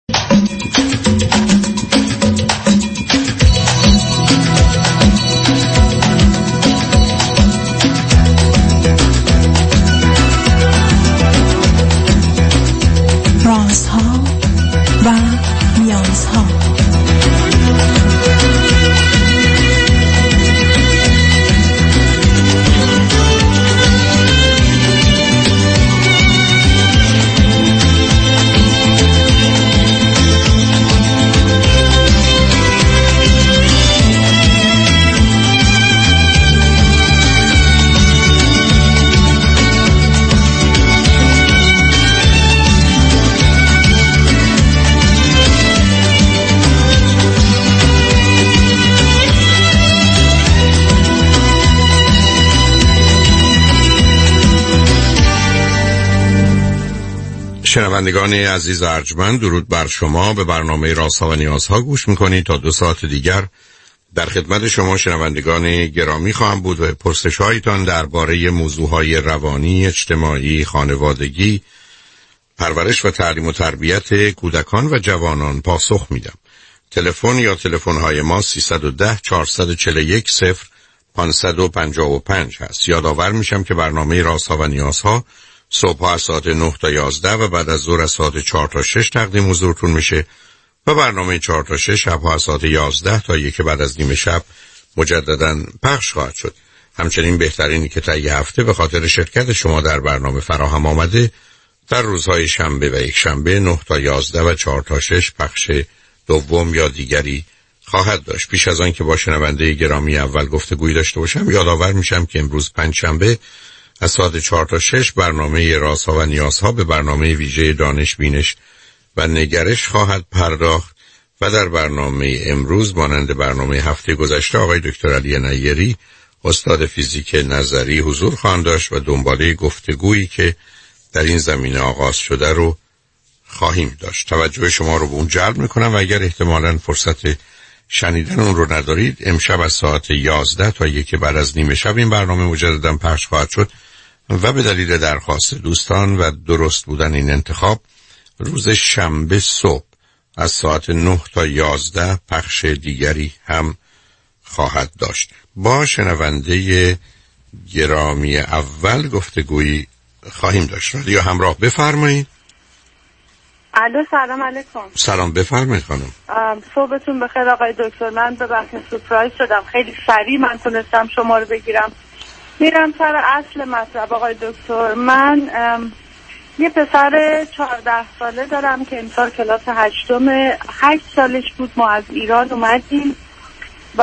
رازها و نیازها. شنوندگان عزیز ارجمند، درود بر شما. به برنامه رازها و نیازها گوش میکنید. تا 2 ساعت دیگر در خدمت شما شنوندگان گرامی خواهم بود و پرسش‌هایتان درباره موضوعهای روانی، اجتماعی، خانوادگی، پرورش و تعلیم و تربیت کودکان و جوانان پاسخ میدم. تلفن یا تلفن‌های ما 310 441 0555 هست. یادآور میشم که برنامه رازها و نیازها صبح از ساعت 9 تا 11 و بعد از ظهر از ساعت 4 تا 6 تقدیم حضورتون میشه و برنامه 4 تا 6 شب‌ها از ساعت 11 تا 1 بعد از نیم شب مجدداً پخش خواهد شد. همچنین بهترینی که طی هفته به خاطر شرکت شما در برنامه فراهم آمده در روزهای شنبه و یک شنبه 9 تا 11 و 4 تا 6 پخش دوم یا دیگری خواهد داشت. پیش از آن که با شنونده گرامی اول گفتگویی داشته باشم، یادآور میشم که امروز پنجشنبه از ساعت 4 تا 6 برنامه رازها و نیازها به برنامه ویژه دانش، بینش و نگرش خواهد پرداخت و در برنامه امروز مانند برنامه هفته گذشته آقای دکتر علی نیری استاد فیزیک نظری حضور خواهند داشت و دنباله گفتگویی که در این زمینه آغاز شده رو خواهیم داشت. توجه شما رو به اون جلب میکنم و اگر احتمالاً فرصت شنیدن اون رو ندارید، امشب از ساعت 11 تا 1 بعد از نیم شب این برنامه مجدداً پخش خواهد شد و به دلیل درخواست دوستان و درست بودن این انتخاب روز شنبه صبح از ساعت 9 تا 11 پخش دیگری هم خواهد داشت. با شنونده گرامی اول گفتگویی خواهیم داشت. رادیو همراه، بفرمایید. الو، سلام علیکم. سلام، بفرمایید خانم. صبحتون بخیر آقای دکتر. من به بحث سورپرایز شدم، خیلی سریع من تونستم شما رو بگیرم. میرم سر اصل مطلب آقای دکتر. من یه پسر 14 ساله دارم که امسال کلاس 8 سالش بود. ما از ایران اومدیم و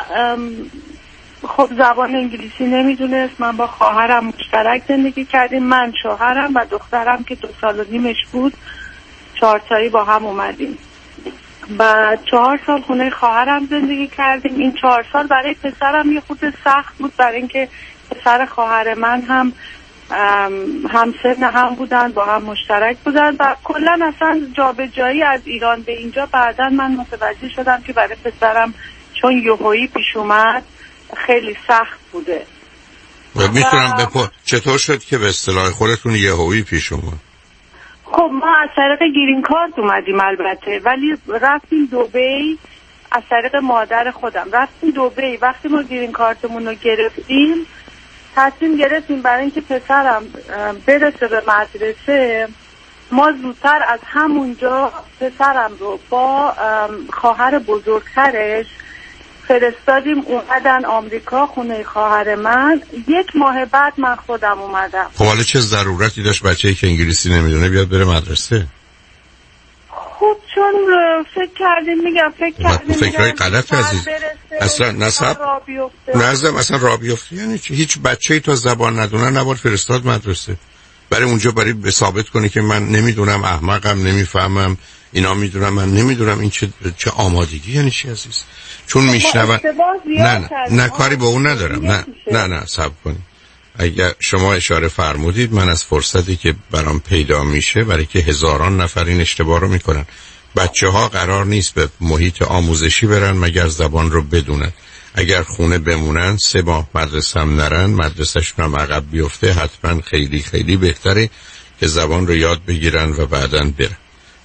خب زبان انگلیسی نمیدونست. من با خواهرم مشترک زندگی کردیم، من، شوهرم و دخترم که 2 سال و نیمش بود. 4 تایی با هم اومدیم و 4 سال خونه خواهرم زندگی کردیم. این 4 سال برای پسرم یه خود سخت بود، برای اینکه پسر خواهر من هم همسن هم بودن، با هم مشترک بودن و کلا اصلا جابجایی از ایران به اینجا بعدن من متوجه شدم که برای پسرم چون یهویی پیش اومد خیلی سخت بوده. میتونم چطور شد که به اصطلاح خودتون یهویی پیش اومد؟ خب ما از طریق گرین کارت اومدیم البته، ولی رفتیم دبی از طریق مادر خودم. رفتیم دبی، وقتی ما گرین کارتمون رو گرفتیم تصمیم گرفتیم برای اینکه پسرم برسه به مدرسه ما زودتر از همونجا پسرم رو با خواهر بزرگترش فرستادیم اومدن آمریکا خونه خواهر من. 1 ماه بعد من خودم اومدم. خب حالا چه ضرورتی داشت بچه‌ای که انگلیسی نمیدونه بیاد بره مدرسه؟ خب چون فکر کردیم فکرهای غلط عزیز. اصلا نظم اصلا راه بیفته یعنی چی؟ هیچ بچه‌ای تا زبان ندونه نباید فرستاد مدرسه. برای اونجا برای ثابت کنه که من نمیدونم، احمقم، نمیفهمم، اینا میدونم من نمیدونم. این چه آمادگی یعنی چی عزیز؟ چون میشنون. نه کاری با اون ندارم. نه صبر کنید. اگر شما اشاره فرمودید، من از فرصتی که برام پیدا میشه برای که هزاران نفر این اشتباه رو میکنن. بچه‌ها قرار نیست به محیط آموزشی برن مگر زبان رو بدونن. اگر خونه بمونن 3 ماه مدرسه هم نرن، مدرسه‌شون هم عقب بیفته، حتما خیلی خیلی بهتره که زبان رو یاد بگیرن و بعداً برن.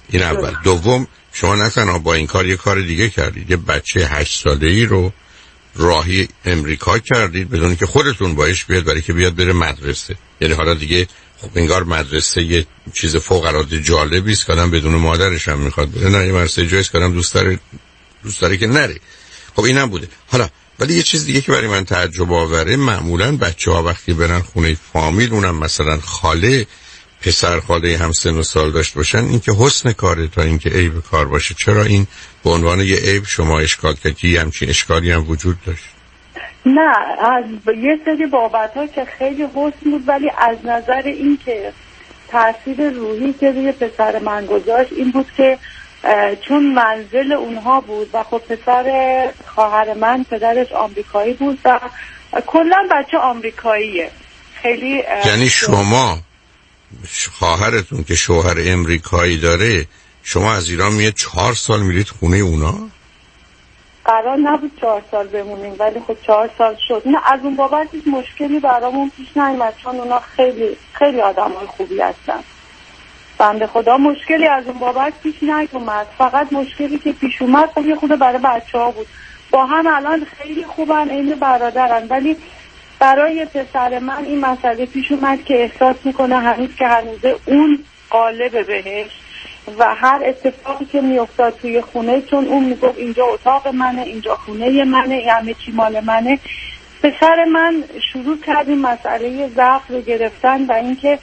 این اول. دوم، شما نه تنها با این کار یه کار دیگه کردید، یه بچه 8 ساله‌ای رو راهی امریکا کردید بدون که خودتون باش بیاد برای که بیاد بره مدرسه. یعنی حالا دیگه خب انگار مدرسه یه چیز فوق العاده جالبی است که آدم بدون مادرش هم میخواد بره. نه، یه مدرسه جاییست که آدم دوست داره که نره. خب اینم بوده. حالا ولی یه چیز دیگه که برای من تعجب آوره، معمولا بچه‌ها وقتی برن خونه فامیل، اونم مثلا خاله، پسر خاله هم سن و سال داشت باشن، این که حسن کاره تا اینکه عیب کار باشه. چرا این به عنوان یه عیب شما اشکال کردی؟ همچین اشکالی هم وجود داشت؟ نه، از یه سری بابت‌ها که خیلی حسن بود، ولی از نظر این که تاثیر روحی که روی پسر من گذاشت این بود که چون منزل اونها بود و خب پسر خواهر من پدرش آمریکایی بود و کلا بچه آمریکاییه خیلی. یعنی شما خواهرتون که شوهر امریکایی داره، شما از ایران میاد 4 سال میرید خونه اونا؟ قرار نبود 4 سال بمونیم ولی خب 4 سال شد. نه، از اون بابت هیچ مشکلی برامون پیش نیامد چون اونا خیلی خیلی آدمای خوبی هستن. بنده خدا مشکلی از اون بابت پیش نیومد. فقط مشکلی که پیش اومد خب یه خود برای بچه‌ها بود. با هم الان خیلی خوبن، عین برادرن، ولی برای پسر من این مسئله پیش اومد که احساس میکنه هنوز که هنوزه اون غالبه بهش و هر اتفاقی که میافتاد توی خونه، چون اون میگفت اینجا اتاق منه، اینجا خونه منه، همه چی مال منه، پسر من شروع کرد این مسئله ضعف رو گرفتن و اینکه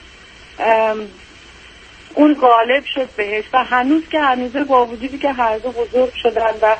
اون غالب شد بهش و هنوز که هنوزه با وجودی که هر دو بزرگ شدن و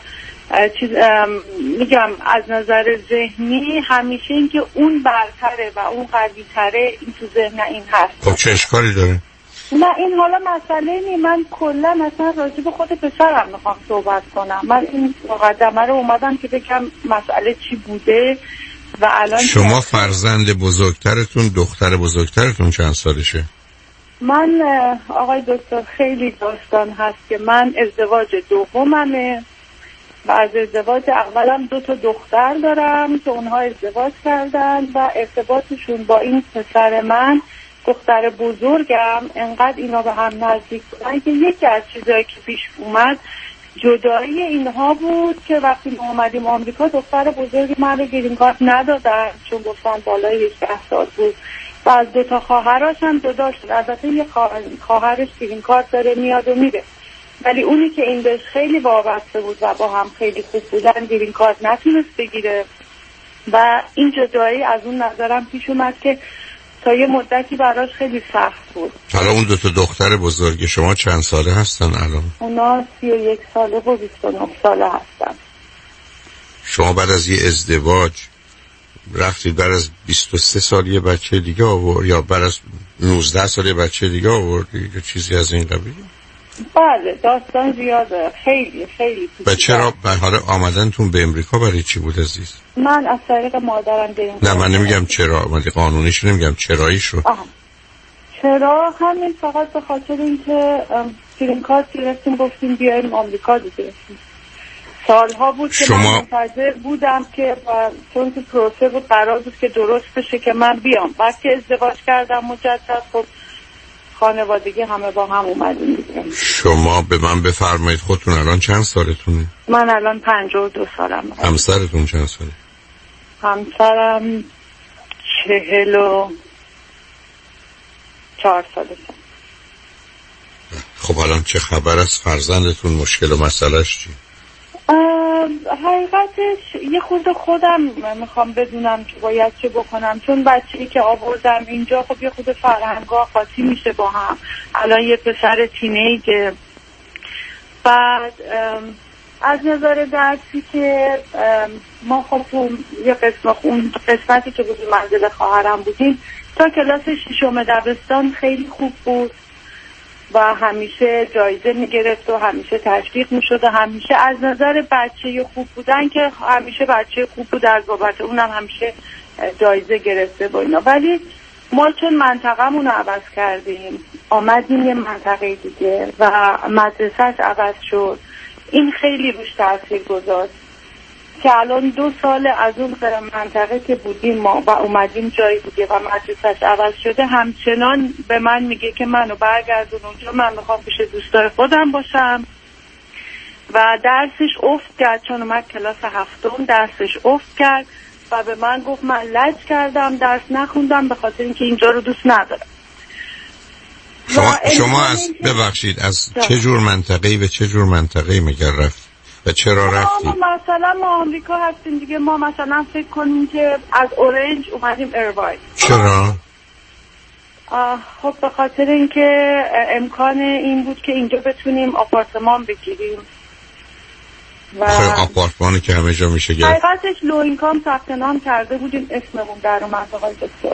میگم از نظر ذهنی همیشه این که اون برتره و اون قوی تره این تو ذهن این هست. خب چه اشکالی داره؟ نه، این حالا مسئله نی. من کلا مثلا راجع به خود پسرم میخوام صحبت کنم. من این مقدمه رو اومدم که بگم مسئله چی بوده و الان شما فرزند بزرگترتون، دختر بزرگترتون چند سالشه؟ من آقای دکتر خیلی داستان هست که من ازدواج دوممه و از ازدواج اولم 2 تا دختر دارم که اونها ازدواج کردن و ارتباطشون با این پسر من دختر بزرگم انقدر اینا به هم نزدیک بودن که یکی از چیزایی که پیش اومد جدایی اینها بود که وقتی ما اومدیم آمریکا دختر بزرگ من رو گرین کارت ندادن چون گفتن بالای 18 سال بود و از 2 تا خواهرش هم جدا شد. البته یه خواهرش گرین کارت داره میاد و میره، ولی اونی که این بهش خیلی وابسته بود و با هم خیلی خوب بودن گرین کارت نتونست بگیره و این جدایی از اون نظرم پیش اومد که تا یه مدتی براش خیلی سخت بود. حالا اون 2 تا دختر بزرگ شما چند ساله هستن الان؟ اونا 31 ساله و 29 ساله هستن. شما بعد از یه ازدواج رفتید بعد از 23 سال یه بچه دیگه آورد یا بعد از 19 سال یه بچه دیگه آوردید یا چیزی از این قبیل؟ بله، داستان زیاده، خیلی خیلی. و چرا حالا آمدنتون به امریکا برای چی بود عزیز؟ من از طریق مادرم بریم. نه من نمیگم چرا، من قانونیش نمیگم، چراییش رو. چرا؟ همین فقط به خاطر اینکه گرین کارت گرفتیم گفتیم بیایم آمریکا دیگه. سالها بود که من منتظر بودم که چون که پروسه بود قرار بود که درست بشه که من بیام. بعد که ازدواج کردم مجدد خب خانوادگی همه با هم اومدیم دیگه. شما به من بفرمایید خودتون الان چند سالتونه؟ من الان 52 سالم. همسرتون چند ساله؟ همسرم 44 سالشه. خب الان چه خبر از فرزندتون؟ مشکل و مسئلهش چی؟ حقیقتش یه خودم میخوام بدونم که باید چه بکنم، چون بچه‌ای که آوردم اینجا خب یه خود فرهنگا قاطی میشه با هم. الان یه پسر تینیجه. بعد از نظر درسی که ما خب یه اون قسمتی که بود منزل خواهرم بودیم تا کلاس 6 دبستان خیلی خوب بود و همیشه جایزه میگرفت و همیشه تشویق میشد و همیشه از نظر بچه خوب بودن که همیشه بچه خوب بود از بابت اونم همیشه جایزه گرفته با اینا. ولی ما چون منطقه‌مون رو عوض کردیم آمدیم یه منطقه دیگه و مدرسه‌اش عوض شد، این خیلی روش تاثیر گذاشت که الان 2 سال از اون منطقه که بودیم ما و اومدیم جایی دیگه و مدرسش عوض شده، همچنان به من میگه که منو برگردون اونجا، من میخوام پیش دوستای خودم باشم. و درسش افت کرد، چون اومد کلاس 7 درسش افت کرد و به من گفت من لج کردم درس نخوندم به خاطر اینکه اینجا رو دوست ندارم. شما از ببخشید از چه جور منطقه‌ای به چه جور منطقه‌ای مگر رفت و چرا رفتی؟ مثلا ما آمریکا هستیم دیگه، ما مثلا فکر کنیم که از اورنج اومدیم ایرواین. چرا؟ خب به خاطر اینکه امکان این بود که اینجا بتونیم آپارتمان بگیریم. خب آپارتمانی که همه جا میشه گرفت. حقیقتش لو اینکام ثبت نام کرده بودیم، اسممون در اومد آقای دکتر.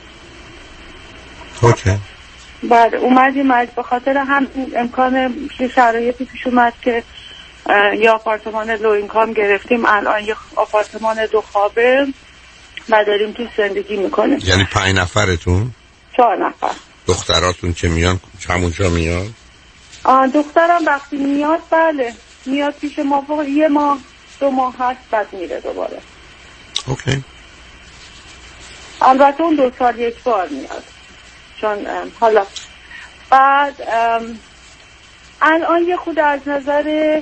اوکی. بعد اومدیم به خاطر هم امکان شرایطی پیش اومد که یا آپارتمان لو اینکام گرفتیم، الان یه آپارتمان 2 خوابه و داریم توی زندگی میکنیم. یعنی 5 نفرتون؟ 4 نفر. دختراتون که میان همونجا میاد؟ دخترم وقتی میاد بله میاد پیش ما، فقط 1 ماه 2 ماه هست بعد میره دوباره. اوکی. البته اون 2 سال 1 بار میاد، چون حالا بعد الان یه خود از نظر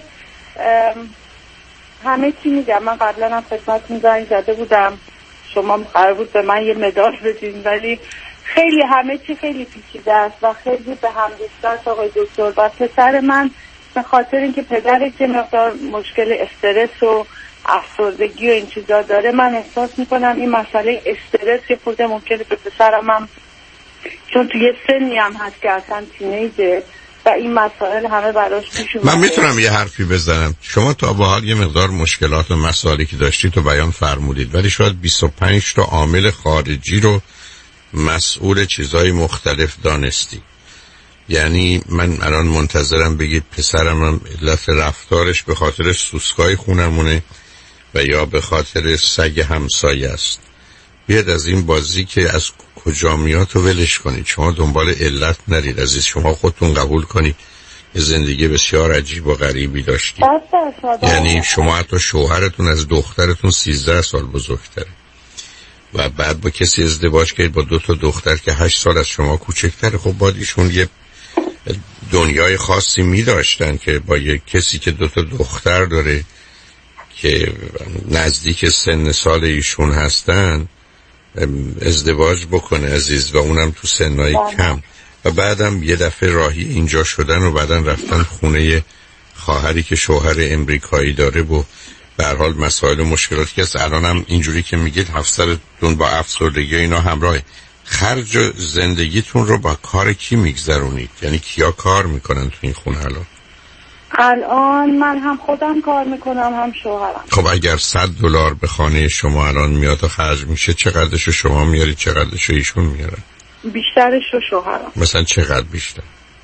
همه چی میگم. من قبلا هم خدمتتون زنگ زده بودم، شما قرار بود به من یه مدال بدین، ولی خیلی همه چی خیلی پیچیده است و خیلی به هم ریخته است آقای دکتر. و پسر من به خاطر اینکه پدرش یه مقدار مشکل استرس و افسردگی و این چیزا داره، من احساس میکنم این مسئله استرس یه خورده ممکنه به پسرم هم، چون توی سنی هم هست که اصلا تینیجه و این مسائل همه براش پیش اومده. من میتونم یه حرفی بزنم. شما تا به حال یه مقدار مشکلات و مسائلی که داشتید تو بیان فرمودید، ولی شاید 25 تا عامل خارجی رو مسئول چیزای مختلف دانستی. یعنی من الان منتظرم بگید پسرم هم علت رفتارش به خاطر سوسکای خونمونه و یا به خاطر سگ همسایه است. بیاد از این بازی که از کجا میاد و ولش کنید. شما دنبال علت نرید عزیز. شما خودتون قبول کنید زندگی بسیار عجیب و غریبی داشتید. یعنی شما حتی شوهرتون از دخترتون 13 سال بزرگتره و بعد با کسی ازدواج کردید با 2 تا دختر که 8 سال از شما کوچکتره. خب باید ایشون یه دنیای خاصی می داشتن که با یه کسی که 2 تا دختر داره که نزدیک سن سال ایشون هستن ازدواج بکنه عزیز، و اونم تو سنای کم، و بعدم یه دفعه راهی اینجا شدن و بعدم رفتن خونه خواهری که شوهر امریکایی داره و به هر حال مسائل و مشکلاتی که از الانم اینجوری که میگید همسرتون با افسردگی اینا همراهه. خرج زندگیتون رو با کار کی میگذرونید؟ یعنی کیا کار میکنن تو این خونه الان من هم خودم کار میکنم هم شوهرم. خب اگر $100 به خانه شما الان میاد و خرج میشه، چقدرشو شما میارید چقدرشو ایشون میارن؟ بیشترش رو شوهرم. مثلا چقدر بیشتر؟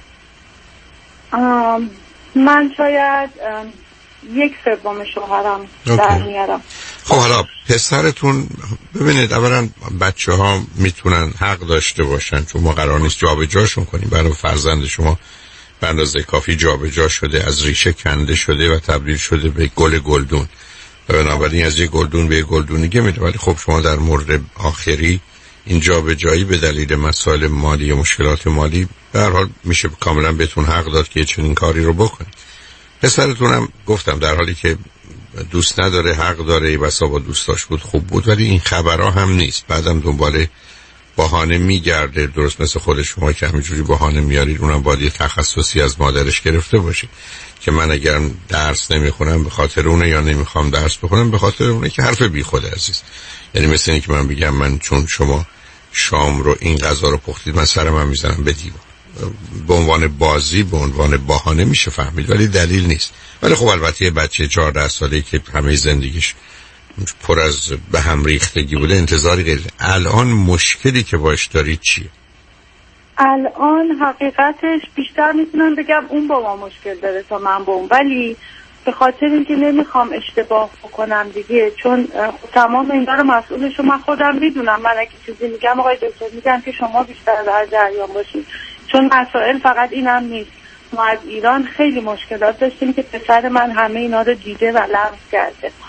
من شاید 1/3 شوهرم در میارم. خب حالا پسرتون ببینید، اولا بچه ها میتونن حق داشته باشن، چون ما قرار نیست جابجاشون کنیم. برای فرزند شما به اندازه کافی جابجا شده، از ریشه کنده شده و تبدیل شده به گل گلدون و بنابراین از یک گلدون به یک گلدون دیگه میره. ولی خب شما در مورد آخری این جابجایی به دلیل مسائل مالی و مشکلات مالی به هر حال میشه کاملا بهتون حق داد که چنین کاری رو بکنید. پسرتونم گفتم در حالی که دوست نداره حق داره، ای بسا با دوستاش بود خوب بود، ولی این خبرها هم نیست. بعدم دنبال بهانه میگرده، درست مثل خود شما که همینجوری بهانه میارید. اونم باید یه تخصصی از مادرش گرفته باشه که من اگر درس نمیخونم به خاطر اونه یا نمیخوام درس بخونم به خاطر اونه، که حرف بی خود عزیز. یعنی مثل اینکه من بگم من چون شما شام رو این غذا رو پختید من سرم هم میزنم به دیوار. به عنوان بازی، به عنوان بهانه میشه فهمید، ولی دلیل نیست. ولی خب البته یه بچه 14 ساله‌ای که همه زندگیش پر از به هم ریختگی بوده انتظاری غیر. الان مشکلی که باش دارید چیه؟ الان حقیقتش بیشتر میتونم بگم اون با ما مشکل داره تا من با اون، ولی به خاطر اینکه نمیخوام اشتباه بکنم دیگه، چون تمام این رو مسئولشو من خودم میدونم. من اگه چیزی میگم آقای دکتر میگم که شما بیشتر در جریان باشید، چون مسائل فقط اینم نیست. ما از ایران خیلی مشکلات داشتیم که پسر من همه اینا رو دیده و لمس کرده.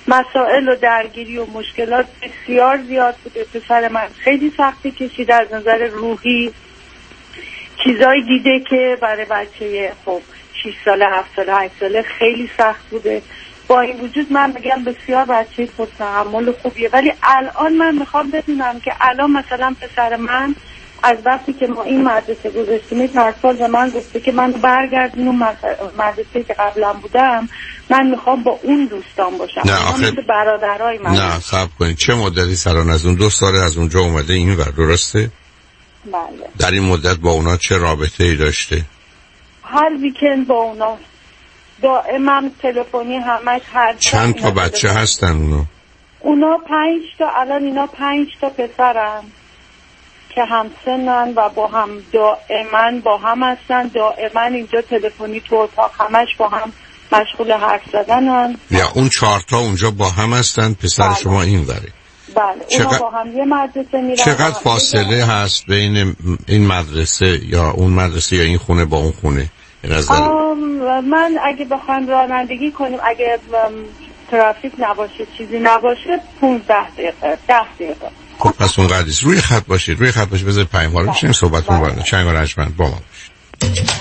مسائل و درگیری و مشکلات بسیار زیاد بوده. پسر من خیلی سختی کشیده از نظر روحی، چیزایی دیده که برای بچه خب 6 ساله 7 ساله 8 ساله خیلی سخت بوده. با این وجود من میگم بسیار بچه پرتحمل و خوبیه. ولی الان من میخوام بدونم که الان مثلا پسر من از وقتی که ما این مدرسه گذاشتیم پارسال به من گفته که من برگردیم اون مدرسه که قبلا بودم، من میخوام با اون دوستان باشم. نه آخه برادرای من. نه صبر کنید، چه مدتی سالان از اون 2 سال از اونجا اومده این ور، درسته؟ بله. در این مدت با اونا چه رابطه ای داشته؟ هر ویکند با اونا دائما تلفنی همش. هر چند تا بچه هستن اونا 5 تا، الان اینا 5 تا پسرن که همسنن و با هم دائما با هم هستن. دائما اینجا تلفنی تو اتاق همش با هم مشغول حرف زدنن. یا اون 4 تا اونجا با هم هستن، پسر بله. شما این وره. بله اونا با هم یه مدرسه میرن. چقدر فاصله هست بین این مدرسه یا اون مدرسه یا این خونه با اون خونه؟ من اگه بخوام رانندگی کنیم، اگه ترافیک نباشه چیزی نباشه 15 دقیقه 10 دقیقه. خب پس اون قدیس. روی خط باشید بذارید پیام ها رو بشنیم صحبتون برده. چنگ و رجمند با ما باشید.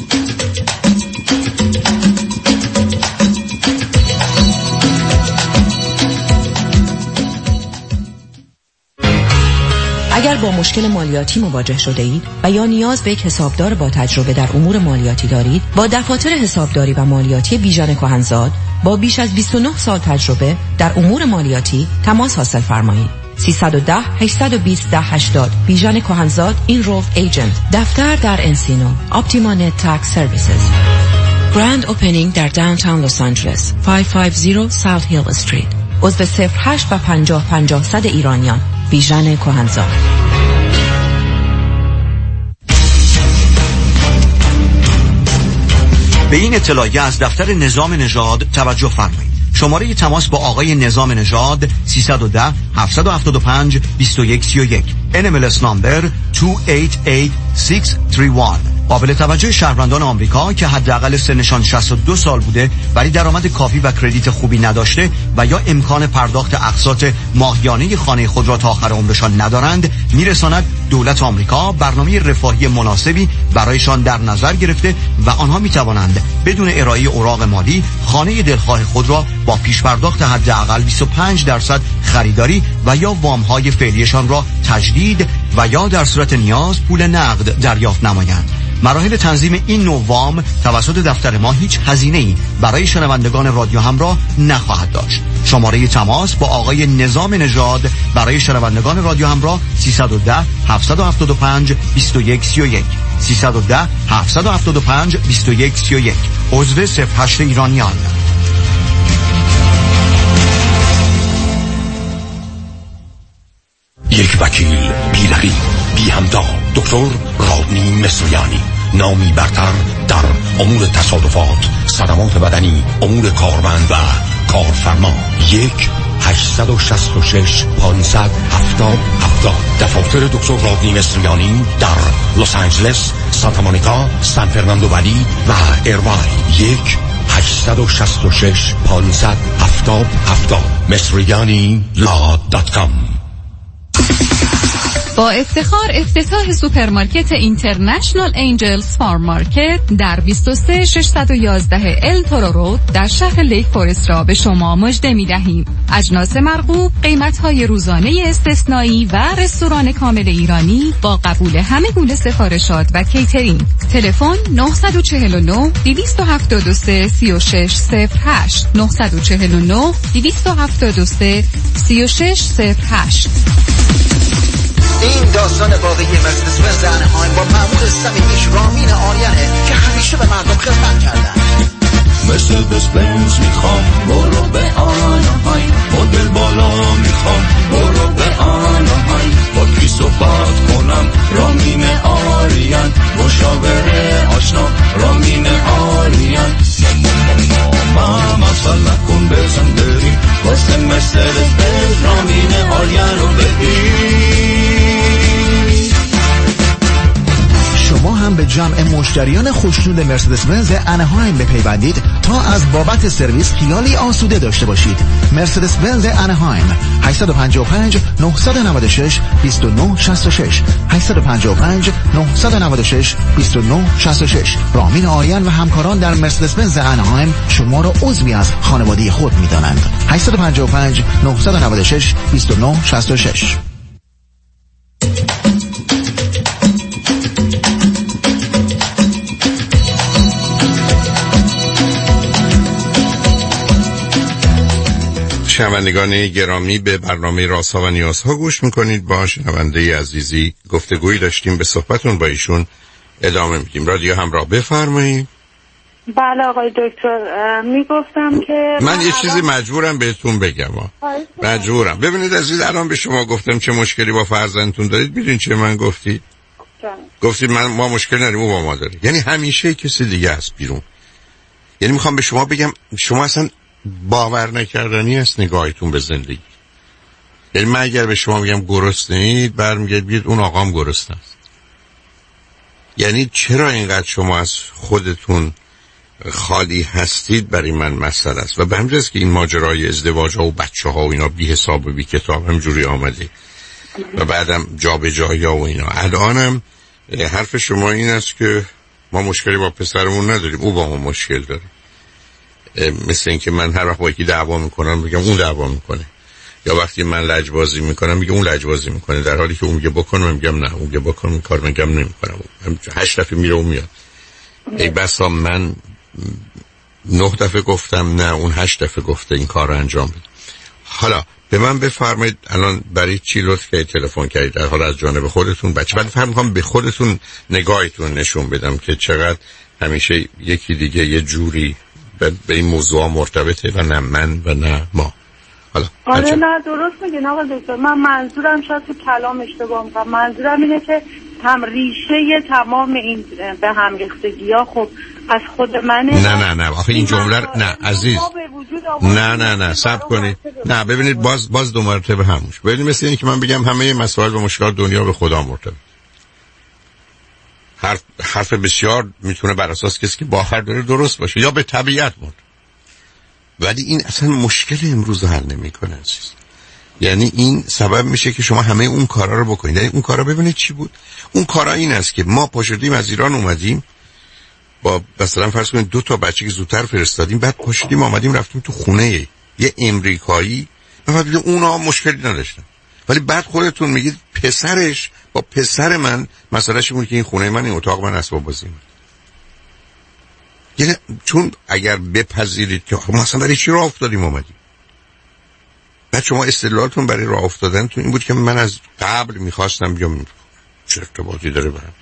اگر با مشکل مالیاتی مواجه شده اید و یا نیاز به یک حسابدار با تجربه در امور مالیاتی دارید، با دفاتر حسابداری و مالیاتی بیژن کهنزاد با بیش از 29 سال تجربه در امور مالیاتی تماس حاصل فرمایید. 310 820 1080 بیژن کهنزاد این روف ایجنت. دفتر در انسینو. اپتیما نت تکس سرویسز. گرند اوپنینگ در داونتاون لس آنجلس 550 ساوت هیل استریت. عضو 08 و 50 50 100 ایرانیان. بیژن کهنزاد. به این اطلاعیه از دفتر نظام نژاد توجه فرمایید. شماره تماس با آقای نظام نژاد 310 775 2131 NMLS نامبر 288631. قابل توجه شهروندان آمریکا که حداقل سنشان 62 سال بوده ولی درآمد کافی و کردیت خوبی نداشته و یا امکان پرداخت اقساط ماهیانه خانه خود را تا آخر عمرشان ندارند، میرساند دولت آمریکا برنامه رفاهی مناسبی برایشان در نظر گرفته و آنها میتوانند بدون ارائه اوراق مالی خانه دلخواه خود را با پیش پرداخت حداقل 25% خریداری و یا وام‌های فعلیشان را تجدید و یا در صورت نیاز پول نقد دریافت نمایند. مراحل تنظیم این نوع وام توسط دفتر ما هیچ هزینه‌ای برای شنوندگان رادیو همراه نخواهد داشت. شماره تماس با آقای نظام نژاد برای شنوندگان رادیو همراه 310 775 2131 310 775 2131 عضو 08 ایرانیان. یک وکیل بی رقیب بی همتا، دکتر رادنی مصریانی، نامی برتر در امور تصادفات، صدمات بدنی، امور کارمند و کارفرما. 1-866-570-7070. دفاتر دکتر رادنی مصریانی در لس آنجلس، سانتا مونیکا، سان فرناندو ولی و ایرواین. 1-866-570-7070. مصریانی.com. با افتخار افتتاح سوپرمارکت اینترنشنال انجلز فارم مارکت در 23611 ال تورو رود در شهر لیک فورست را به شما مژده می دهیم. اجناس مرغوب، قیمت‌های روزانه استثنایی و رستوران کامل ایرانی با قبول همه گونه سفارشات و کیترینگ. تلفن 949 273 3608 949 273 3608. این داستان واقعی مرسدس بنز انهایم با مأمور صمیمیش رامین آریانه که همیشه به مردم خدمت کردن. مرسدس بنز میخوام، برو به آنهایم. مدل بالا میخوام، برو به آنهایم. با کی صحبت کنم؟ رامین آریان. مشاوره آشنا رامین آریان. ما مسئله کن بزن بریم واسه مرسدس بنز رامین آریان رو ببین. شما هم به جمع مشت مشتریان خوشنود مرسدس بنز انهایم بپیوندید تا از بابت سرویس خیالی آسوده داشته باشید. مرسدس بنز انهایم 855 996 2966 855 996 2966. رامین آریان و همکاران در مرسدس بنز انهایم شما را عضوی از خانواده خود می‌دانند. 855 996 2966. شنوندگان گرامی، به برنامه رازها و نیازها گوش میکنید. با شنونده عزیزی گفتگویی داشتیم، به صحبتون با ایشون ادامه میدیم. رادیو همراه، بفرمایید. بله آقای دکتر، میگفتم که من یه چیزی مجبورم بهتون بگم. مجبورم. ببینید عزیز، الان به شما گفتم چه مشکلی با فرزندتون دارید. میدونید چه من گفتید؟ گفتید ما مشکل نداریم، او با ما داره. یعنی همیشه کسی دیگه است بیرون. یعنی میخوام به شما بگم شما اصلا باور نکردنی است نگاهتون به زندگی. یعنی من اگر به شما بگم گرسنه‌اید، برمیگردید اون آقام گرسنه است. یعنی چرا اینقدر شما از خودتون خالی هستید برای من مسئله است. و به همین جاست که این ماجرای ازدواج ها و بچه ها و اینا بی حساب و بی کتاب همجوری آمده و بعدم جابجایی ها و اینا. الانم حرف شما این است که ما مشکلی با پسرمون نداریم، او با ما مشکل داره. مثل این که من هر وقت با یکی دعوا میکنم میگم اون دعوا میکنه، یا وقتی من لجبازی میکنم میگه اون لجبازی میکنه، در حالی که اون میگه بکن من میگم نه، اون میگه بکن این کار میگم نمیکنم. 8 دفعه میره و میاد. ای بسا من 9 دفعه گفتم نه، اون 8 دفعه گفته این کار رو انجام بده. حالا به من بفرمایید الان برای چی لطف که تلفن کردید؟ در حال از جانب خودتون بچه بعد میخوام به خودتون نگاهتون نشون بدم که چقدر همیشه یکی دیگه یه جوری به این موضوع مرتبطه و نه من و نه ما. حالا آره نه درست میگین آقا دکتر. من منظورم شاید تو کلام اشتباه میکنم. منظورم اینه که ریشه تمام این به هم ریختگی‌ها خب از خود منه. نه آخه این جمله نه عزیز، نه صبر کنید. نه ببینید باز دو مرتبه هموش. ببینید مثل اینه که من بگم همه مسائل و مشکلات دنیا به خدا مرتبط. حرف بسیار میتونه بر اساس کسی که باور داره درست باشه یا به طبیعت مرتبط، ولی این اصلا مشکل امروز حل نمیکنه عزیز. یعنی این سبب میشه که شما همه اون کارا رو بکنید. یعنی اون کارا ببینید چی بود. اون کارا این است که ما پاشدیم از ایران اومدیم با مثلا فرض کنید 2 تا بچه که زودتر فرستادیم، بعد پاشدیم آمدیم رفتیم تو خونه یه امریکایی و بعد اونا مشکلی نداشتن، ولی بعد خودتون میگید پسرش با پسر من مسئلهش اینه که این خونه من، این اتاق من، اسباب بازی من. یعنی چون اگر بپذیرید که خب مثلا برای چی راه افتادیم اومدیم، بعد شما استدلالتون برای راه افتادنتون این بود که من از قبل میخواستم بیام، چه ارتباطی داره برام؟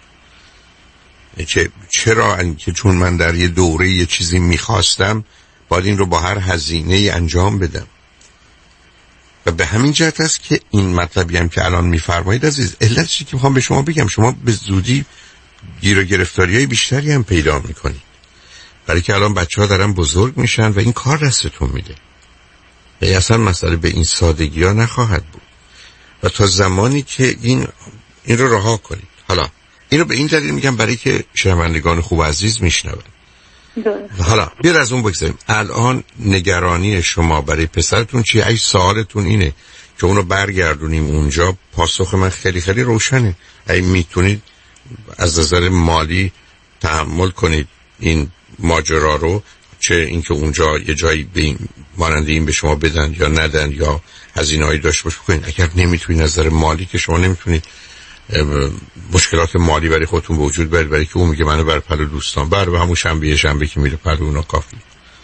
چرا که چون من در یه دوره یه چیزی میخواستم باید این رو با هر هزینه انجام بدم؟ و به همین جهت است که این مطلبی هم که الان میفرمایید عزیز، علتش که میخوام به شما بگم شما به زودی گیر و گرفتاری‌های بیشتری هم پیدا میکنید، برای که الان بچه‌ها دارن بزرگ میشن و این کار دستتون میده. یعنی اصلا مسئله به این سادگی ها نخواهد بود و تا زمانی که این رو رها کنید. حالا این رو به این دلیل میگم برای که شنوندگان خوب عزیز میشنون. حالا بیار از اون بگذاریم. الان نگرانی شما برای پسرتون چیه؟ ای سوالتون اینه که اونو برگردونیم اونجا. پاسخ من خیلی خیلی روشنه. ای میتونید از نظر مالی تحمل کنید این ماجرا رو، چه اینکه اونجا یه جایی به این مانند این به شما بدن یا ندن یا هزینه‌ای داشته باشه بکنید. اگر نمیتونید نظر مالی که شما نمیتونید مشکلات مالی برای خودتون به وجود بیارید، برای که اون میگه منو بر پلو دوستان بر و همون شنبه که میره پلو اونا کافی.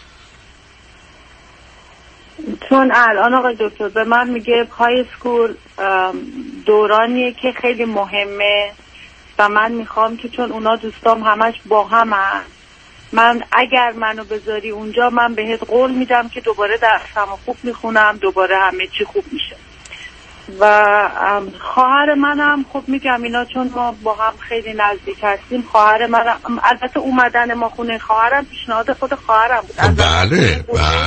چون الان آقای دکتر به من میگه های اسکول دورانیه که خیلی مهمه و من میخوام که چون اونا دوستام همش با همن، من اگر منو بذاری اونجا من بهت قول میدم که دوباره درسمو خوب میخونم، دوباره همه چی خوب میشه. و خواهر منم خب میگم اینا چون ما با هم خیلی نزدیک هستیم، خواهر منم البته اومدن ما خونه خواهرم پیشنهاد خود خواهرم بود. بله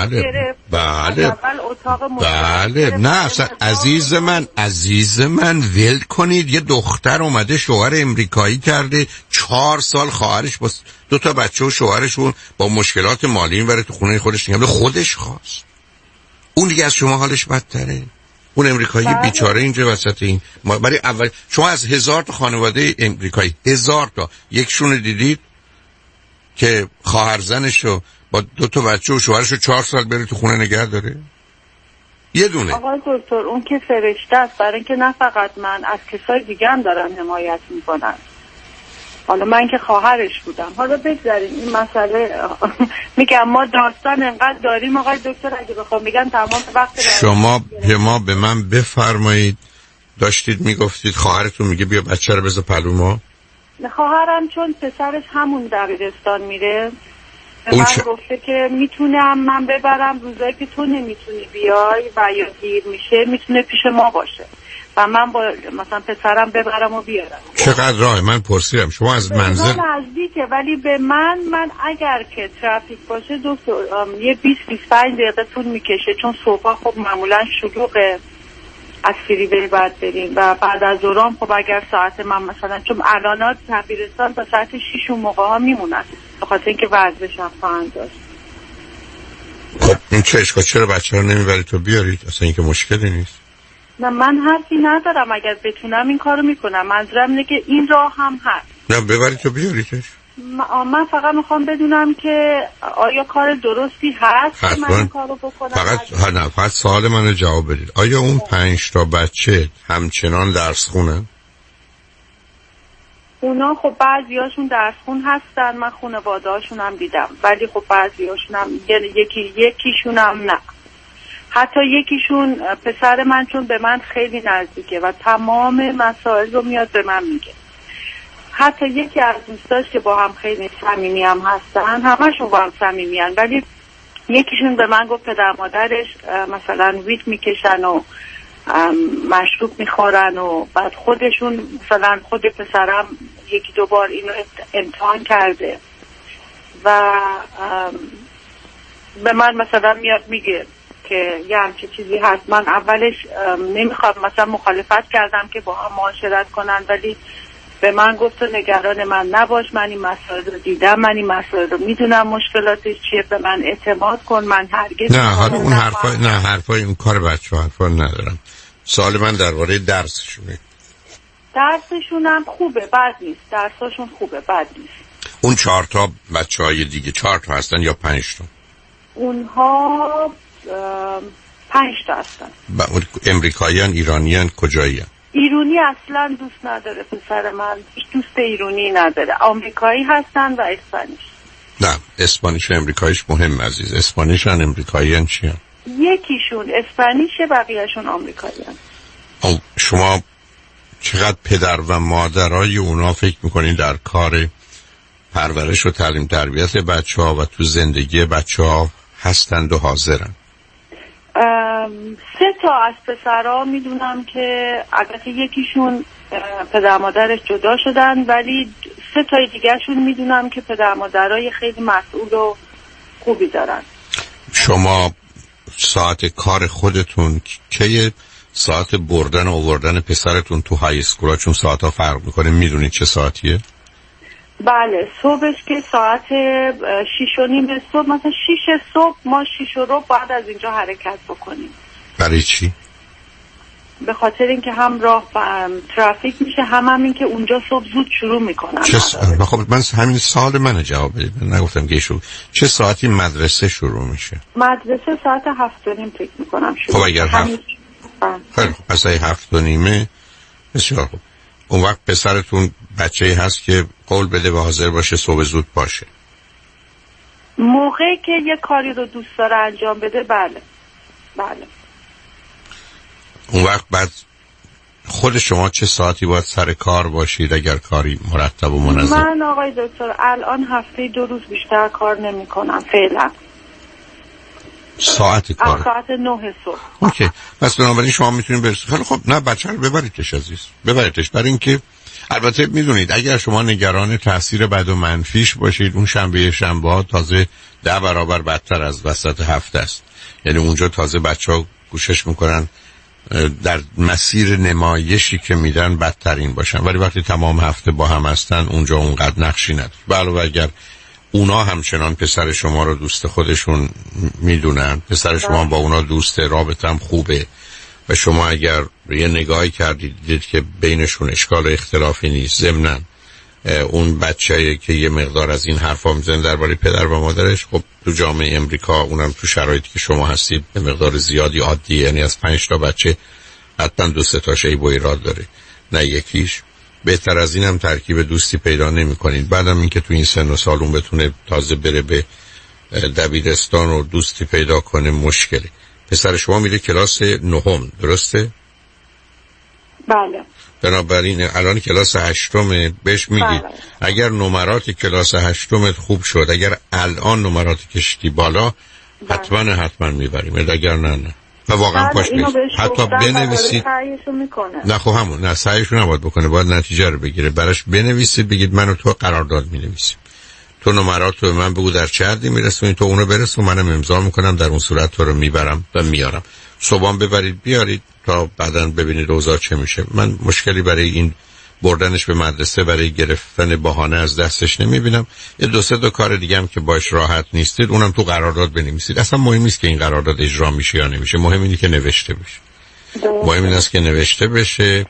نه اصلا عزیز من ول کنید. یه دختر اومده شوهر امریکایی کرده 4 سال، خواهرش با 2 تا بچه و شوهرشون با مشکلات مالی اینوره تو خونه خودش نگه خودش خواست. اون دیگه از شما حالش بدتره. اون امریکایی بیچاره اینجا وسط این برای اول شما از 1000 تا خانواده امریکایی 1000 تا یکشون دیدید که خواهر زنشو با 2 تا بچه و شوهرشو 4 سال بره تو خونه نگه داره؟ یه دونه. آقای دکتر اون که فرشته است، برای اینکه نه فقط من، از کسای دیگه هم دارن حمایت میکنن. حالا من که خواهرش بودم. حالا بگذاریم این مسئله. میگم ما داستان انقدر داریم آقای دکتر، اگه بخوام بگم تمام وقت شما به من بفرمایید. داشتید میگفتید خواهرتون میگه بیا بچه رو بذار پلو ما. خواهرم چون پسرش همون دبیرستان میره من گفته که میتونم من ببرم روزایی که تو نمیتونی بیای و یا دیر میشه میتونه پیش ما باشه و من با مثلا پسرم ببرم و بیارم. چقدر راه؟ من پرسیدم شما از منزل نزدیکه ولی به من اگر که ترافیک باشه یه 20-25 دقیقه طول میکشه، چون صبح خب معمولا شلوغه، از فریوی باید بریم و بعد از ظهرام خب اگر ساعت من مثلا چون الانات دبیرستان تا ساعت 6 اون موقع ها میمونن به خاطر اینکه ورزش هم خواهند داشت. خب این چه اشکال؟ چرا بچه رو نمیبرید تو بیارید؟ اصلا این که مشکلی نیست. نه من حرفی ندارم، اگر بتونم این کارو میکنم. منظورم اینه که این راه هم هست. نه ببرید تو بیاریدش. من فقط میخوام بدونم که آیا کار درستی هست که من این کارو بکنم. فقط سوال منو جواب بدید. آیا اون 5 تا بچه همچنان درس خونن؟ اونا خب بعضیاشون درس خون هستن، من خانواده هاشون هم دیدم، ولی خب بعضیاشون هم یکیشون هم نه. حتی یکیشون پسر من چون به من خیلی نزدیکه و تمام مسائل رو میاد به من میگه. حتی یکی از دوستاش که با هم خیلی صمیمی هم هستن، همشون با هم صمیمی ان، ولی یکیشون به من گفت پدر مادرش مثلا ویت میکشن و مشروب میخورن و بعد خودشون مثلا خود پسرم 1-2 بار اینو امتحان کرده و به من مثلا میاد میگه که یه همچه چیزی هست. من اولش نمیخوام مثلا مخالفت کردم که با هم معاشرت کنن، ولی به من گفت نگران من نباش، من این مسائل رو دیدم، من این مسائل رو میدونم مشکلاتش چیه، به من اعتماد کن، من هرگز نه حالا اون حرفای اون کار بچه حرفا ندارم. سوال من درباره درسشونه. درسشون هم خوبه، بد نیست. درساشون خوبه، بد نیست. اون 4 تا بچهای دیگه 4 تا هستن یا 5 تا؟ اونها 5 تا هستن. امریکاییان، ایرانیان، کجاییان؟ ایرانی اصلا دوست نداره پسر من، هیچ دوست ایرانی نداره. آمریکایی هستن و اسپانیش. نه اسپانیش و امریکاییش مهم عزیز. اسپانیشن امریکاییان چیان؟ یکیشون اسپانیشه بقیهشون آمریکاییان. شما چقدر پدر و مادرای اونا فکر میکنین در کار پرورش و تعلیم تربیت بچه ها و تو زندگی بچه ها هستند و حاضرن؟ 3 تا از پسرها میدونم که البته یکیشون پدر مادرش جدا شدن، ولی 3 تای دیگهشون میدونم که پدر مادرای خیلی مسئول و خوبی دارن. شما ساعت کار خودتون که ساعت بردن و آوردن پسرتون تو های اسکولا چون ساعتها فرق میکنه میدونید چه ساعتیه؟ بله صبحش که ساعت 6:30 صبح، مثلا 6 صبح ما 6 رو باید از اینجا حرکت بکنیم. برای چی؟ به خاطر اینکه هم راه ترافیک میشه هم این که اونجا صبح زود شروع میکنن. خب من همین سوال منو جواب بدید. من نگفتم که چه ساعتی مدرسه شروع میشه؟ مدرسه ساعت 7:30 فکر میکنم شروع. خب اگر خیلی خب پس 7:30 بسیار خوب. اون وقت پسرتون بچه‌ای هست که قول بده و حاضر باشه صبح زود باشه. موقعی که یه کاری رو دوست داره انجام بده بله. اون وقت بعد خود شما چه ساعتی باید سر کار باشید اگر کاری مرتب و منظم؟ من آقای دکتر الان هفته 2 روز بیشتر کار نمی کنم فعلا. ساعت کار ساعت 9 صبح. اوکی. پس بنابراین شما میتونید برسید. خیلی خب، نه بچه رو ببریدش عزیز، ببریدش. برای اینکه البته میدونید اگر شما نگران تاثیر بد و منفیش باشید، اون شنبه تازه 10 برابر بدتر از وسط هفته است. یعنی اونجا تازه بچه‌ها کوشش میکنن در مسیر نمایشی که میدن بدترین باشن، ولی وقتی تمام هفته با هم هستن اونجا اونقدر نقشی نداره. علاوه اگر اونا همچنان پسر شما رو دوست خودشون میدونن، پسر شما با اونا دوسته، رابطه هم خوبه و شما اگر یه نگاهی کردید دیدید که بینشون اشکال و اختلافی نیست، ضمناً اون بچه‌ای که یه مقدار از این حرفا میزنه درباره پدر و مادرش، خب تو جامعه امریکا، اونم تو شرایطی که شما هستید، به مقدار زیادی عادیه. یعنی از 5 تا بچه حتما 2-3 تاش عیب و ایراد داره، نه یکیش. بهتر از اینم ترکیب دوستی پیدا نمی‌کنید. بعدم اینکه تو این سن و سال اون بتونه تازه بره به دبیرستان و دوستی پیدا کنه مشکلی. پسر شما میره کلاس 9، درسته؟ بله. بنابراین الان کلاس 8 بهش میگید اگر نمرات کلاس 8 خوب شد، اگر الان نمرات کشتی بالا، حتما میبریم، اگر نه و واقعا پاش نیست. حتی بنویسید. نه خب همون، نه سعیشو نباید بکنه، باید نتیجه رو بگیره. براش بنویسید، بگید منو تو قرارداد مینویسیم، تو نمرات رو به من بگو در چه حدی میرسونی، تو اونو برسون، منم امضا میکنم، در اون صورت تو رو میبرم و میارم. صبحام ببرید بیارید تا بعداً ببینید اوضاع چه میشه. من مشکلی برای این بردنش به مدرسه برای گرفتن بهانه از دستش نمیبینم. یه 2-3 کار دیگه هم که باش راحت نیستید اونم تو قرارداد بنویسید. اصلا مهم نیست که این قرارداد اجرا میشه یا نمیشه، مهم اینه که نوشته بشه. مهم این است که نوشته بشه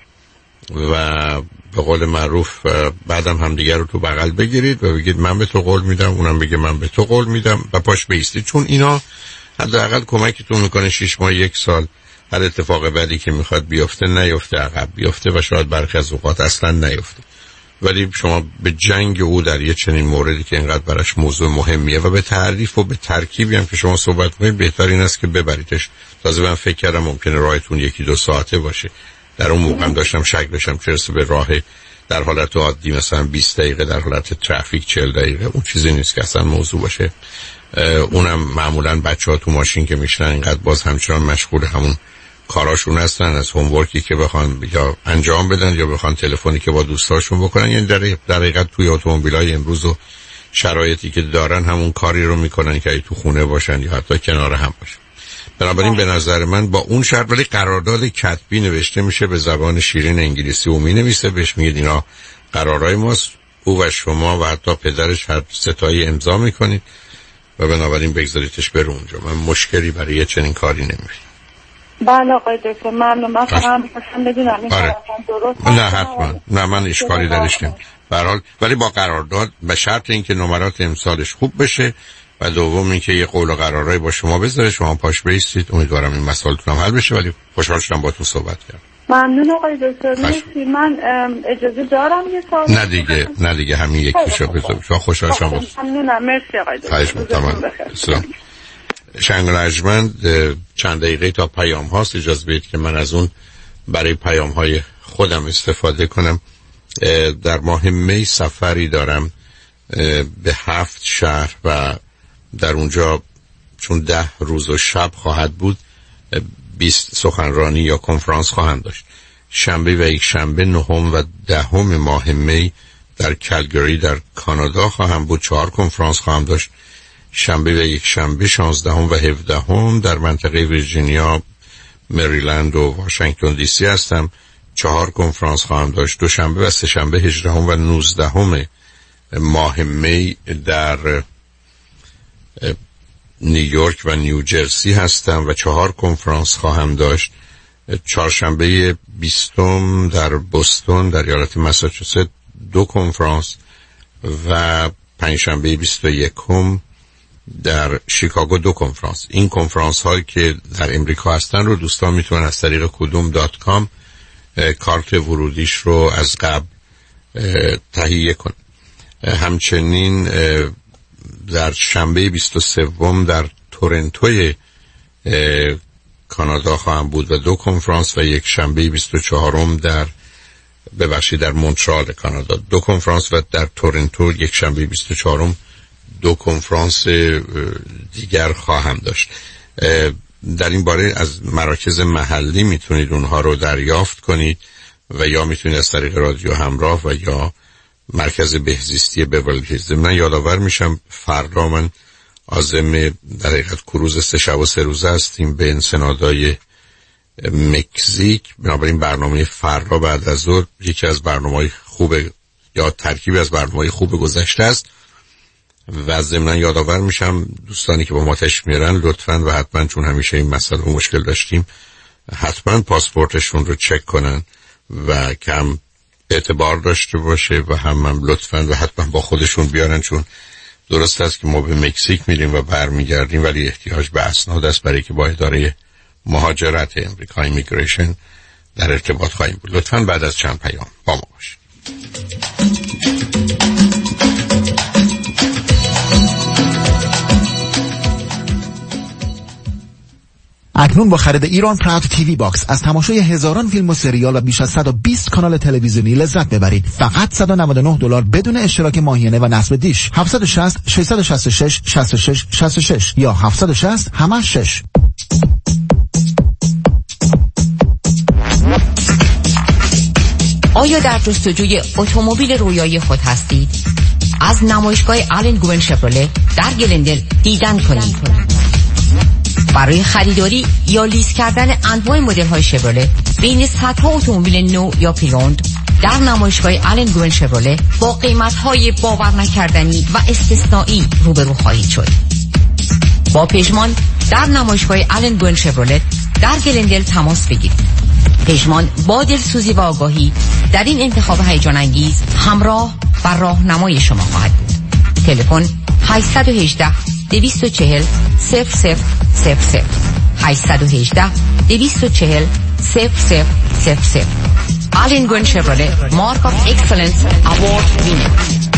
و به قول معروف بعدم همدیگه رو تو بغل بگیرید و بگید من به تو قول میدم، اونم بگه من به تو قول میدم و پاش بیستید. چون اینا حداقل کمکتون میکنه 6 ماه 1 سال هر اتفاق بدی که میخواد بیفته نیفته، عقب بیفته و شاید برخی از اوقات اصلا نیفته. ولی شما به جنگ او در یه چنین موردی که اینقدر براش موضوع مهمیه و به تعریف و به ترکیبی هم که شما صحبت کنید، بهتر این است که ببریدش. تازه من فکر کردم ممکنه راهتون 1-2 ساعته باشه. در اون موقع داشتم شک داشتم چه رسه به راه در حالت عادی مثلا 20 دقیقه، در حالت ترافیک 40 دقیقه، اون چیزی نیست که اصلا موضوع باشه. اونم معمولا بچه‌ها تو ماشین که میشنن اینقدر باز همچنان مشغول همون کاراشون هستن، از هومورکی که بخوان یا انجام بدن یا بخوان تلفنی که با دوستاشون بکنن. یعنی در حقیقت توی اتومبیلای امروز و شرایطی که دارن همون کاری رو میکنن که ای تو خونه باشن یا حتی کنار هم باشن. بنابراین به نظر من با اون شرط، ولی قرارداد کتبی نوشته میشه به زبان شیرین انگلیسی و مینویسه، بهش میگید اینا قرارای ماست، او و شما و حتی پدرش هر ستایی امضا میکنید و بنابراین بگذاریدش بره اونجا. من مشکلی برای یه چنین کاری نمیبینم. بله آقای دکتر، ممنون. من فقط بدونم این درست نه حتما، نه من اشکالی درش نمیبینم به هر حال، ولی با قرارداد به شرط اینکه نمرات امسالش خوب بشه و دوم اینکه یه قول و قرارایی با شما بذاره، شما پاش بیستید. امیدوارم این مسائلتون هم حل بشه، ولی خوشحال شدم باهاتون صحبت کردم. ممنون آقای دکتر. مرسی. من اجازه دارم یه سوال؟ نه دیگه همین یکیشو بذار. شما خوشحال شدم باهاتون. ممنونم. مرسی آقای دکتر. سلام. شنگرجمند چند دقیقه تا پیام هاست، اجازه بدید که من از اون برای پیام های خودم استفاده کنم. در ماه می سفری دارم به 7 شهر و در اونجا چون 10 روز و شب خواهد بود 20 سخنرانی یا کنفرانس خواهم داشت. شنبه و یک شنبه 9 و 10 ماه می در کلگری در کانادا خواهم بود، 4 کنفرانس خواهم داشت. شنبه و یک شنبه 16 و 17 در منطقه ویرجینیا، مریلند و واشنگتن دی سی هستم، 4 کنفرانس خواهم داشت. دوشنبه و سه شنبه 18 و 19 ماه می در نیویورک و نیوجرسی هستم و 4 کنفرانس خواهم داشت. چهارشنبه 20 در بوستون در ایالت مساچوست 2 کنفرانس و پنجشنبه 21 در شیکاگو 2 کنفرانس. این کنفرانس هایی که در امریکا هستن رو دوستان میتونن از طریق kudum.com کارت ورودیش رو از قبل تهیه کنن. همچنین در شنبه 23 در تورنتوی کانادا خواهم بود و 2 کنفرانس و یک شنبه 24 در مونترال کانادا 2 کنفرانس و در تورنتو یک شنبه 24 2 کنفرانس دیگر خواهم داشت. در این باره از مراکز محلی میتونید اونها رو دریافت کنید و یا میتونید از طریق رادیو همراه و یا مرکز بهزیستی بیورلی هیلز. من یادآور میشم فردا من عازم در حقیقت کروز 3 شب و 3 روزه هستیم به انسنادای مکزیک. بنابراین برنامه فردا بعد از ظهر یکی از برنامه‌های خوب یا ترکیبی از برنامه‌های خوب گذشته است و ضمن یادآور میشم دوستانی که با ما تشریف میارن لطفاً و حتما، چون همیشه این مسئله رو مشکل داشتیم، حتما پاسپورتشون رو چک کنن و کم اعتبار داشته باشه و هم لطفاً و حتما با خودشون بیارن، چون درست است که ما به مکزیک میریم و برمیگردیم ولی احتیاج به اسناد است برای که با اداره مهاجرت امریکا ایمیگریشن در ارتباط خواهیم بود. لطفاً بعد از چند پیام با ما باشید. اکنون با خرید ایران پراود تیوی باکس از تماشای هزاران فیلم و سریال و بیش از 120 کانال تلویزیونی لذت ببرید. فقط $199 بدون اشتراک ماهیانه و نصب دیش. 760 666 66 66 یا 760 همش 6. آیا در جستجوی اتومبیل رویایی خود هستید؟ از نمایشگاه آلن گوون شفرله در گلندل دیدن کنید. برای خریداری یا لیز کردن انواع مدل‌های شفرله بین صدها اتومبیل نو یا پریوند در نمایشگاه آلن گوون شفرله با قیمت‌های باور نکردنی و استثنایی روبرو خواهید شد. با پژمان در نمایشگاه آلن گوون شفرله در گلندل تماس بگیرید. پژمان با دلسوزی و آگاهی در این انتخاب هیجان انگیز همراه و راهنمای شما خواهد بود. تلفن 818 240 0000 818 240 0000. آلن گوون شفرله مارک آف اکسلنس اوارد وینر.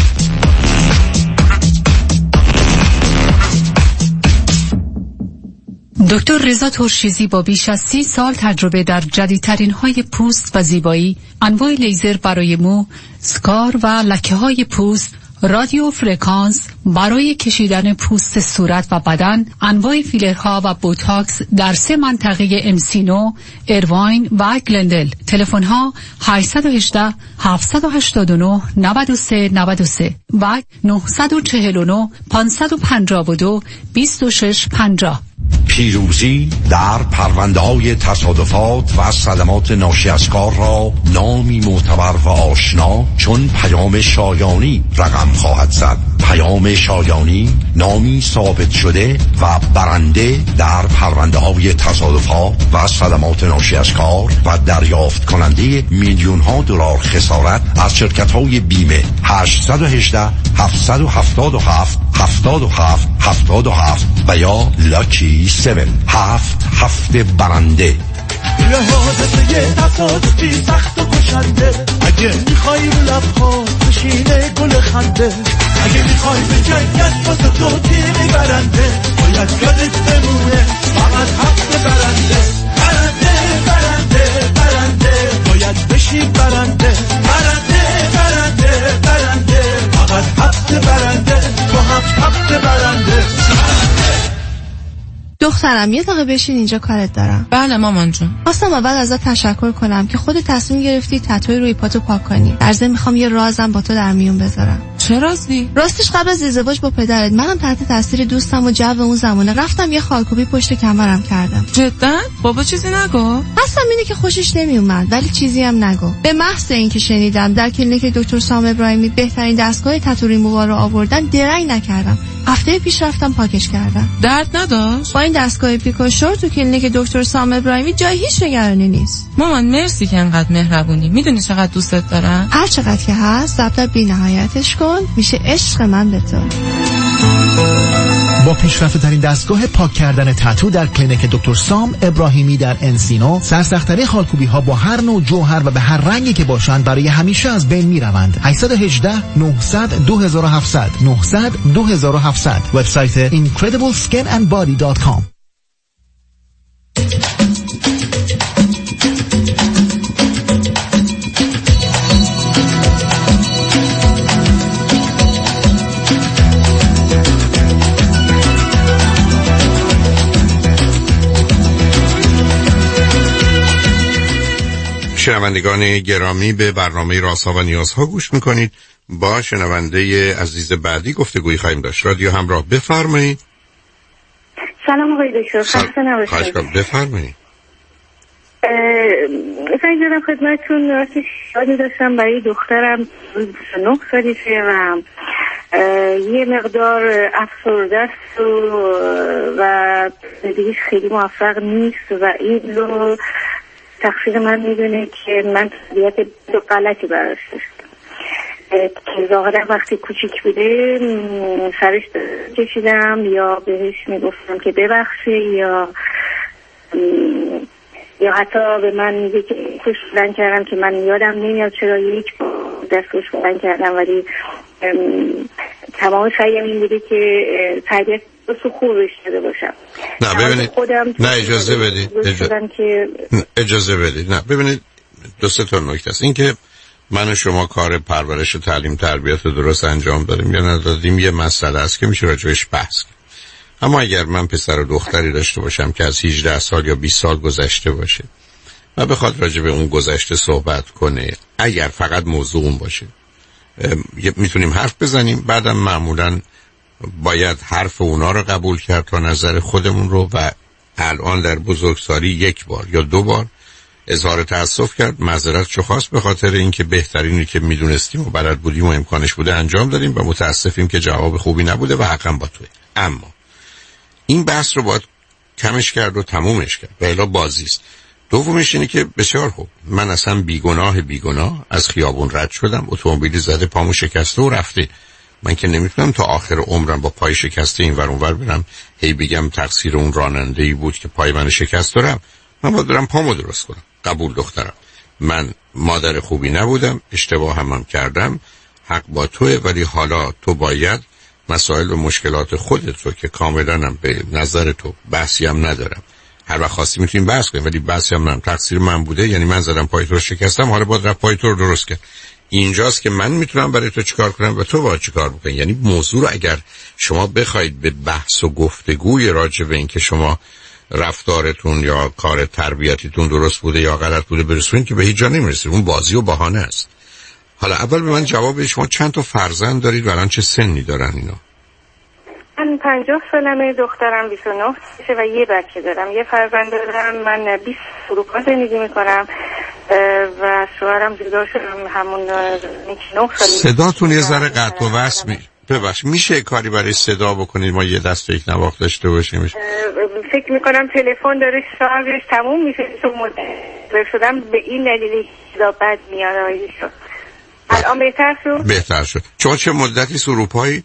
دکتر رضا ترشیزی با بیش از 30 سال تجربه در جدیدترین های پوست و زیبایی، انواع لیزر برای مو، سکار و لکه های پوست، رادیو فرکانس برای کشیدن پوست صورت و بدن، انواع فیلرها و بوتاکس در 3 منطقه امسینو، ایرواین و گلندل. تلفن ها 818 789 93 93 و 949 552 26 50. پیروزی در پرونده‌های تصادفات و صدمات ناشی از کار را نامی معتبر و آشنا چون پیام شایانی رقم خواهد زد. پیام شایانی نامی ثابت شده و برنده در پرونده‌های تصادفات و صدمات ناشی از کار و دریافت کننده میلیون‌ها دلار خسارت از شرکت‌های بیمه. 818 777 77 77 و یا لاکی 7 برنده. حادثه تصادفی سخت و کشنده، اگه میخوای رو لبها بشینه گل خنده، اگه میخوای به جنگت واسه تو تیمی برنده، باید یادت بمونه فقط حق برنده. برنده برنده برنده باید بشی برنده. برنده برنده برنده فقط حق برنده، تو هم حق برنده. دخترم یه دقیقه بشین اینجا، کارت دارم. بله مامان جون. خواستم اول ازت تشکر کنم که خودت تصمیم گرفتی تتوی روی پاتو پاک کنی. در ضمن میخوام یه رازم با تو در میون بذارم. چه رازی؟ راستش قبل از ازدواج با پدرت منم تحت تاثیر دوستم و جو اون زمانه رفتم یه خالکوبی پشت کمرم کردم. جدا؟ بابا چیزی نگو؟ اصلا اینه که خوشش نمیومد، ولی چیزی هم نگو. به محض اینکه شنیدم در کلینیک دکتر سام ابراهیمی بهترین دستگاه تتو ریمووال رو آوردن، درنگ نکردم. هفته پیش رفتم پاکش کردم. درد نداشت؟ با این دستگاه پیکوشور تو کلینیک دکتر سام ابراهیمی جای هیچ نگرانی نیست. مامان مرسی که انقدر مهربونی. میدونی چقدر دوستت دارم؟ هر چقدر که هست ضبط بی‌نهایتش کن، میشه عشق من به تو. با پیشرفته ترین دستگاه پاک کردن تتو در کلینیک دکتر سام ابراهیمی در انسینو، سرسخت‌ترین خالکوبی ها با هر نوع جوهر و به هر رنگی که باشند برای همیشه از بین میروند. 818 900 2700 900 2700. وبسایت incredibleskinandbody.com. شنوندگان گرامی، به برنامه رازها و نیازها گوش میکنید. با شنونده عزیز بعدی گفتگویی خواهیم داشت. رادیو همراه، بفرمایید. سلام آقای دکتر. خسته نباشید. بفرمایید. زنگ زدم خدمتتون وقتی شادی داشتم برای دخترم 9 سالشه و یه مقدار افسرده است و زندگیش خیلی موفق نیست و این رو تقصیر من میدونه که من تربیت غلطی براش داشتم که ظاهرا وقتی کوچیک بوده سرش کشیدم یا بهش میگفتم که ببخشه یا حتی به من میگه که خوش بلند کردم که من یادم نمیاد چرا یک دستش بلند کردم، ولی تمام سعیم این بوده که تربیت بسو خوبش شده باشم. نه ببینید، نه اجازه بدید. نه ببینید، دو سه تا نکته است. این که من و شما کار پرورش و تعلیم تربیت رو درست انجام دادیم یا ندادیم یه مسئله است که میشه راجعش بحث کرد. اما اگر من پسر و دختری داشته باشم که از 18 سال یا 20 سال گذشته باشه و بخواد راجع به اون گذشته صحبت کنه، اگر فقط موضوع اون باشه میتونیم حرف بزنیم، بعدم معمولاً باید حرف اونا رو قبول کرد تا نظر خودمون رو، و الان در بزرگسالی 1 بار یا 2 بار اظهار تأسف کرد، معذرت چه خواست، به خاطر اینکه بهترینی که میدونستیم و بلد بودیم و امکانش بوده انجام دادیم و متاسفیم که جواب خوبی نبوده و حقم با توه. اما این بحث رو باید کمش کرد و تمومش کرد و الا بازی است. دومش اینه که بسیار خوب، من اصلا بیگناه از خیابون رد شدم، اتومبیلی زده پامو شکسته و رفته. من که نمیتونم تا آخر عمرم با پای شکسته این ور اون ور برم هی بگم تقصیر اون راننده‌ای بود که پای من شکست دارم. من باید برم پامو درست کنم. قبول دخترم، من مادر خوبی نبودم، اشتباه هم کردم، حق با توه، ولی حالا تو باید مسائل و مشکلات خودت رو که کاملا هم به نظر تو بحثی هم ندارم، هر وقت خواستی میتونیم بحث کنیم، ولی بحثی هم ندارم، تقصیر من بوده، یعنی من زدم پای تو رو شکستم، حالا باید رفت پای تو رو درست کرد. اینجاست که من میتونم برای تو چیکار کنم و تو باید چیکار بکنی. یعنی موضوع رو اگر شما بخواید به بحث و گفتگوی راجع به این که شما رفتارتون یا کار تربیتیتون درست بوده یا غلط بوده برسونید که به هیچ جا نمیرسید، اون بازی و بهانه است. حالا اول به من جواب بدید، شما چند تا فرزند دارید و الان چه سنی دارن اینا؟ من 50 سالمه، دخترم 29 سالشه و یه بچه دارم. یه فرزند دارم. من 20 اروپا زندگی میکنم و شوهرم جدا شدم همون 9 سال. صداتون یه ذره قطع و وصل ببخشید، میشه کاری برای صدا بکنید ما یه دست و یک نواخت داشته باشیم؟ فکر میکنم تلفن داره شارژش تموم میشه، چون متوجه شدم به این دلیلی صدا بد میاد. الان بهتر شد. شما چه مدتی اروپایید؟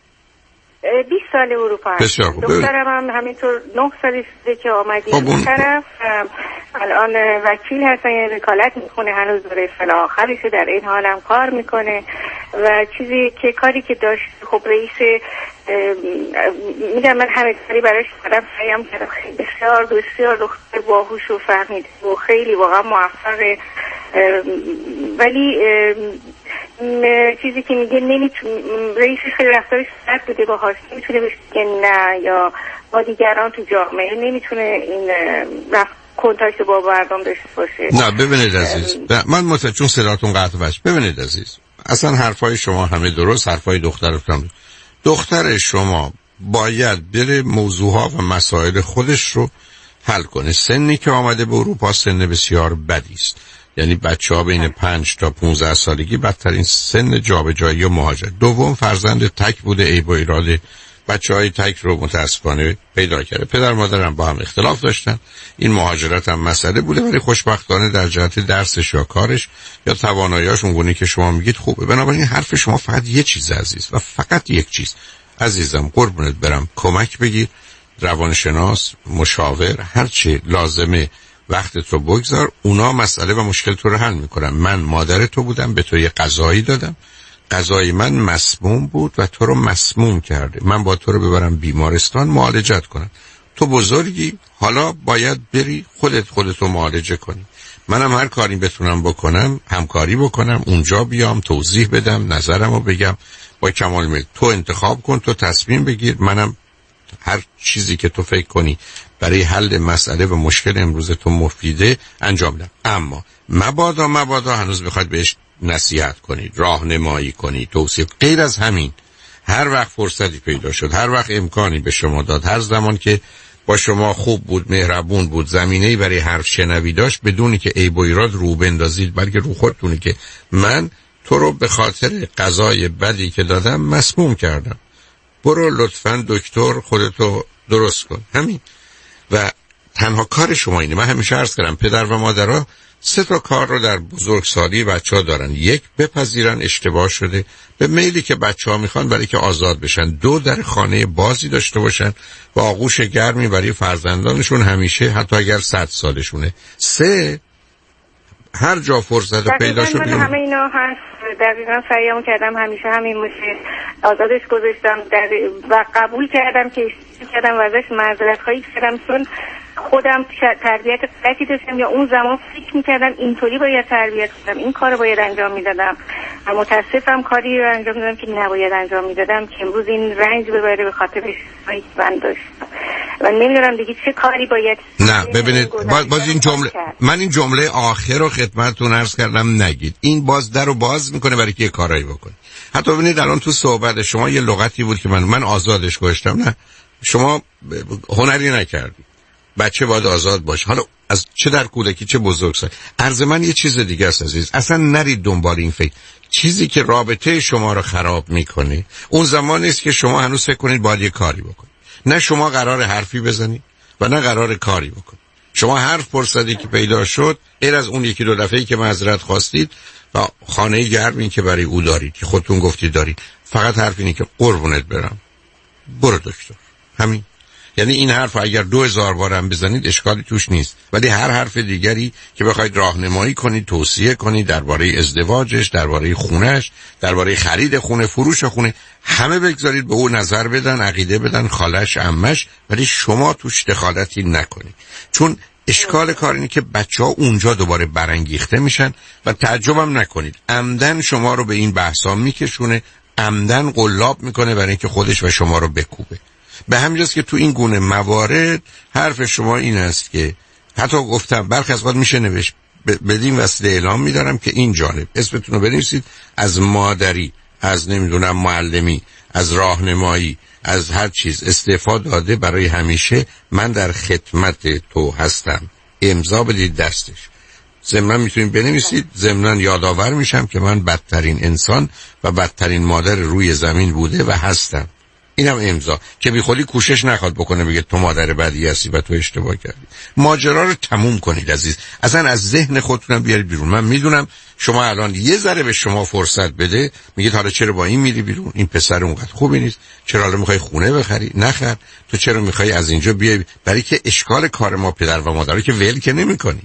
20 سال اروپا هست. بسیار خوب. دخترم هم همینطور 9 سالی که آمدیم این طرف. الان وکیل هستن، یعنی وکالت میخونه، هنوز دوره سال آخرشه، در این حال هم کار میکنه و چیزی که کاری که داشت، خب رئیس میگم من همه کاری براش کردم، سعیم کردم، خیلی بسیار دختر باهوش و فهمید و خیلی واقعا موفقه، ولی چیزی که میگه نمیتونه، رئیسش خیلی رفتارش سخت بوده باهاش، نمیتونه بهش که نه، یا با دیگران تو جامعه نمیتونه این کنتاکت با مردم داشته باشه. نه ببینید عزیز، من متوجه، چون صداتون قطع بشه. ببینید عزیز، اصلا حرفای شما همه درست، حرفای دخترتون. دختر شما باید بره موضوعها و مسائل خودش رو حل کنه. سنی که آمده به اروپا سن بسیار بدی است، یعنی بچه‌ها بین 5 تا 15 سالگی بدترین سن جابجایی و مهاجرت. دوم فرزند تک بوده، عیب و ایراد بچه‌های تک رو متاسفانه پیدا کرده. پدر مادرم با هم اختلاف داشتن، این مهاجرت هم مسئله بوده، ولی خوشبختانه در جهت درسش یا کارش یا توانایی‌اش اونگونه که شما میگید خوبه. بنابراین حرف شما فقط یه چیز عزیز و فقط یک چیز. عزیزم قربونت برم، کمک بگیر، روانشناس، مشاور، هر چی لازمه وقتت رو بگذار، اونا مسئله و مشکل تو رو حل میکنن. من مادر تو بودم، به تو یه غذایی دادم، غذای من مسموم بود و تو رو مسموم کرده، من با تو رو ببرم بیمارستان معالجت کنم. تو بزرگی، حالا باید بری خودت رو معالجه کنی. منم هر کاری بتونم بکنم همکاری بکنم، اونجا بیام توضیح بدم، نظرم رو بگم با کمال میل. تو انتخاب کن، تو تصمیم بگیر، منم هر چیزی که تو فکر کنی برای حل مسئله و مشکل امروز تو مفیده انجام بدم. اما مبادا هنوز بخواید بهش نصیحت کنید، راهنمایی کنید، توصیه. غیر از همین هر وقت فرصتی پیدا شد، هر وقت امکانی به شما داد، هر زمان که با شما خوب بود، مهربون بود، زمینه‌ای برای حرف شنوی داشت، بدونی که عیب و ایراد رو بندازید، بلکه رو خودتونی که من تو رو به خاطر قضای بدی که دادم مسموم کردم، برو لطفاً دکتر خودتو درست کن. همین. و تنها کار شما اینه. من همیشه عرض کردم پدر و مادرها 3 کار رو در بزرگسالی بچه‌ها دارن. 1 بپذیرن اشتباه شده به میلی که بچه‌ها میخوان برای که آزاد بشن. 2 در خانه بازی داشته باشن و آغوش گرمی برای فرزندانشون همیشه، حتی اگر 100 سالشونه. 3 هر جا فرصت پیدا شد. همه اینا هست. دقیقاً سعیمو کردم همیشه همین باشه. آزادش گذاشتم و قبول کردم که کردم و ازش معذرت خواهی کردم، چون خودم تربیت غلطی داشتم یا اون زمان فکر میکردم اینطوری باید تربیت کنم، این کارو باید انجام میدادم و متاسفم کاری رو انجام دادم که نباید انجام میدادم که امروز این رنج ببره به خاطر اشتباهی که من داشتم و نمیدونم دیگه چه کاری باید. نه ببینید باز این جمله، من این جمله آخر رو خدمتتون عرض کردم نگید. این باز در رو باز میکنه برای که یه کارایی بکنه. حتی ببینید الان تو صحبت شما یه لغتی بود که من آزادش گذاشتم. نه، شما هنری نکردید. بچه باید آزاد باشه، حالا از چه در کودکی چه بزرگسال. عرض من یه چیز دیگه است عزیز، اصلا نرید دنبال این فکر. چیزی که رابطه شما رو خراب میکنه اون زمان است که شما هنوز فکر کنید باید یه کاری بکنید. نه شما قرار حرفی بزنید و نه قرار کاری بکنید. شما هر فرصتی که پیدا شد، غیر از اون 1-2 دفعه‌ای که معذرت خواستید و خانه گرمی که برای او دارید که خودتون گفتید دارید، فقط حرف اینه که قربونت برم برو دکتر. همین. یعنی این حرف اگر 2000 بار هم بزنید اشکالی توش نیست، ولی هر حرف دیگری که بخواید راهنمایی کنید، توصیه کنید درباره ازدواجش، درباره خونهش، درباره خرید خونه، فروش خونه، همه بگذارید به او نظر بدن، عقیده بدن، خالش، عمش، ولی شما توش دخالتی نکنید. چون اشکال کار اینه که بچه‌ها اونجا دوباره برانگیخته میشن و تعجبم نکنید عمدن شما رو به این بحثا میکشونه، عمدن قلاب میکنه برای اینکه خودش و شما رو بکوبه. به همینجاست که تو این گونه موارد حرف شما این است که حتی گفتم برخی از وقت میشه نوشت، بدین وسیله اعلام میدارم که این جانب اسمتون رو بنویسید، از مادری، از نمیدونم معلمی، از راهنمایی، از هر چیز استعفا داده برای همیشه، من در خدمت تو هستم، امضا بدید دستش. ضمناً میتونید بنویسید، ضمناً یادآور میشم که من بدترین انسان و بدترین مادر روی زمین بوده و هستم. اینم امضا که بی خودی کوشش نخواد بکنه بگه تو مادر بدی هستی و تو اشتباه کردی. ماجرا رو تموم کنید عزیز، اصلا از ذهن خودتونم بیارید بیرون. من میدونم شما الان یه ذره به شما فرصت بده میگید حالا چرا با این میری بیرون، این پسر اونقدر خوبی نیست، چرا حالا میخوای خونه بخری، نخر، تو چرا میخوای از اینجا بیای، برای که اشکال کار ما پدر و مادر که ول که نمیکنی.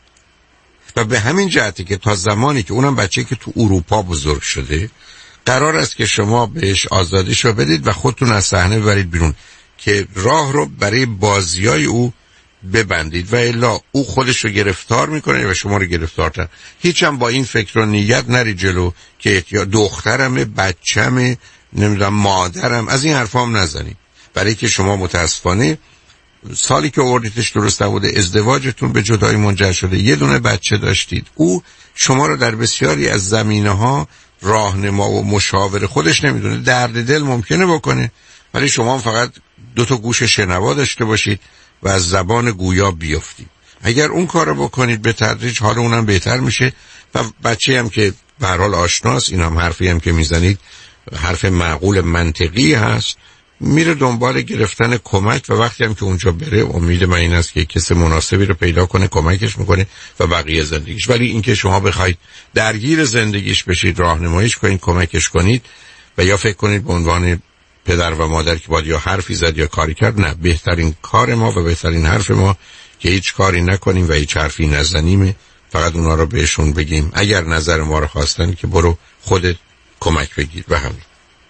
و به همین جهتی که تا زمانی که اونم بچه‌ای که تو اروپا بزرگ شده قرار است که شما بهش آزادیشو بدید و خودتون از صحنه ببرید بیرون که راه رو برای بازیای او ببندید و الا او خودش رو گرفتار میکنه و شما رو گرفتارتر. هیچم با این فکر و نیت نری جلو که یا دخترمه، بچه‌مه، نمیدونم مادرم، از این حرفا هم نزنید، برای که شما متاسفانه سالی که آوردیدش درست نبوده، ازدواجتون به جدایی منجر شده، یه دونه بچه داشتید، او شما رو در بسیاری از زمینه‌ها راهنما و مشاور خودش نمیدونه، درد دل ممکنه بکنه، ولی شما فقط 2 گوش شنوا داشته باشید و از زبان گویا بیافتید. اگر اون کارو بکنید به تدریج حال اونم بهتر میشه و بچه هم که به هر حال آشناست، این هم حرفی هم که میزنید حرف معقول منطقی هست، میره دنبال گرفتن کمک و وقتی هم که اونجا بره امید من این است که کسی مناسبی رو پیدا کنه کمکش میکنه و بقیه زندگیش. ولی اینکه شما بخواید درگیر زندگیش بشید، راهنماییش کنید، کمکش کنید و یا فکر کنید به عنوان پدر و مادر که باید یا حرفی زد یا کاری کرد، نه، بهترین کار ما و بهترین حرف ما که هیچ کاری نکنیم و هیچ حرفی نزنیم، فقط اونا رو بهشون بگیم اگر نظر ما رو خواستن که برو خودت کمک بگیر و همین.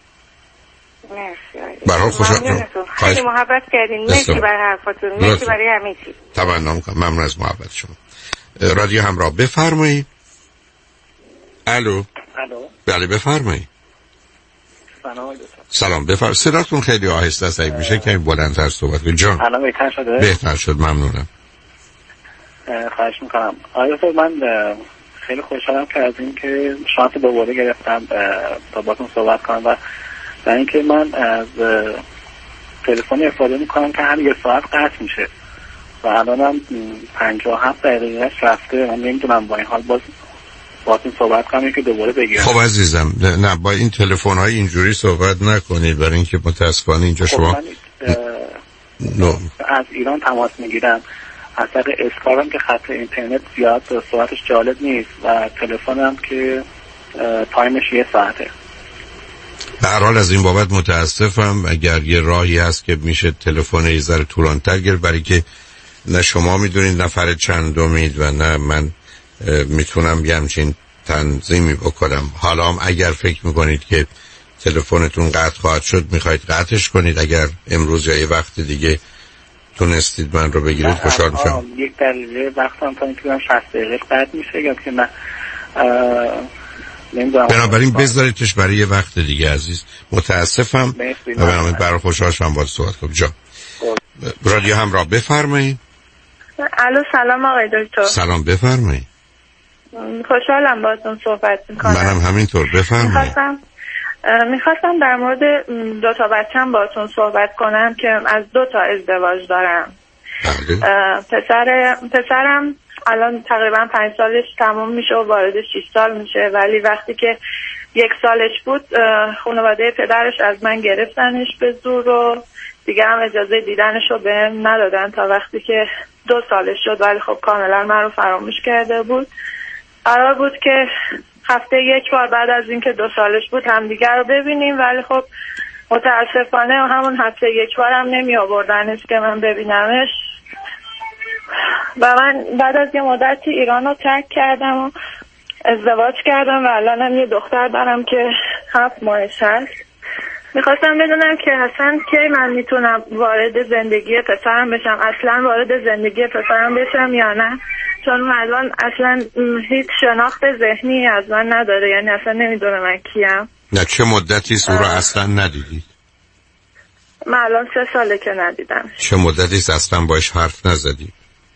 برای خیلی محبت کردین، مرسی برای حرفاتون، مرسی برای همه چی. تمنا میکنم، ممنون از محبت شما. رادیو همراه بفرمایید. الو. الو. بله بفرمایید. سلام بفرمایید. صداتون خیلی آهسته است. اگه میشه کمی بلندتر صحبت کنید. جان الان بهتر شده؟ بهتر شد، ممنونم. خواهش میکنم. آقای دکتر، من خیلی خوشحالم که از این که شانس دوباره گرفتم تا باتون صحبت کنم و در اینکه من از تلفن استفاده میکنم که هر یه ساعت قطع میشه و الانم 57 دقیقه رفته. من نمیدونم با این حال باتون صحبت کنم که دوباره بگیرم. خب عزیزم، نه با این تلفن های اینجوری صحبت نکنید، برای اینکه متاسفانه اینجا شما از ایران تماس میگیرم از طریق اسکایپ که خط اینترنت زیاد صحبتش جالب نیست و تلفنم که تایمش 1 ساعته. به هر حال از این بابت متاسفم. اگر یه راهی هست که میشه تلفن یه ذره طولانی‌تر گرفت، برای که نه شما میدونید نفر چندمید و نه من میتونم یه همچین تنظیمی بکنم. حالا هم اگر فکر میکنید که تلفنتون قطع خواهد شد میخواید قطعش کنید. اگر امروز یا یه وقت دیگه تونستید من رو بگیرید خوشحال میشم. 1 دقیقه وقتم تا اینکه 60 دقیقه قطع میشه یا که نه بنابراین بذاریدش برای یه وقت دیگه عزیز. متاسفم و بنابراین برای خوشحال شدم باید صحبت کنم. جا رادیو همراه بفرمایید. الو سلام آقای دکتر. سلام بفرمایید. خوشحالم باهاتون صحبت میکنم. منم همینطور. بفرمایید. میخواستم در مورد 2 تا بچه‌م باهاتون صحبت کنم که از 2 تا ازدواج دارم. پسرم الان تقریبا 5 سالش تموم میشه و وارد 6 سال میشه، ولی وقتی که 1 سالش بود خانواده پدرش از من گرفتنش به زور و دیگه هم اجازه دیدنش رو بهم ندادن تا وقتی که 2 سالش شد، ولی خب کاملا من رو فراموش کرده بود. قرار بود که هفته 1 بار بعد از اینکه 2 سالش بود همدیگر رو ببینیم، ولی خب متاسفانه همون هفته 1 بار هم نمی آوردنش که من ببینمش و من بعد از یه مدتی ایران رو ترک کردم و ازدواج کردم و الانم یه دختر دارم که 7 ماهش هست. میخواستم بدونم که اصلا کی من میتونم وارد زندگی پسرم بشم، اصلا وارد زندگی پسرم بشم یا نه، چون الان اصلا هیچ شناخت ذهنی از من نداره، یعنی اصلا نمیدونه من کیم. نه چه مدتی او رو اصلا ندیدید؟ من الان 3 ساله که ندیدم. چه مدتی اصلا باش حرف نزدید؟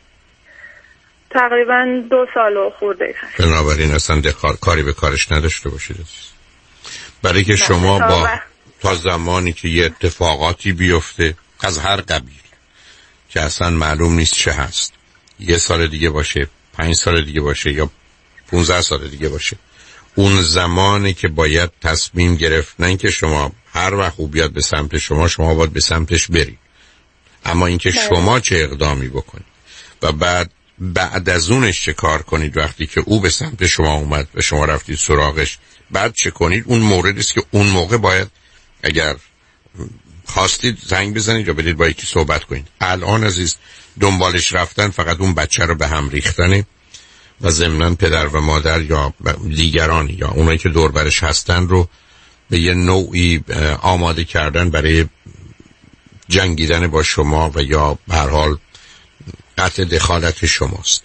تقریبا 2 سال و خورده. بنابراین اصلا کاری به کارش نداشته باشید، برای که شما با تا زمانی که یه اتفاقاتی بیفته از هر قبیل که اصلا معلوم نیست چه هست، 1 سال دیگه باشه، 5 سال دیگه باشه یا 15 سال دیگه باشه، اون زمانی که باید تصمیم گرفت، نه اینکه شما هر وقت او بیاد به سمت شما باید به سمتش برید، اما اینکه شما چه اقدامی بکنید و بعد از اونش چه کار کنید. وقتی که او به سمت شما اومد و شما رفتید سراغش، بعد چه کنید، اون موردی است که اون موقع باید اگر خواستید زنگ بزنید یا بدید با یکی صحبت کنید. الان عزیز دنبالش رفتن فقط اون بچه رو به هم ریختنه و ضمناً پدر و مادر یا دیگرانی یا اونایی که دور برش هستن رو به یه نوعی آماده کردن برای جنگیدن با شما و یا به هر حال قطع دخالت شماست.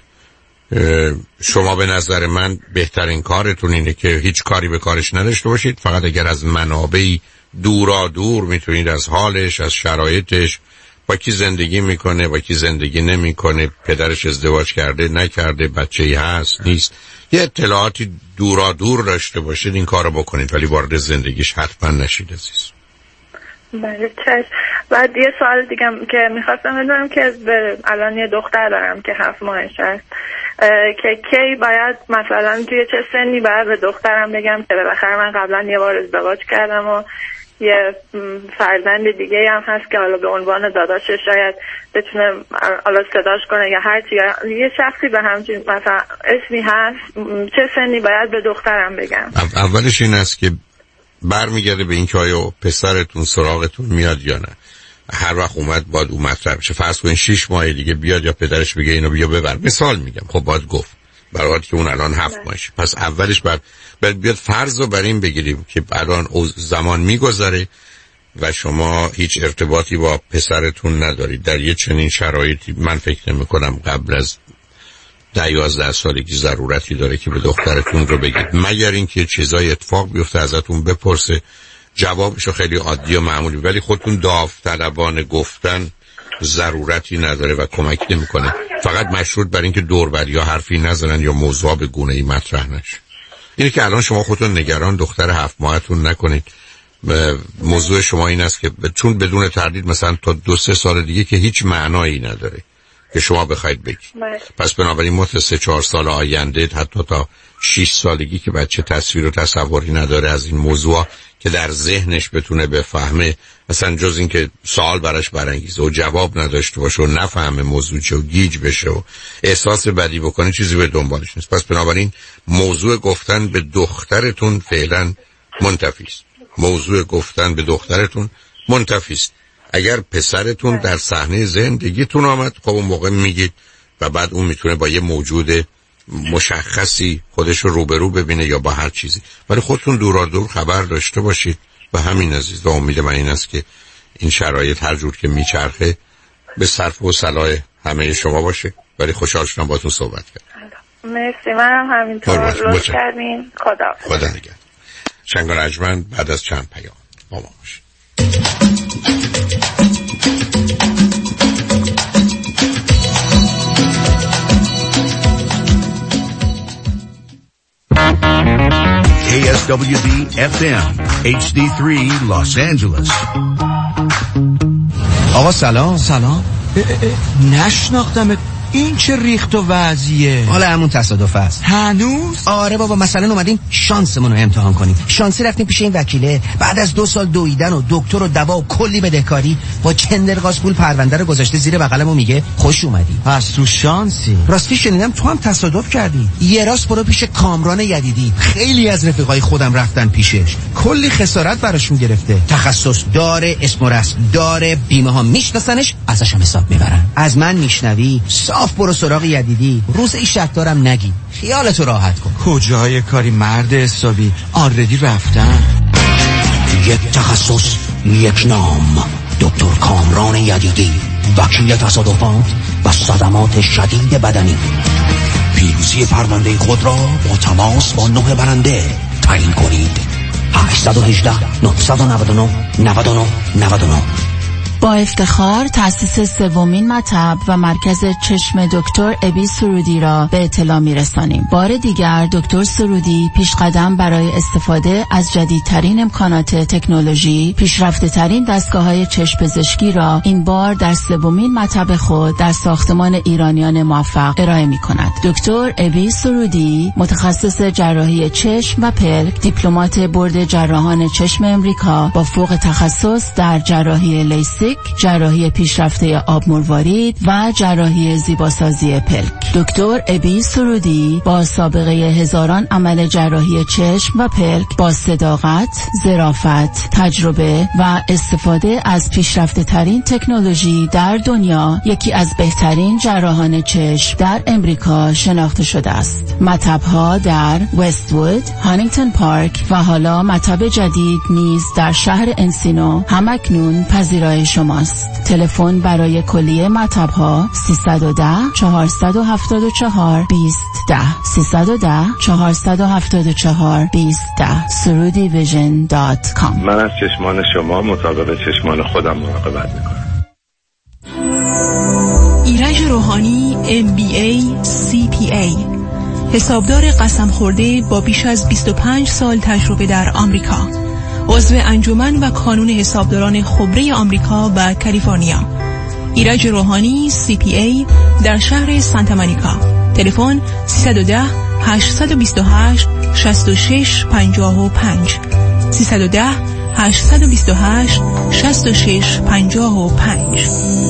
شما به نظر من بهترین کارتون اینه که هیچ کاری به کارش نداشته باشید، فقط اگر از منابعی دور میتونید از حالش، از شرایطش، با کی زندگی میکنه، با کی زندگی نمیکنه، پدرش ازدواج کرده نکرده، بچه‌ای هست نیست، یه اطلاعاتی دور داشته باشید، این کارو بکنید، ولی وارد زندگیش حتما نشید عزیز. بله چشم. بعد یه سوال دیگه که میخواستم بدونم که الان یه دختر دارم که 7 ماهش هست که کی باید مثلا توی چه سنی باید به دخترم بگم که بالاخره من قبلا یه بار ازدواج کردم و یه فرزند دیگه هم هست که حالا به عنوان داداشش شاید بتونه حالا صداش کنه یا هرچی، یه شخصی به همچین مثلا اسمی هست، چه سنی باید به دخترم بگم؟ اولش این است که برمیگرده به این که آیا پسرتون سراغتون میاد یا نه. هر وقت اومد باید او مطرح بشه. فرض کنین 6 ماه دیگه بیاد یا پدرش بگه اینو بیا ببر، مثال میگم، خب باید گفت برای که اون الان 7 ماهشه. پس اولش باید بیاد فرض رو بر این بگیریم که الان زمان میگذره و شما هیچ ارتباطی با پسرتون ندارید. در یه چنین شرایطی من فکر نمی‌کنم قبل از 10-11 سالگی ضرورتی داره که به دخترتون رو بگید، مگر اینکه چیزای اتفاق بیفته ازتون بپرسه جوابشو خیلی عادی و معمولی، ولی خودتون داوطلبانه گفتن ضرورتی نداره و کمک نمیکنه. فقط مشروط بر اینکه دوربر یا حرفی نزنن یا موضوع به گونه‌ای مطرح نشه. اینه که الان شما خودتون نگران دختر 7 ماهتون نکنید. موضوع شما این است که چون بدون تردید مثلا تا 2-3 سال دیگه که هیچ معنایی نداره که شما بخواید بگید. پس بنابراین ما تا 3-4 سال آینده، حتی تا 6 سالگی که بچه تصویر و تصوری نداره از این موضوع که در ذهنش بتونه بفهمه، مثلا جز این که سوال براش برانگیزه و جواب نداشته باشه و نفهمه موضوع چه و گیج بشه و احساس بدی بکنه، چیزی به دنبالش نیست. پس بنابراین موضوع گفتن به دخترتون فعلا منتفی است. موضوع گفتن به دخترتون منتفی است. اگر پسرتون در صحنه زندگیتون آمد، خب اون موقع میگید و بعد اون میتونه با یه موجود مشخصی خودش رو روبرو ببینه یا با هر چیزی، ولی خودتون دور خبر داشته باشید. و همین عزیز، و امید من این است که این شرایط هر جور که میچرخه به صرف و صلاح همه شما باشه. ولی خوشحال شدم باهاتون صحبت کردم. مرسی، منم همینطور. لطف کردین. خدا نگهدار. شنگار ارجمند بعد از چند پیام با ما باشید. KSWB FM HD3 Los Angeles. آقا سلام. نشناختم. این چه ریخت و وضعیه؟ حالا همون تصادف است. هنوز؟ آره بابا، مثلا اومدیم شانسمون رو امتحان کنیم. شانسی رفتیم پیش این وکیله، بعد از 2 سال دویدن و دکتر و دوا و کلی بدهکاری با چندرغاز پول پرونده رو گذاشته زیر بغلم و میگه خوش اومدی. پس تو شانسی. راستی شنیدم تو هم تصادف کردی. یه راست برو پیش کامران یدیدی. خیلی از رفیقای خودم رفتن پیشش، کلی خسارت براشون گرفته. تخصص داره، اسم و رسم داره، بیمه ها میشناسنش، ازش هم حساب میبرن. از من میشنوی؟ برو سراغ یدیدی. روز این شک دارم نگی، خیالتو راحت کن. کجای کاری مرد حسابی، آردی رفتن. یک تخصص، یک نام، دکتر کامران یدیدی، وکیل تصادفات و صدمات شدید بدنی. پیروزی پرونده خود را با تماس با 9 برنده تعیین کنید. 818 999 99 99. با افتخار تأسیس 3مین مطب و مرکز چشم دکتر ابی سرودی را به اطلاع می‌رسانیم. بار دیگر دکتر سرودی پیشقدم برای استفاده از جدیدترین امکانات تکنولوژی، پیشرفته‌ترین دستگاه‌های چشم پزشکی را این بار در 3مین مطب خود در ساختمان ایرانیان موفق ارائه می‌کند. دکتر ابی سرودی متخصص جراحی چشم و پلک، دیپلمات بورد جراحان چشم امریکا با فوق تخصص در جراحی لیزر، جراحی پیشرفته آب مروارید و جراحی زیباسازی پلک. دکتر ابی سرودی با سابقه هزاران عمل جراحی چشم و پلک با صداقت، ظرافت، تجربه و استفاده از پیشرفته ترین تکنولوژی در دنیا یکی از بهترین جراحان چشم در امریکا شناخته شده است. مطب‌ها در وست‌وود، هانینگتون پارک و حالا مطب جدید نیز در شهر انسینو همکنون پذیرای شماست. تلفن برای کلیه مطب‌ها 310 474 2010 310 474 2010 surudivision.com. من از چشمان شما مطابق چشمان خودم مراقبت میکنم. ایرج روحانی MBA CPA، حسابدار قسم خورده با بیش از 25 سال تجربه در آمریکا، عضو انجمن و کانون حسابداران خبره آمریکا و کالیفرنیا. ایرج روحانی CPA در شهر سانتا مونیکا. تلفن 310 828 6655 310 828 6655.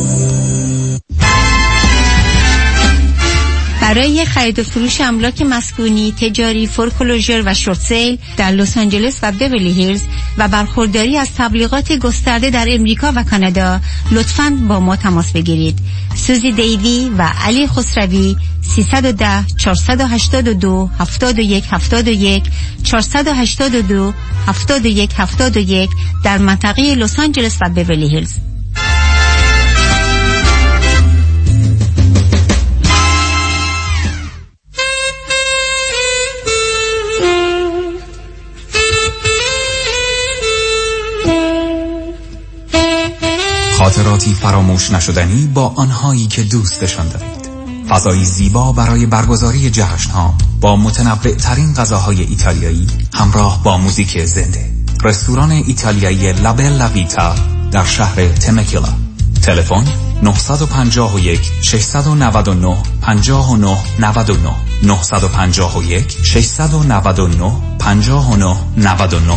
برای خرید و فروش املاک مسکونی، تجاری، فورکلوزر و شورت سیل در لس آنجلس و بیورلی هیلز و برخورداری از تبلیغات گسترده در امریکا و کانادا، لطفاً با ما تماس بگیرید. سوزی دیوی و علی خسروی 310 482 71 71 482 71 71 در منطقه لس آنجلس و بیورلی هیلز. لحظاتی فراموش نشدنی با آنهایی که دوستشان دارید. فضایی زیبا برای برگزاری جشن‌ها با متنوع ترین غذاهای ایتالیایی همراه با موزیک زنده. رستوران ایتالیایی لابلا ویتا در شهر تمکیلا. تلفن 951 699 59 99 951 699 59 99.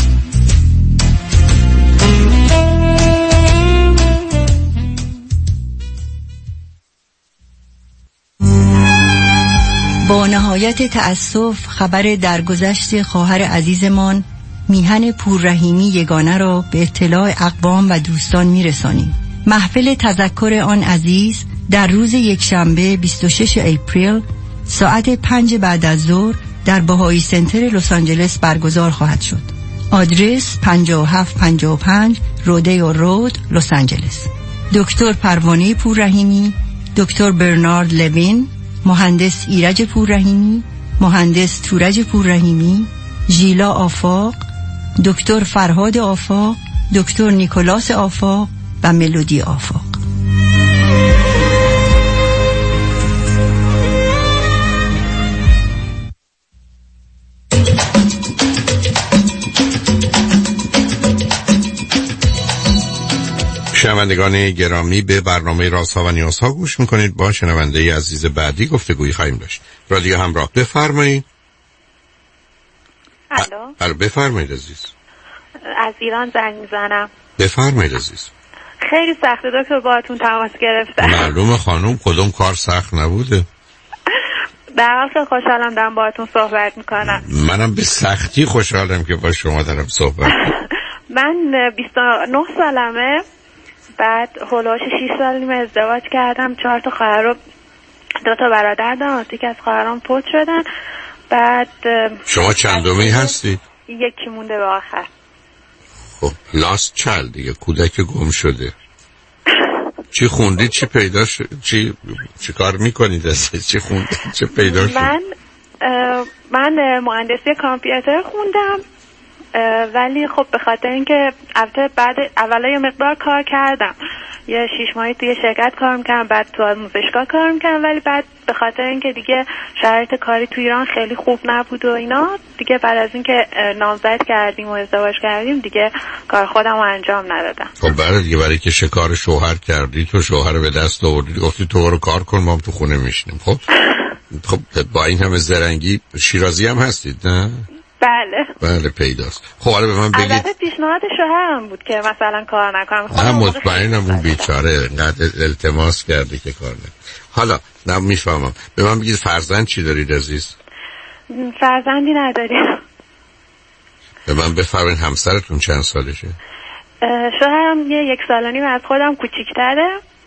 با نهایت تأسف خبر درگذشت خواهر عزیزمان میهن پوررحیمی یگانه را به اطلاع اقوام و دوستان میرسانیم. محفل تذکر آن عزیز در روز یکشنبه 26 اپریل ساعت 5 بعد از ظهر در بهایی سنتر لس آنجلس برگزار خواهد شد. آدرس 5755 رودیو رود، لس آنجلس. دکتر پروانه پوررحیمی، دکتر برنارد لوین، مهندس ایرج پوررحیمی، مهندس تورج پوررحیمی، ژیلا آفاق، دکتر فرهاد آفاق، دکتر نیکولاس آفاق و ملودی آفاق. شنوندگان گرامی، به برنامه رازها و نیازها گوش میکنید. با شنونده عزیز بعدی گفتگویی خواهیم داشت. رادیو همراه، بفرمایید. الو بفرمایید عزیز. از ایران زنگ میزنم. بفرمایید عزیز. خیلی سخته دکتر باهاتون تماس گرفتم. معلومه خانم، کدوم کار سخت نبوده. در حال خیلی خوشحالم دارم باهاتون صحبت میکنم. منم به سختی خوشحالم که با شما دارم صحبت میکنم. من 29 سالمه. بعد هولوش 6 سال ازدواج کردم. 4 تا خواهر و 2 تا برادر دارم. یکی از خواهرام فوت شدن. بعد شما چندمی هستید؟ یکی مونده به آخر. خب لاست چایلد دیگه، کودک گم شده. چی خوندید؟ چی پیدا شد؟ چی کار میکنید؟ چی خوندید؟ چی پیدا شد؟ من مهندسی کامپیوتر خوندم، ولی خب به خاطر اینکه البته بعد اولا یه مقدار کار کردم، یه 6 ماهی توی شرکت کار میکردم، بعد تو آموزشگاه کار میکردم، ولی بعد به خاطر اینکه دیگه شرایط کاری تو ایران خیلی خوب نبود و اینا، دیگه بعد از اینکه نامزد کردیم و ازدواج کردیم دیگه کار خودم رو انجام ندادم. خب برای دیگه برای که شکار شوهر کردی، تو شوهر به دست آوردی، گفتی تو برو کار کن، ما هم تو خونه میشنیم. خب با این همه زرنگی شیرازی هم هستید نه؟ بله پیداست. خب حالا به من بگید. البته پیشنهاد شوهرم بود که مثلا کار نکنم. من مطمئنم اون بیچاره اینقدر التماس کرده که کار نکنه. حالا نه میفهمم. به من بگید فرزند چی دارید عزیز؟ فرزندی نداریم. به من بفرمایید همسرتون چند سالشه؟ شوهرم 1 سال و نیم از خودم کوچیک‌تره.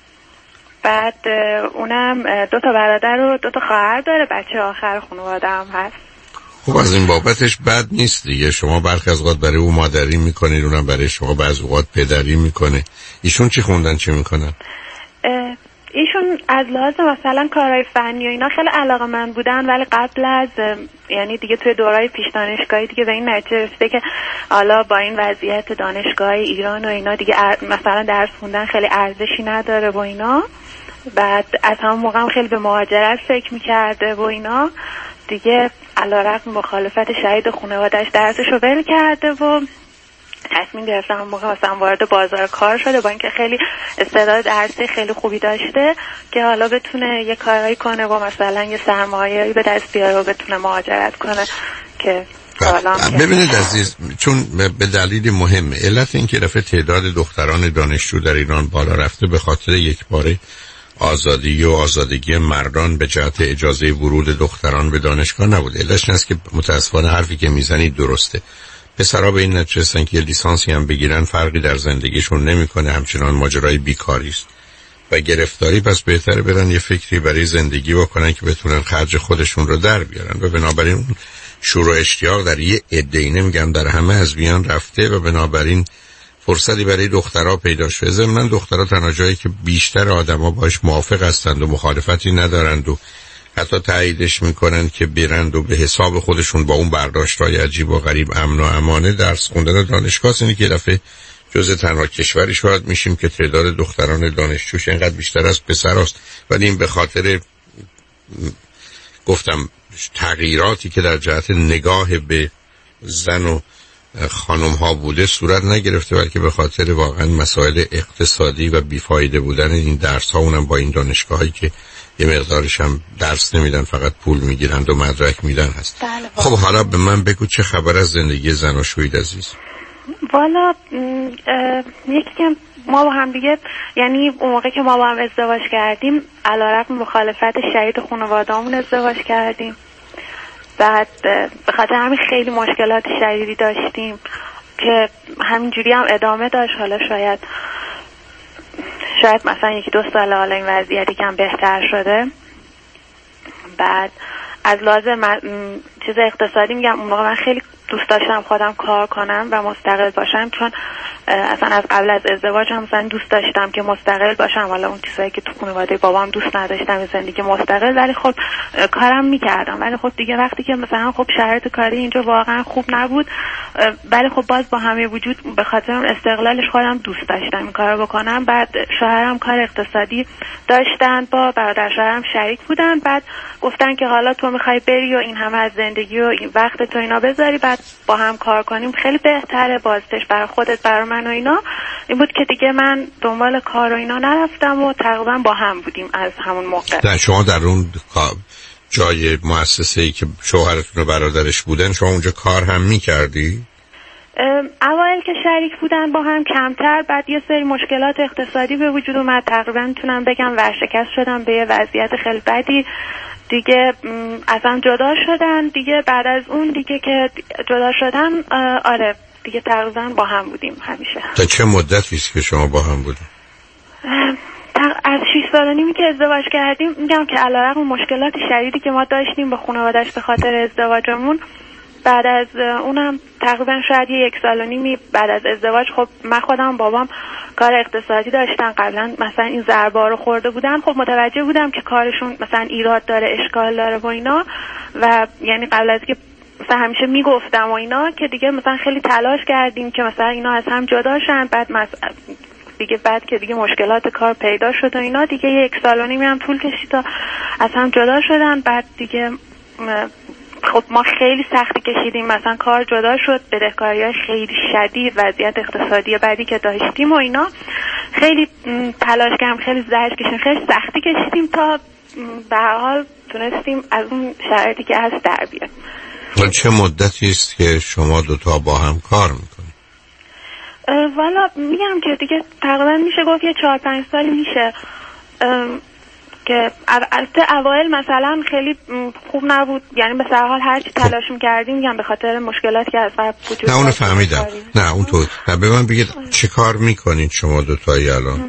بعد اونم 2 تا برادر و 2 تا خواهر داره. بچه آخر خانواده هم هست. خب از این بابتش بد نیست دیگه. شما برخی از اوقات برای او مادری میکنید، اونم برای شما بعضی اوقات پدری میکنه. ایشون چی خوندن، چی میکنن؟ ایشون از لحاظ مثلا کارهای فنی و اینا خیلی علاقه‌مند بودن، ولی قبل از یعنی دیگه توی دورای پیش دانشگاهی دیگه به این نتیجه رسیده که حالا با این وضعیت دانشگاه ایران و اینا دیگه مثلا درس خوندن خیلی ارزشی نداره و اینا. بعد از همون موقع هم خیلی به مهاجرت فکر میکرده و اینا، دیگه علیرغم مخالفت شدید خانواده‌اش درسشو ول کرده و تصمیم گرفته همون موقع مثلا وارد بازار کار شده، با اینکه خیلی استعداد درسی خیلی خوبی داشته که حالا بتونه یه کارایی کنه و مثلا یه سرمایه‌ای به دست بیاره و بتونه مهاجرت کنه. که ببینید عزیز، چون به دلیل مهمه، علت این که دفعه تعداد دختران دانشجو در ایران بالا رفته به خاطر یکباره آزادی و آزادگی مردان به جهت اجازه ورود دختران به دانشگاه نبوده. علتش این است که متاسفانه حرفی که میزنید درسته. پسرها به این نتیجه رسیدن که لیسانسی هم بگیرن فرقی در زندگیشون نمیکنه، همچنان ماجرای بیکاری است و گرفتاری، پس بهتره برن یه فکری برای زندگی بکنن که بتونن خرج خودشون رو در بیارن و بنابراین اون شور و اشتیاق در یه عده‌ای، نمیگم در همه از میان رفته و بنابراین فرصتی برای دخترها پیدا شده. ضمن دخترها تنها جایی که بیشتر آدما باش موافق هستند و مخالفتی ندارند و حتی تاییدش میکنن که برند و به حساب خودشون با اون برداشت‌های عجیب و غریب امن و امانه درس خوندن دانشگاه. اینه که دفعه جز تنها کشوری شاید میشیم که تعداد دختران دانشجوش اینقدر بیشتر از پسر است، ولی این به خاطر گفتم تغییراتی که در جهت نگاه به زن و خانم ها بوده صورت نگرفته، بلکه به خاطر واقعا مسائل اقتصادی و بیفایده بودن این درس ها، اونم با این دانشگاه هایی که یه مقدارش هم درس نمیدن، فقط پول میگیرند و مدرک میدن هست. خب حالا به من بگو چه خبر از زندگی زناشویی عزیز؟ والا یکی که ما با هم دیگه، یعنی اون موقع که ما با هم ازدواج کردیم علیرغم مخالفت شدید خانواده‌مون ازدواج کردیم. بعد به خاطر همین خیلی مشکلات شدیدی داشتیم که همینجوری هم ادامه داشت. حالا شاید مثلا 1-2 سال حالا این وضعیتی کم بهتر شده. بعد از لازم چیز اقتصادی میگم، اون موقع من خیلی دوست داشتم خودم کار کنم و مستقل باشم، چون اصلا از قبل از ازدواج هم مثلا دوست داشتم که مستقل باشم. حالا اون چیزایی که تو خانواده بابام دوست نداشتم، زندگی مستقل، ولی خب کارم میکردم. ولی خب دیگه وقتی که مثلا خب شرایط کاری اینجا واقعا خوب نبود، ولی خب باز با همه وجود به خاطر اون استقلالش خودم دوست داشتم این کارو بکنم. بعد شوهرم کار اقتصادی داشتن، با برادر شوهرم شریک بودن. بعد گفتن که حالا تو میخوای بری و این همه از زندگی و این وقت تو اینا بذاری، بعد با هم کار کنیم خیلی بهتره، بازش برای خودت برای من و اینا. این بود که دیگه من دنبال کار و اینا نرفتم و تقریبا با هم بودیم از همون موقع. شما در اون جای مؤسسه‌ای که شوهرتون و برادرش بودن شما اونجا کار هم می‌کردی؟ اوایل که شریک بودن با هم کمتر، بعد یه سری مشکلات اقتصادی به وجود اومد، تقریبا میتونم بگم ورشکست شدم به یه وضعیت خیلی بدی دیگه. اصلا جدا شدن دیگه. بعد از اون دیگه که جدا شدن آره دیگه تقریبا با هم بودیم همیشه. تا چه مدتی است که شما با هم بودید؟ از 6 سال و نیمی که ازدواج کردیم. میگم که علیرغم مشکلات شدیدی که ما داشتیم با خانواده‌اش به خاطر ازدواجمون، بعد از اونم تقریبا شاید 1 سال و نیمی بعد از ازدواج، خب من خودم بابام کار اقتصادی داشتن، قبلا مثلا این ضربا رو خورده بودن، خب متوجه بودم که کارشون مثلا ایراد داره، اشکال داره و اینا. و یعنی قبل از که مثلا همیشه میگفتم و اینا که دیگه مثلا خیلی تلاش کردیم که مثلا اینا از هم جدا شن. بعد بعد که دیگه مشکلات کار پیدا شد و اینا، دیگه 1 سال و نیمی هم طول کشید تا از هم جدا شدن. بعد دیگه خب ما خیلی سختی کشیدیم، مثلا کار جدا شد، بدهکاری‌های خیلی شدید، وضعیت اقتصادی بعدی که داشتیم و اینا، خیلی تلاش کردیم، خیلی زحمت کشیدیم، خیلی سختی کشیدیم تا به هر حال تونستیم از اون شرایطی که هست در بیایم. و چه مدتی است که شما دوتا با هم کار میکنید؟ والا میگم که دیگه تقریبا میشه گفت یه 4-5 سالی میشه که البته اوایل مثلا خیلی خوب نبود، یعنی به هر حال هر چی تلاش می‌کردیم میگم به خاطر مشکلاتی که از قبل وجود نه اونو فهمیدم. نه اون تو به من بگید چه کار میکنید شما دوتایی الان؟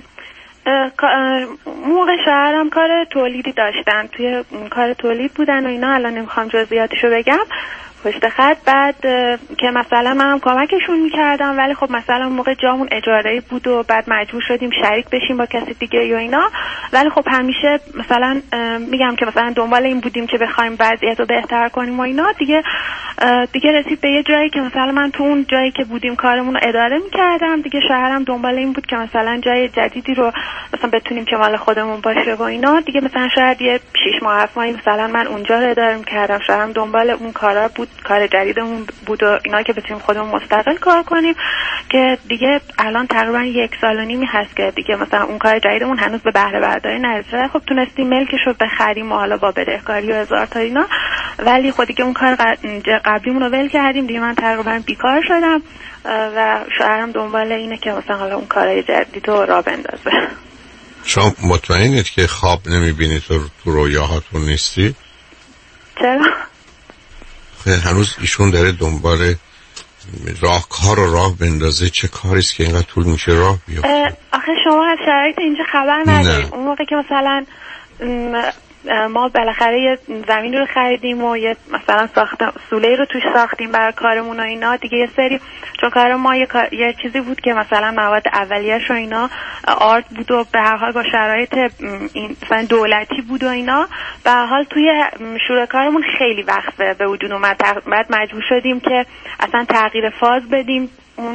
موقع شوهرم کار تولیدی داشتن، توی کار تولید بودن و اینا، الان نمیخوام جزئیاتشو بگم پشت خط. بعد که مثلا منم کمکشون میکردم، ولی خب مثلا موقع جامون اجاره‌ای بود و بعد مجبور شدیم شریک بشیم با کسی دیگه و اینا. ولی خب همیشه مثلا میگم که مثلا دنبال این بودیم که بخوایم وضعیت رو بهتر کنیم و اینا. دیگه رسید به یه جایی که مثلا من تو اون جایی که بودیم کارمون رو اداره میکردم، دیگه شوهرم دنبال این بود که مثلا جای جدیدی رو مثلا بتونیم که مال خودمون باشه و اینا. دیگه مثلا شاید یه 6 ماه 7 ماهی مثلا من اونجا رو اداره میکردم، شوهرم دنبال اون کارا بود، کار جدیدمون بود و اینا که بتونیم خودمون مستقل کار کنیم. که دیگه الان تقریبا 1 سال و نیمی هست که دیگه مثلا اون کار جدیدمون هنوز به بهره برداری نرسیده. خب تونستیم ملکشو بخریم و حالا با بدهکاری و هزار تا اینا، ولی خب دیگه اون کار قبلیمون رو ول کردیم دیگه. من تقریبا بیکار شدم و شوهرم دنبال اینه که مثلا حالا اون کارهای جدید رو راه بندازه. شما مطمئنید که خواب نمیبینید تو رویاهاتون نیستی؟ چرا؟ هنوز ایشون داره دنبال کار و راه بندازه. چه کاریست که اینقدر طول میشه راه بیفته؟ آخه شما از شرایط اینجا خبر ندارید. اون موقع که مثلا ما بالاخره یه زمین رو خریدیم و یه مثلا سوله رو توش ساختیم برای کارمون و اینا دیگه. یه سری چون کار ما یه چیزی بود که مثلا مواد اولیه‌اش و اینا آرت بود و به هر حال با شرایط این مثلا دولتی بود و اینا، به هر حال توی شروع کارمون خیلی وقت به وجود اومد. بعد مجبور شدیم که اصلا تغییر فاز بدیم. اون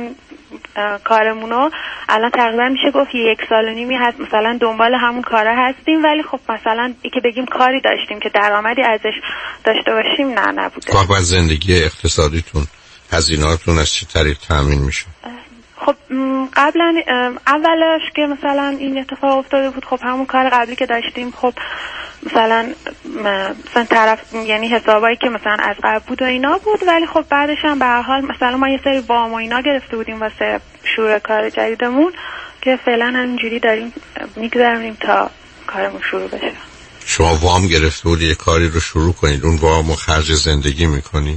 کارمونو الان تقریبا میشه گفت 1 سال و نیمی هست مثلا دنبال همون کارا هستیم، ولی خب مثلا که بگیم کاری داشتیم که درآمدی ازش داشته باشیم نبوده. خب از زندگی اقتصادیتون هزینه‌هاتون از چه طریق تامین میشه؟ خب قبلا اولش که مثلا این اتفاق افتاده بود، خب همون کار قبلی که داشتیم، خب مثلا طرف یعنی حسابایی که مثلا از قبل بود و اینا بود، ولی خب بعدش هم به هر حال مثلا ما یه سری وام و اینا گرفته بودیم واسه شروع کار جدیدمون که فعلا همینجوری داریم میگذرونیم تا کارمون شروع بشه. شما وام گرفته بودی یه کاری رو شروع کنید، اون وامو خرج زندگی میکنی؟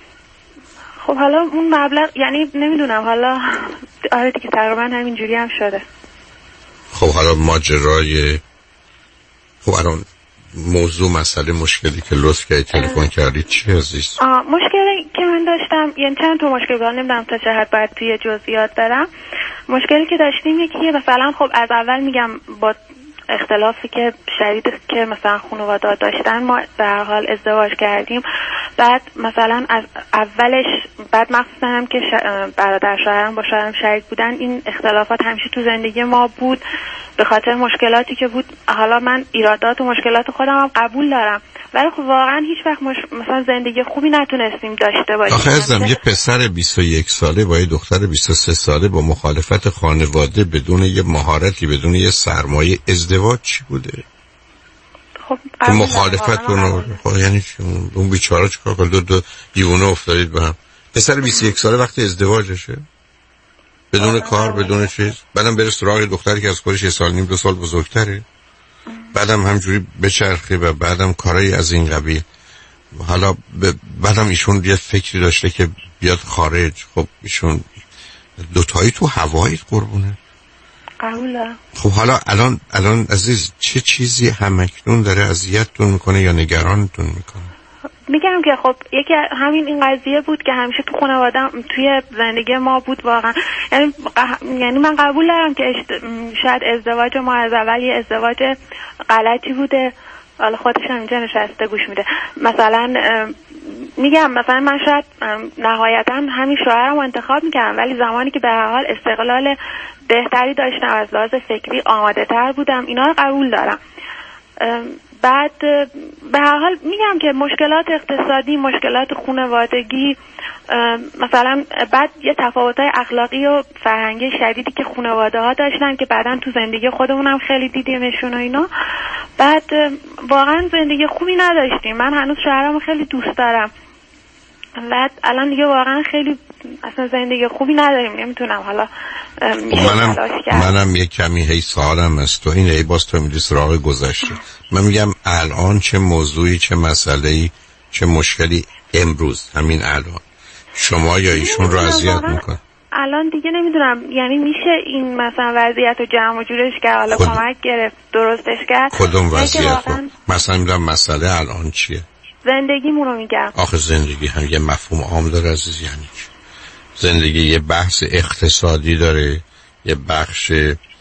خب حالا اون مبلغ یعنی نمیدونم، حالا آره دیگه تقریبا همینجوری هم شده. خب حالا ماجرای خب الان موضوع مسئله مشکلی که لطف کردی تلفن کردی چی عزیز؟ مشکلی که من داشتم یعنی چند تا مشکل بود، نمیدونم تا چه حد باید توی جزئیات برم. مشکلی که داشتیم یکیه مثلا خب از اول میگم با اختلافی که شدید که مثلا خانواده داشتن ما به هر حال ازدواج کردیم، بعد مثلا از اولش بعد مخصوصا هم که برادر شوهرم با شوهرم شریک بودن این اختلافات همیشه تو زندگی ما بود به خاطر مشکلاتی که بود. حالا من ایرادات و مشکلات خودم هم قبول دارم، ولی خب واقعا هیچ وقت مثلا زندگی خوبی نتونستیم داشته باشیم. آخه ازم یه پسر 21 ساله با یه دختر 23 ساله با مخالفت خانواده بدون یه مهارتی بدون یه سرمایه ازدواج چی بوده؟ خب مخالفتون خب یعنی اون بیچاره چیکار کنه؟ دو دیوونه افتادید به هم. پسر 21 ساله وقتی ازدواجشه بدون کار بدون چیز، بعدم بره سراغ دختری که از خودش 1 سال نیم 2 سال بزرگتره، بعدم همجوری بچرخه و بعدم کارایی از این قبیل. حالا بعدم ایشون یه فکری داشته که بیاد خارج. خب ایشون دوتایی تو هوایی قربونه. قبوله. خب حالا الان عزیز چه چیزی همکنون داره اذیتتون میکنه یا نگرانتون میکنه؟ میگم که خب یکی همین این قضیه بود که همیشه تو خانواده‌ام توی زندگی ما بود واقعا. یعنی من قبول دارم که شاید ازدواج ما از اول یه ازدواج غلطی بوده، حالا خودش هم اینجا نشسته گوش میده. مثلا میگم مثلا من شاید نهایتا همین شوهرم رو انتخاب میکردم، ولی زمانی که به هر حال استقلال بهتری داشتم از لحاظ فکری آماده تر بودم، اینا رو قبول دارم. بعد به هر حال میگم که مشکلات اقتصادی، مشکلات خانوادگی، مثلا بعد یه تفاوت‌های اخلاقی و فرهنگی شدیدی که خانواده‌ها داشتن که بعداً تو زندگی خودمونم خیلی دیدیمشون و اینا. بعد واقعا زندگی خوبی نداشتیم. من هنوز شوهرمو خیلی دوست دارم، بعد الان دیگه واقعا خیلی اصلا زندگی خوبی نداریم. نمیتونم حالا منم یه کمی هی سوالم از تو اینه، ای باز تو میری سراغ گذشته. من میگم الان چه موضوعی، چه مسئله‌ای، چه مشکلی امروز همین الان شما یا ایشون رو اذیت میکنه؟ الان دیگه نمیدونم، یعنی میشه این مثلا وضعیت رو جمع و جورش کرد، حالا کمک گرفت درستش کرد؟ کدوم وضعیت رو؟ مثلا میگم مسئله الان چیه؟ زندگیمون رو میگم. آخه زندگی هم یه مفهوم عام داره عزیز. یعنی زندگی یه بحث اقتصادی داره، یه بخش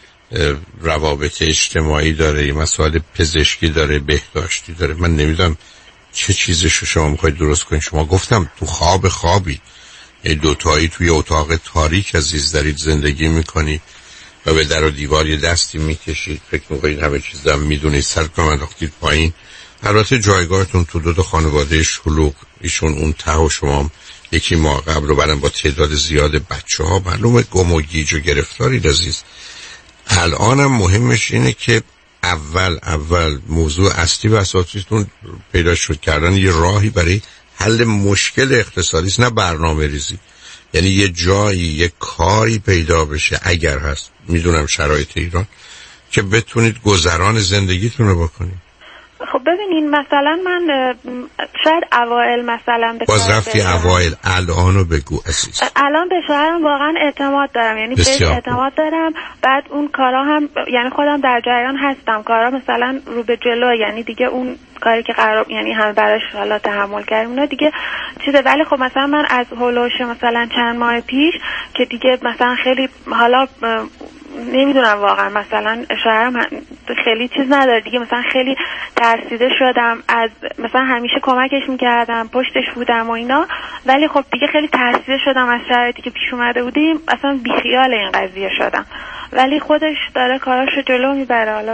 روابط اجتماعی داره، یه مسائل پزشکی داره، بهداشتی داره. من نمیدونم چه چیزشو شما میخواید درست کنید. شما گفتم تو خوابی یه دوتایی توی اتاق تاریک عزیز دارید زندگی میکنید و به در و دیوار یه دستی میکشید، فکر میکنید همه چیز دارم میدونید، سرتون انداختید پایین. البته جایگاهتون تو دو خانواده شلوغ، ایشون اون ته و شما یکی ماه قبل رو بعدم با تعداد زیاد بچه ها معلومه گم و گیج و گرفتارید عزیز. الانم مهمش اینه که اول موضوع اصلی و اساسیتون پیدا شد کردن یه راهی برای حل مشکل اقتصادی است، نه برنامه ریزی. یعنی یه جایی یه کاری پیدا بشه اگر هست، میدونم شرایط ایران، که بتونید گذران زندگیتون رو بکنید. خب ببینین مثلا من شاید اوائل مثلا باز رفتی اوائل، الانو بگو عزیز. الان به شوهرم واقعا اعتماد دارم، یعنی بهش اعتماد دارم. بعد اون کارا هم یعنی خودم در جریان هستم، کارا مثلا رو به جلو، یعنی دیگه اون کاری که قرار یعنی هم براش حالا تحمل کردم اونا دیگه چیزه. ولی خب مثلا من از هولوش مثلا چند ماه پیش که دیگه مثلا خیلی حالا نمیدونم واقعا مثلا شوهرم خیلی چیز نداره دیگه. مثلا خیلی ترسیده شدم، از مثلا همیشه کمکش میکردم، پشتش بودم و اینا، ولی خب دیگه خیلی ترسیده شدم از شرایطی که پیش اومده بودیم، اصلا بیخیال این قضیه شدم. ولی خودش داره کاراشو جلو میبره. حالا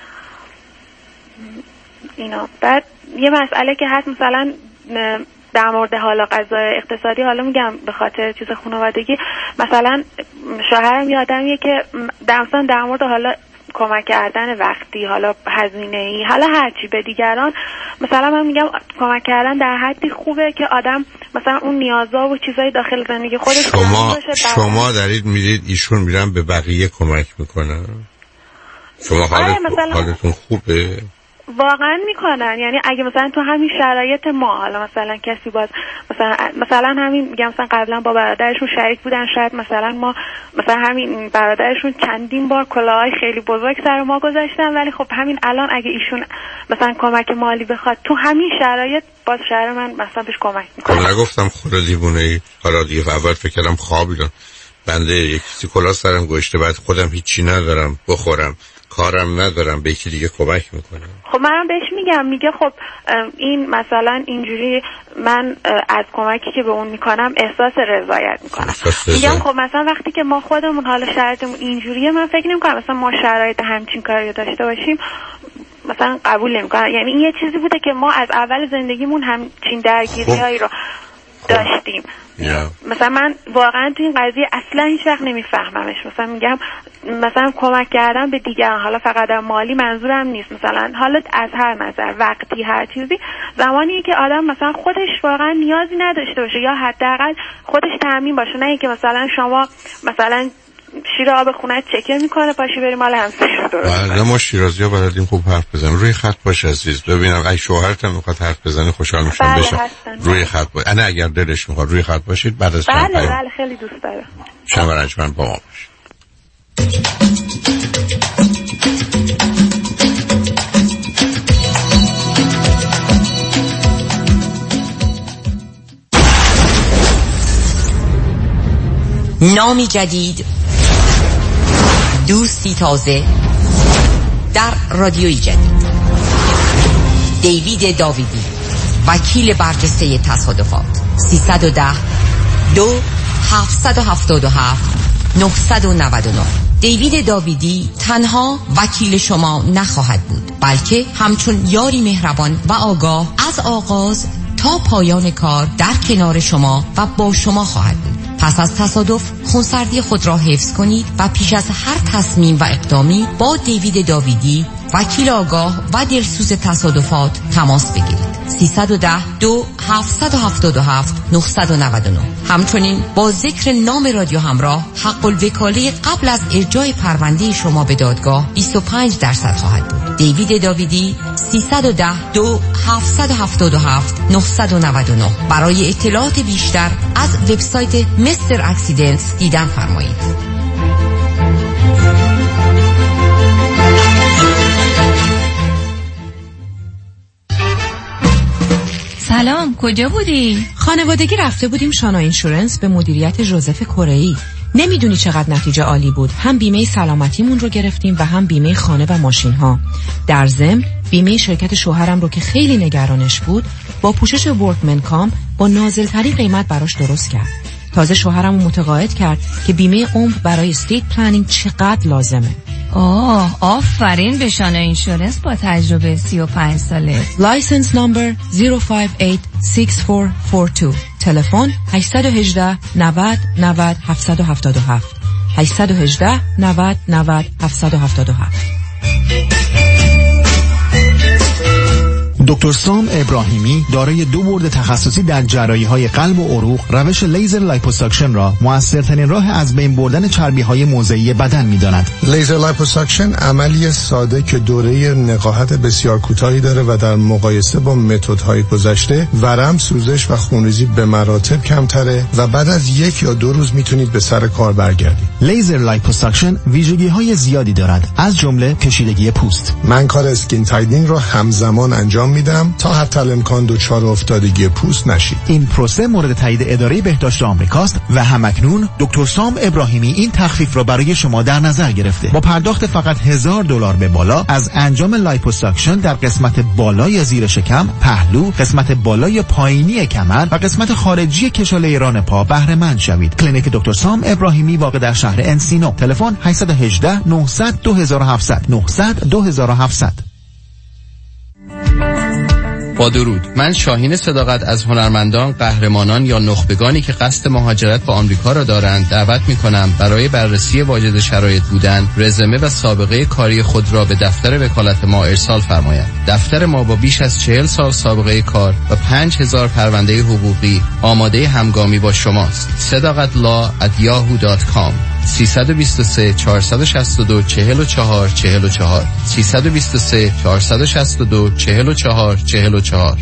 اینا بعد یه مسئله که هست مثلا در مورد حالا قضای اقتصادی، حالا میگم به خاطر چیز خانوادگی، مثلا شوهرم یه آدمیه که در مورد حالا کمک کردن وقتی، حالا هزینه‌ای، حالا هرچی به دیگران، مثلا من میگم کمک کردن در حدی خوبه که آدم مثلا اون نیازا و چیزای داخل زندگی خودش شما دارید میدید ایشون میرن به بقیه کمک میکنن؟ شما حالتون خوبه؟ واقعا میکنن. یعنی اگه مثلا تو همین شرایط ما، حالا مثلا کسی باز مثلا همین میگم مثلا قبلا با برادرشون شریک بودن، شاید مثلا ما مثلا همین برادرشون چندین بار کلاهای خیلی بزرگ سر ما گذاشتن، ولی خب همین الان اگه ایشون مثلا کمک مالی بخواد تو همین شرایط، باز شهر من مثلا بهش کمک میکنه. خب نگفتم خدا دیوونه‌ای. حالا دیگه اول فکر کردم خوابیدم. بنده یکی کلا سرم گشته، بعد خودم هیچی ندارم بخورم، کارم ندارم، به یکی دیگه کمک میکنم. خب منم بهش میگم، میگه خب این مثلا اینجوری من از کمکی که به اون میکنم احساس رضایت میکنم. میگم خب مثلا وقتی که ما خودمون حالا شرایطمون اینجوریه، من فکر نمیکنم مثلا ما شرایط همچین کاری داشته باشیم، مثلا قبول نمیکنم. یعنی این یه چیزی بوده که ما از اول زندگیمون همچین درگیری‌هایی رو داشتیم. مثلا من واقعا تو این قضیه اصلا هیچ وقت نمیفهممش. مثلا میگم مثلا کمک کردن به دیگران، حالا فقط مالی منظورم نیست، مثلا حالا از هر نظر، وقتی، هر چیزی، زمانی که آدم مثلا خودش واقعا نیازی نداشته باشه یا حداقل خودش تامین باشه، نه اینکه مثلا شما مثلا شیر آب خونه چکه میکنه پاشی بریم مال همسایه درست. بله ما شیرازی‌ها بلدیم خوب حرف بزنیم. روی خط باش عزیز، ببینم اگه شوهرت هم میخواد حرف بزنه خوشحال میشم. بله بشه روی خط باش. انا اگر دلش میخواد روی خط باشید. بعد از بله خیلی دوست دارم. شما رنجمن با ما باشید. نامی جدید، دوستی تازه در رادیوی جدید. دیوید داویدی، وکیل برجسته تصادفات. 310 2 777 999. دیوید داویدی تنها وکیل شما نخواهد بود، بلکه همچون یاری مهربان و آگاه از آغاز تا پایان کار در کنار شما و با شما خواهد بود. پس از تصادف خونسردی خود را حفظ کنید و پیش از هر تصمیم و اقدامی با دیوید داویدی، وکیل آگاه و دلسوز تصادفات تماس بگیرید. 310 2 777 999. همچنین با ذکر نام رادیو همراه، حق الوکاله قبل از ارجاع پرونده شما به دادگاه 25% خواهد بود. دیوید داویدی، 310 2 777 999. برای اطلاعات بیشتر از وبسایت مستر اکسیدنتس دیدن فرمایید. سلام، کجا بودی؟ خانوادگی رفته بودیم شانا اینشورنس به مدیریت جوزف کره‌ای. نمیدونی چقدر نتیجه عالی بود. هم بیمه سلامتیمون رو گرفتیم و هم بیمه خانه و ماشین ها. در ضمن بیمه شرکت شوهرم رو که خیلی نگرانش بود با پوشش ورکمن کام با نازل‌ترین قیمت براش درست کرد. تازه شوهرم رو متقاعد کرد که بیمه عمر برای استیت پلنینگ چقدر لازمه. آفرین به شانا اینشورنس با تجربه 35 ساله. لایسنس نمبر 0586442. تلفن 818 90 90 777. 818 90 90 777. دکتر سام ابراهیمی دارای 2 بورد تخصصی در جراحی‌های قلب و عروق، روش لیزر لایپوساکشن را موثرترین راه از بین بردن چربی‌های موضعی بدن می‌داند. لیزر لایپوساکشن عملی ساده که دوره نقاهت بسیار کوتاهی داره و در مقایسه با متدهای گذشته ورم، سوزش و خونریزی به مراتب کمتره و بعد از 1 یا 2 روز میتونید به سر کار برگردید. لیزر لایپوساکشن ویژگی‌های زیادی دارد، از جمله کشیدگی پوست. من کار اسکین تایدینگ رو همزمان انجام میدم میدم تا حتی الامکان دچار افتادگی پوست نشید. این پروسه مورد تایید اداره بهداشت آمریکاست و همکنون دکتر سام ابراهیمی این تخفیف را برای شما در نظر گرفته. با پرداخت فقط $1000 به بالا از انجام لایپوساکشن در قسمت بالای زیر شکم، پهلو، قسمت بالای پایینی کمر و قسمت خارجی کشاله ران پا بهره مند شوید. کلینیک دکتر سام ابراهیمی واقع در شهر انسینو. تلفن 818 900 2700 900 2700. با درود، من شاهین صداقت از هنرمندان، قهرمانان یا نخبگانی که قصد مهاجرت به آمریکا را دارند دعوت می‌کنم برای بررسی واجد شرایط بودن، رزومه و سابقه کاری خود را به دفتر وکالت ما ارسال فرمایند. دفتر ما با بیش از 40 سال سابقه کار و 5000 پرونده حقوقی آماده همگامی با شماست. sadaqatlaw@yahoo.com 323 462 44 44 323 462 44 44.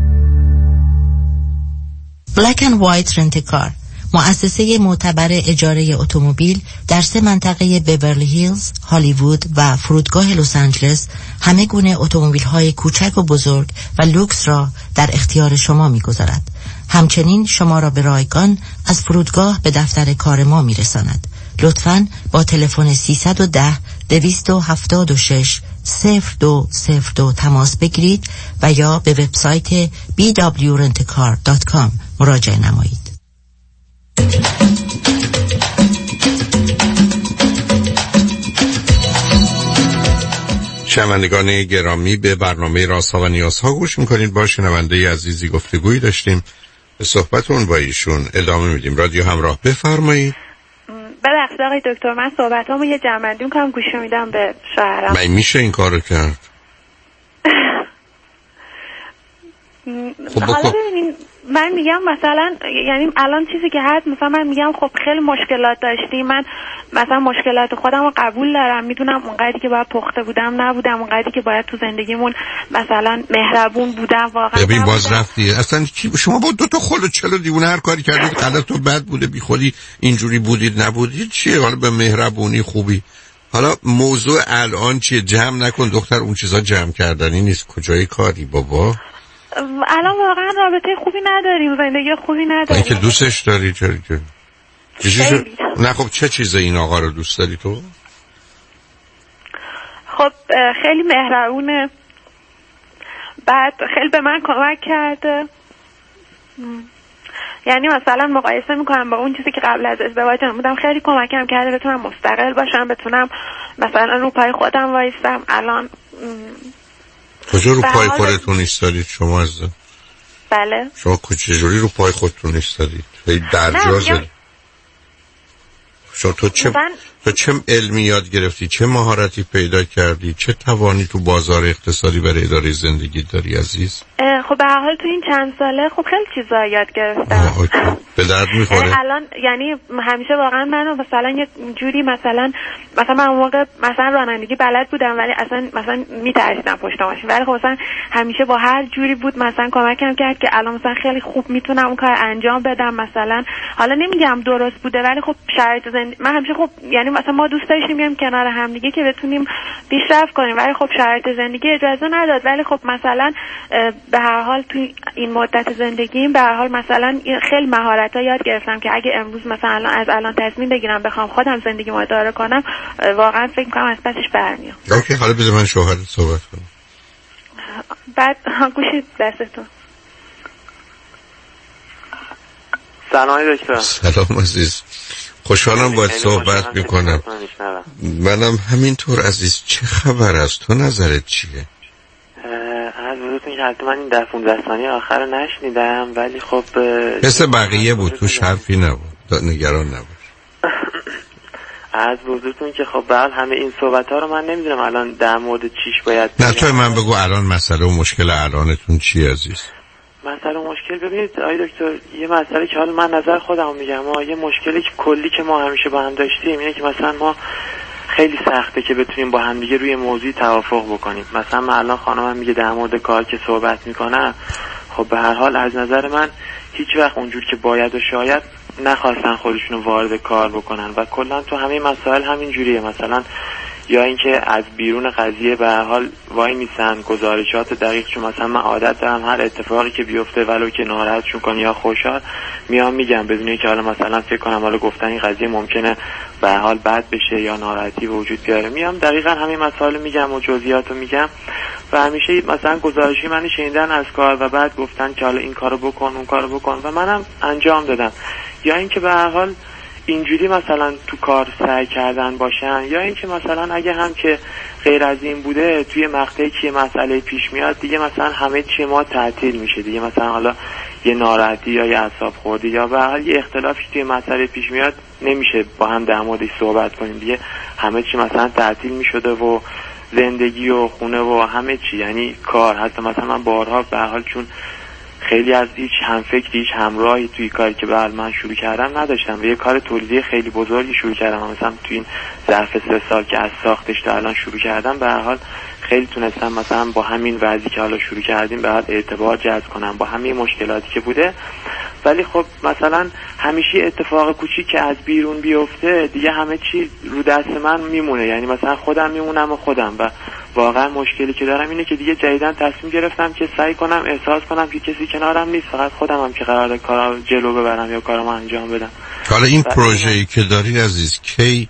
Black and White رنتکار، مؤسسه معتبر اجاره اتومبیل در 3 منطقه بیورلی هیلز، هالیوود و فرودگاه لس آنجلس همه گونه اتومبیل‌های کوچک و بزرگ و لوکس را در اختیار شما می‌گذارد. همچنین شما را به رایگان از فرودگاه به دفتر کار ما می‌رساند. لطفاً با تلفن 310 276 0202 تماس بگیرید و یا به وبسایت bwrentcar.com مراجعه نمایید. شنوندگان گرامی، به برنامه رازها و نیازها گوش میکنید. با شنونده عزیزی گفتگویی داشتیم، به صحبتون با ایشون ادامه میدیم. رادیو همراه، بفرمایید. ببخشید آقای دکتر، من صحبتامو یه جمع‌بندی می‌کنم، گوش میدم به شوهرم. من میشه این کارو کرد؟ خب حالا ببینین، من میگم مثلا، یعنی الان چیزی که هست، مثلا من میگم خب خیلی مشکلات داشتیم، من مثلا مشکلات خودم رو قبول دارم، میدونم اونقدری که باید پخته بودم نبودم، اونقدری که باید تو زندگیمون مثلا مهربون بودم واقعا. ببین باز رفتی اصلا شما با 2 تا خل و چلو دیوونه هر کاری کردید غلط و بد بوده، بی خودی اینجوری بودید نبودید، چیه حالا به مهربونی خوبی؟ حالا موضوع الان چیه؟ جمع نکن دختر، اون چیزا جمع کردنی نیست. کجای کاری بابا؟ الان واقعا رابطه خوبی نداریم، زندگی خوبی نداریم. که دوستش داری چرا؟ نه خب چه چیزه این آقا رو دوست داری تو؟ خب خیلی مهربونه، بعد خیلی به من کمک کرده، یعنی مثلا مقایسه میکنم با اون چیزی که قبل از ازدواجم بودم، خیلی کمکم کرده بتونم مستقل باشم، بتونم مثلا رو پای خودم وایستم. الان کجا رو پای خودتون ایستادید شما عزیزم؟ بله شما چجوری رو پای خودتون ایستادید؟ درجا شما تو چه علمی یاد گرفتی؟ چه مهارتی پیدا کردی؟ چه توانی تو بازار اقتصادی برای اداره زندگی داری عزیز؟ خب به هر حال تو این چند ساله خب خیلی چیزا یاد گرفتم. به درد میخوره. الان یعنی همیشه واقعا منو مثلا یه جوری مثلا من اون موقع مثلا رانندگی بلد بودم ولی اصلا مثلا میترسیدم پشت ماشین، ولی خب مثلا همیشه با هر جوری بود مثلا کمکم کرد که الان مثلا خیلی خوب میتونم اون کار انجام بدم. مثلا حالا نمیگم درست بوده ولی خب شرایط زندگی من همیشه خب یعنی مثلا ما دوست داشتیم بیام کنار هم دیگه که بتونیم پیشرفت کنیم، ولی خب شرایط زندگی اجازه نداد. ولی خب مثلا به هر حال تو این مدت زندگیم به هر حال مثلا خیلی مهارت‌ها یاد گرفتم که اگه امروز مثلا از الان تصمیم بگیرم بخوام خودم زندگیمو اداره کنم واقعا فکر می‌کنم از پسش برمیام. اوکی، حالا بذار من شوهرت صحبت کنم. بعد گوشید دستتون. سلام دکتر. سلام عزیز، خوشحالم باید صحبت میکنم. منم همینطور عزیز. چه خبر است؟ تو نظرت چیه؟ از بودتون که حتی من این 10-15 ثانیه آخر رو نشنیدم ولی خب مثل بقیه بود، توش حرفی نبود، نگران نبود. از بودتون که خب بعد همه این صحبت ها رو من نمیدونم الان در مورد چیش باید نه توی من بگو الان مسئله و مشکل الانتون چیه عزیز؟ مسئله و مشکل ببینید آقای دکتر، یه مسئله که حالا من نظر خودم میگم، یه مشکلی که کلی که ما همیشه با هم داشتیم اینه که مثلا ما خیلی سخته که بتونیم با هم دیگه روی موضوعی توافق بکنیم. مثلا من الان خانمم میگه در مورد کار که صحبت میکنم، خب به هر حال از نظر من هیچ وقت اونجور که باید و شاید نخواستن خودشونو وارد کار بکنن و کلا تو همه مسائل همین جوریه. مثلا یا اینکه از بیرون قضیه به هر حال وای میسن گزارشات دقیق، چون مثلا من عادت دارم هر اتفاقی که بیفته ولو که ناراحتشون کنه یا خوشحال میام میگم، بدون اینکه حالا مثلا فکر کنم حالا گفتن این قضیه ممکنه به هر حال بد بشه یا ناراحتی به وجود بیاره، میام دقیقاً همین مسائل میگم و جزئیاتو میگم و همیشه مثلا گزارشی من شنیدن از کار و بعد گفتن که حالا این کارو بکن اون کارو بکن و منم انجام دادم. یا اینکه به هر حال اینجوری مثلا تو کار سعی کردن باشن، یا اینکه مثلا اگه هم که غیر از این بوده توی مقطعی که مسئله پیش میاد دیگه مثلا همه چی ما تعطیل میشه دیگه، مثلا حالا یه ناراحتی یا یه اعصاب خوردی یا به هر یه اختلافی توی مسئله پیش میاد نمیشه با هم در موردش صحبت کنیم دیگه، همه چی مثلا تعطیل میشده و زندگی و خونه و همه چی، یعنی کار. حتی مثلا من بارها به هر حال چون خیلی از هیچ همفکری هیچ همراهی توی کاری که بعد من شروع کردم نداشتم و یه کار تولیدی خیلی بزرگی شروع کردم، مثلا توی این ظرف 3 سال که از ساختش تا الان شروع کردم به هر حال خیلی تونستم مثلا با همین وضعی که حالا شروع کردیم بعد اعتبار جذب کنم با همین مشکلاتی که بوده. ولی خب مثلا همیشه اتفاق کوچیک که از بیرون بیفته دیگه همه چی رو دست من میمونه، یعنی مثلا خودم میمونم و خودم، و واقعا مشکلی که دارم اینه که دیگه جدیداً تصمیم گرفتم که سعی کنم احساس کنم که کسی کنارم نیست، فقط خودمم که قراره کارا جلو ببرم یا کارامو انجام بدم. حالا این پروژه‌ای که داری عزیز کی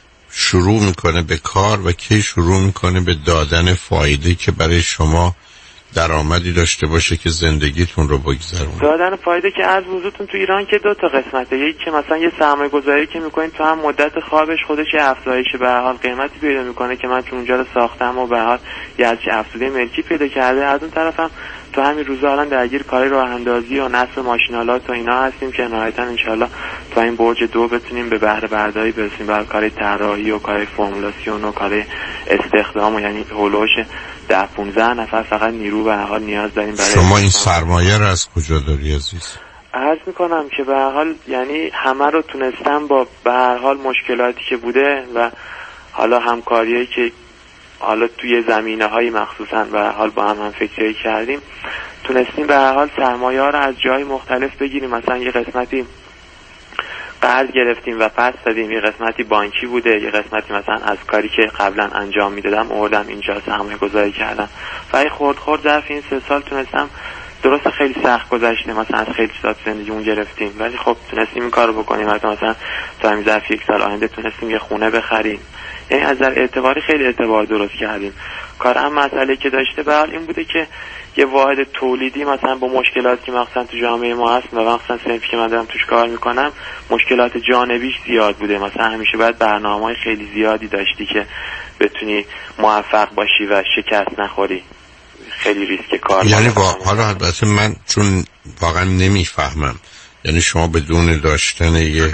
شروع میکنه به کار و کی شروع میکنه به دادن فایده که برای شما درآمدی داشته باشه که زندگیتون رو بگذرونه؟ دادن فایده که از وجودتون تو ایران که 2 تا قسمته، یکی که مثلا یه سرمایه گذاری که میکنین تو هم مدت خوابش خودش افزایش به هر حال قیمتی پیدا میکنه که من چون اونجا رو ساختم و به هر حال یه افزوده ملکی پیدا کرده. از اون طرفم تو همین روزا الان درگیر کارهای راه اندازی و نصب ماشینالات و اینا هستیم که نهایتا انشالله تو این برج 2 بتونیم به بهره برداری برسیم، برای کار طراحی و کار فرمولاسیون و کار استخدام و یعنی هولوش 10-15 نفر فقط نیرو به هر حال نیاز داریم. برای شما این سرمایه رو از کجا داری عزیز؟ عرض میکنم که به هر حال یعنی همه رو تونستم با به هر حال مشکلاتی که بوده و حالا همکاریایی که حالا توی زمینه‌های مخصوصاً به هر حال با هم فکری کردیم تونستیم به هر حال سرمایه‌ها رو از جای مختلف بگیریم. مثلا یه قسمتی قرض گرفتیم و پس دادیم، یه قسمتی بانکی بوده، یه قسمتی مثلا از کاری که قبلا انجام میدادم آوردم اینجا سرمایه گذاری کردم و خورد ظرف این 3 سال تونستم. درست خیلی سخت گذشته، مثلا از خیلی چیزا زندگیمون گرفتیم ولی خب تونستیم این کارو بکنیم. مثلا تا همین ظرف 1 سال آینده تونستیم یه خونه بخریم، یعنی از نظر اعتباری خیلی اعتبار درست کردیم. کار هم مسئله که داشته به حال این بوده که یه واحد تولیدی مثلا با مشکلاتی که مثلا تو جامعه ما هست و مثلا صنفی که من دارم توش کار میکنم مشکلات جانبیش زیاد بوده. مثلا همیشه باید برنامه‌های خیلی زیادی داشتی که بتونی موفق باشی و شکست نخوری، خیلی ریسک کار. یعنی حالا البته من چون واقعا نمیفهمم، یعنی شما بدون داشتن یه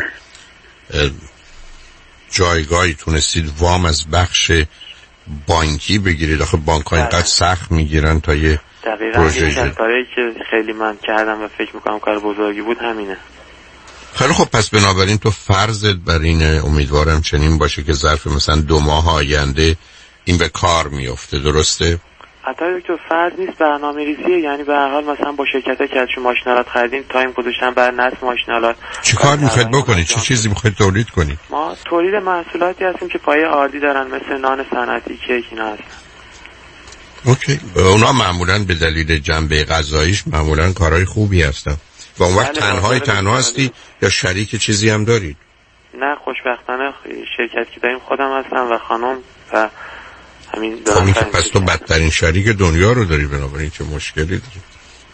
جایگاهی تونستید وام از بخش بانکی بگیرید؟ آخه بانک‌ها اینقدر سخت میگیرن تا یه پروژه. دقیقاً کاری که خیلی من کردم و فکر میکنم کار بزرگی بود همینه. خیلی خب، پس بنابراین تو فرضت بر اینه، امیدوارم چنین باشه که ظرف مثلا 2 ماه آینده این به کار میفته، درسته؟ حتی دکتر فرض نیست، برنامه ریزیه. یعنی به هر حال مثلا با شرکت‌ها که ازشون ماشینالات خریدیم تایم گذاشتن بر نصب ماشینالات. چه کار میخواید بکنید؟ چه چیزی میخواید تولید کنید؟ ما تولید محصولاتی هستیم که پایه آردی دارن، مثل نان صنعتی، کیک، اینا هستن. اوکی. اونا معمولاً به دلیل جنبه غذاییش معمولاً کارهای خوبی هستن. و اون وقت تنها هستی یا شریک چیزی هم دارید؟ نه، خوشبختانه شرکتی که داریم خودم هستم و خانم و همین. خب پس تو بدترین شریک دنیا رو داری، بنابراین چه مشکلی داری؟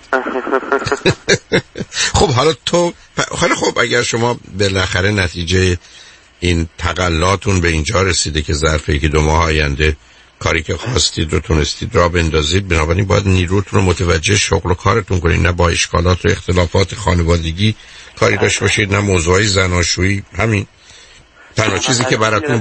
خب حالا تو خیلی خب، اگر شما بالاخره نتیجه این تقلاتون به اینجا رسیده که ظرف 1-2 ماه آینده کاری که خواستید رو تونستید را بندازید، بنابراین باید نیروتون رو متوجه شغل و کارتون کنید، نه با اشکالات و اختلافات خانوادگی کاری داشته باشید، نه موضوعی زناشویی. همین تنها چیزی که براتون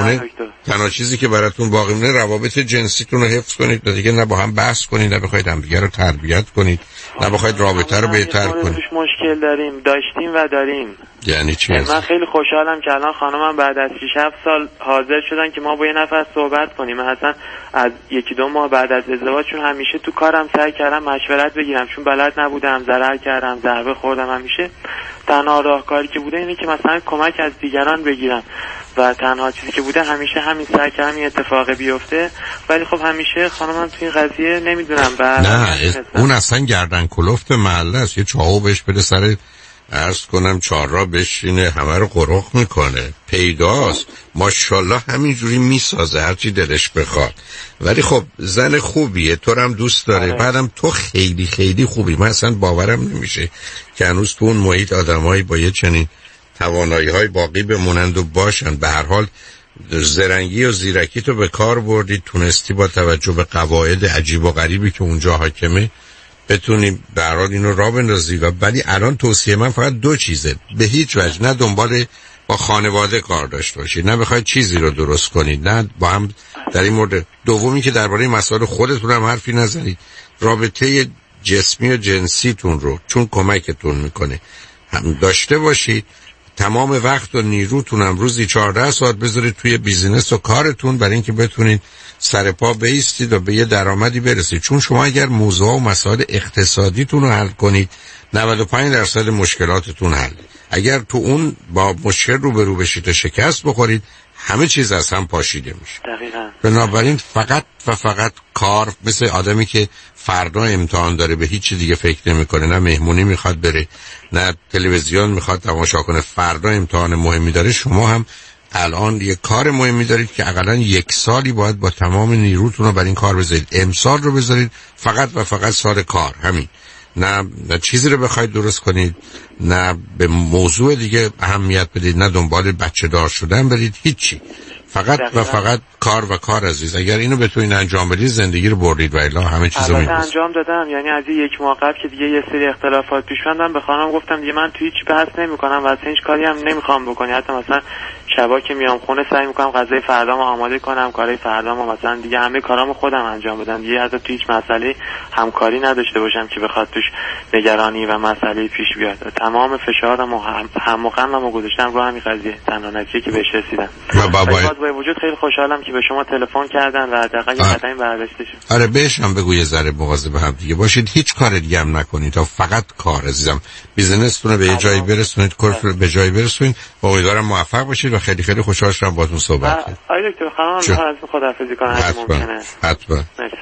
باقی مونه روابط جنسیتون رو حفظ کنید، دیگه نه با هم بحث کنید، نه بخواید همدیگه رو تربیت کنید، نه بخواید رابطه رو بهتر کنید. توش مشکل داشتیم و داریم. یعنی چی؟ من خیلی خوشحالم که الان خانمم بعد از 6-7 سال حاضر شدن که ما با یه نفر صحبت کنیم. من اصلا از 1-2 ماه بعد از ازدواج چون همیشه تو کارم سعی کردم مشورت بگیرم، چون بلد نبودم، ضرر کردم، ضربه خوردم همیشه، تنها راهکاری که بوده اینه که مثلا کمک از دیگران بگیرم و تنها چیزی که بوده همیشه همین سعی کردم این اتفاق بیفته، ولی خب همیشه خانمم تو این قضیه نمیدونم. نه اون اصلا گردن کلفت محله است، یه چاهو بهش بده سر عرض کنم چهارراه بشینه همه رو قرق میکنه، پیداست ماشاءالله همینجوری میسازه هرچی دلش بخواد. ولی خب زن خوبیه، تو هم دوست داره، بعدم تو خیلی خیلی خوبی. من اصلا باورم نمیشه که هنوز تو اون محیط آدمایی با یه چنین توانایی‌های باقی بمونند و باشن. به هر حال زرنگی و زیرکی تو به کار بردی، تونستی با توجه به قواعد عجیب و غریبی که اونجا حاکمه بتونی به هر حال اینو راه بندازی. ولی الان توصیه من فقط دو چیزه، به هیچ وجه نه دنبال با خانواده کار داشته باشید، نه بخواید چیزی رو درست کنید، نه با هم در این مورد. دومی که درباره مسائل خودتون هم حرفی نزنید. رابطه جسمی و جنسیتون رو چون کمکتون میکنه هم داشته باشید. تمام وقت و نیروتون هم روزی 14 ساعت بذارید توی بیزینس و کارتون برای اینکه بتونید سر پا بایستید و به یه درآمدی برسید. چون شما اگر موضوع و مسائل اقتصادیتون رو حل کنید 95% مشکلاتتون حل. اگر تو اون با مشکل روبرو بشید و شکست بخورید همه چیز از هم پاشیده میشه. دقیقاً. بنابراین فقط و فقط کار، مثل آدمی که فردا امتحان داره به هیچ دیگه فکر نمیکنه، نه مهمونی میخواد بره نه تلویزیون میخواد تماشا کنه، فردا امتحان مهمی داره. شما هم الان یه کار مهمی دارید که حداقل 1 سالی باید با تمام نیروتون رو بر این کار بذارید. امسال رو بذارید فقط و فقط سال کار، همین. نه چیزی رو بخواید درست کنید، نه به موضوع دیگه اهمیت بدید، نه دنبال بچه دار شدن برید، هیچی. فقط و فقط کار و کار عزیز. اگر اینو بتونید انجام بدید زندگی رو بردید و الا همه چیزو می‌بینید. انجام دادم، یعنی از 1 ماه قبل که دیگه یه سری اختلافات پیش اومدن به خانم گفتم دیگه من تو هیچ بحث نمی‌کنم و اصلا هیچ کاری هم نمی‌خوام بکنی. حتی مثلا شبا که میام خونه سعی می‌کنم غذای فردامو آماده کنم، کارهای فردامو مثلا دیگه همه کارامو خودم انجام بدم. دیگه حتی تو هیچ مسئله همکاری نداشته باشم که بخواد توش نگرانی و مسئله پیش بیاد. تمام فشارمو هم و غممو گذاشتم رو همین قضیه، تنها نتیجه که بهش رسیدم. با وجود خیلی خوشحالم که به شما تلفن کردن و حداقل یه قدمی برداشته شد. آره بهش هم بگو یه ذره مواظب هم دیگه باشید، هیچ کار دیگه هم نکنید تا فقط کار عزیزم. بیزینستون رو به یه جایی برسونید، کارتون رو به جایی برسونید. امیدوارم موفق باشید و خیلی خیلی خوشحال شدم باهاتون صحبت کردم. آقای دکتر خانم از خداحافظی کنم اگه ممکنه. حتما.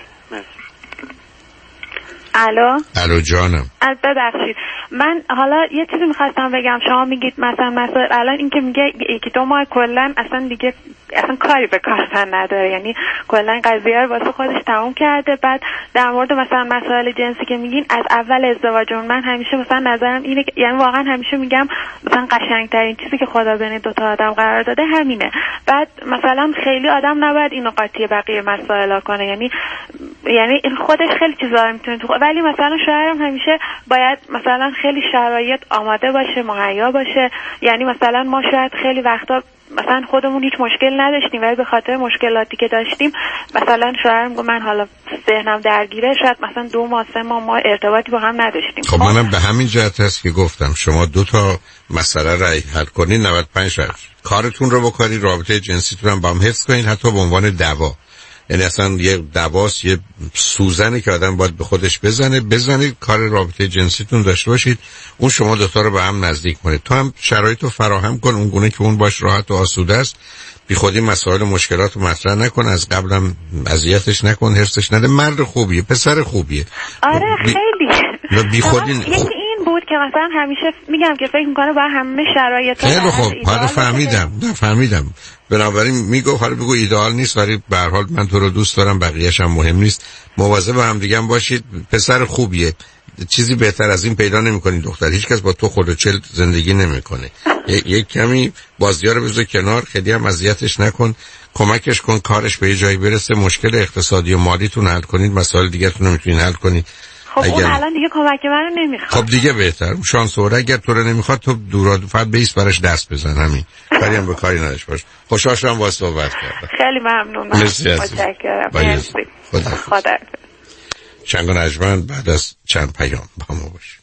الو جانم. ببخشید من حالا یه چیزی میخواستم بگم. شما میگید مثلا الان این که میگه 1-2 ماه کلا اصلا دیگه اصلا کاری به کارتن نداره، یعنی کلا قضیه رو واسه خودش تموم کرده. بعد در مورد مثلا مسائل جنسی که میگین از اول ازدواجمون من همیشه مثلا نظرم اینه، یعنی واقعا همیشه میگم مثلا قشنگترین چیزی که خدا بین 2 تا آدم قرار داده همینه. بعد مثلا خیلی آدم نباید اینو قاطی بقیه مسائل کنه، یعنی این خودش خیلی چیزا میتونه تو، ولی مثلا شوهرم همیشه باید مثلا خیلی شرایط آماده باشه، مهیا باشه. یعنی مثلا ما شاید خیلی وقتا مثلا خودمون هیچ مشکل نداشتیم ولی به خاطر مشکلاتی که داشتیم مثلا شوهرم گفت من حالا ذهنم درگیره، شاید مثلا 2 ماه 3 ماه ما ارتباطی با هم نداشتیم. خب منم به همین جهت هست که گفتم شما 2 تا مسئله را حل کنید 95 کارتون رو بکنید، رابطه جنسیتون هم با هم حفظ کنید، حتی به عنوان دوا. یعنی اصلا یه دواست، یه سوزنی که آدم باید به خودش بزنید، کار رابطه جنسیتون داشته باشید، اون شما 2 تا رو به هم نزدیک کنید. تو هم شرایط رو فراهم کن اون گونه که اون باش راحت و آسوده است. بی خودی مسائل مشکلات رو مطرح نکن، از قبلم اذیتش نکن، حرصش نده. مرد خوبیه، پسر خوبیه. آره خیلی. بی خودی بود که مثلا همیشه میگم که فکر میکنه با همه شرایط خیلی خوب. حالا فهمیدم. بنابراین میگفت حالا بگو ایدئال نیست ولی به هر حال من تو رو دوست دارم، بقیه‌ش هم مهم نیست. مواظب هم دیگه هم باشید. پسر خوبیه، چیزی بهتر از این پیدا نمی‌کنی دختر. هیچکس با تو خلوچل زندگی نمی‌کنه. یک کمی بازی‌ها رو بذار کنار، خیلی هم اذیتش نکن، کمکش کن کارش به یه جایی برسه، مشکل اقتصادی و مالیتون حل کنید، مسائل دیگه‌تون رو می‌تونید حل کنید. خب اون الان دیگه کمک منو نمیخواد. خب دیگه بهتر، شانس اوره. اگر تو رو نمیخواد تو دوراد فقط بیس براش دست بزن، همین. کاری هم به کاری نداشت باش. خوشحال شدم باهات صحبت کردم. خیلی ممنونم. متشکرم. مرسی. خدا. شنگ و نجمن بعد از چند پیام با ما باش.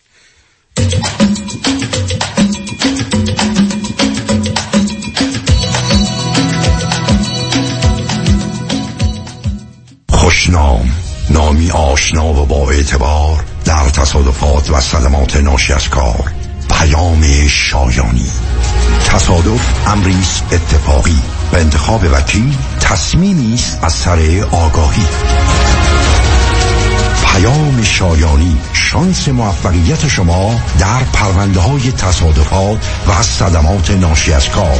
خوشنام، نامی آشنا و با اعتبار، در تصادفات و صدمات ناشی از کار. پیام شایانی. تصادف امری است اتفاقی و انتخاب وکیل تصمیمی است از سر آگاهی. پیام شایانی، شانس موفقیت شما در پرونده‌های تصادفات و صدمات ناشی از کار.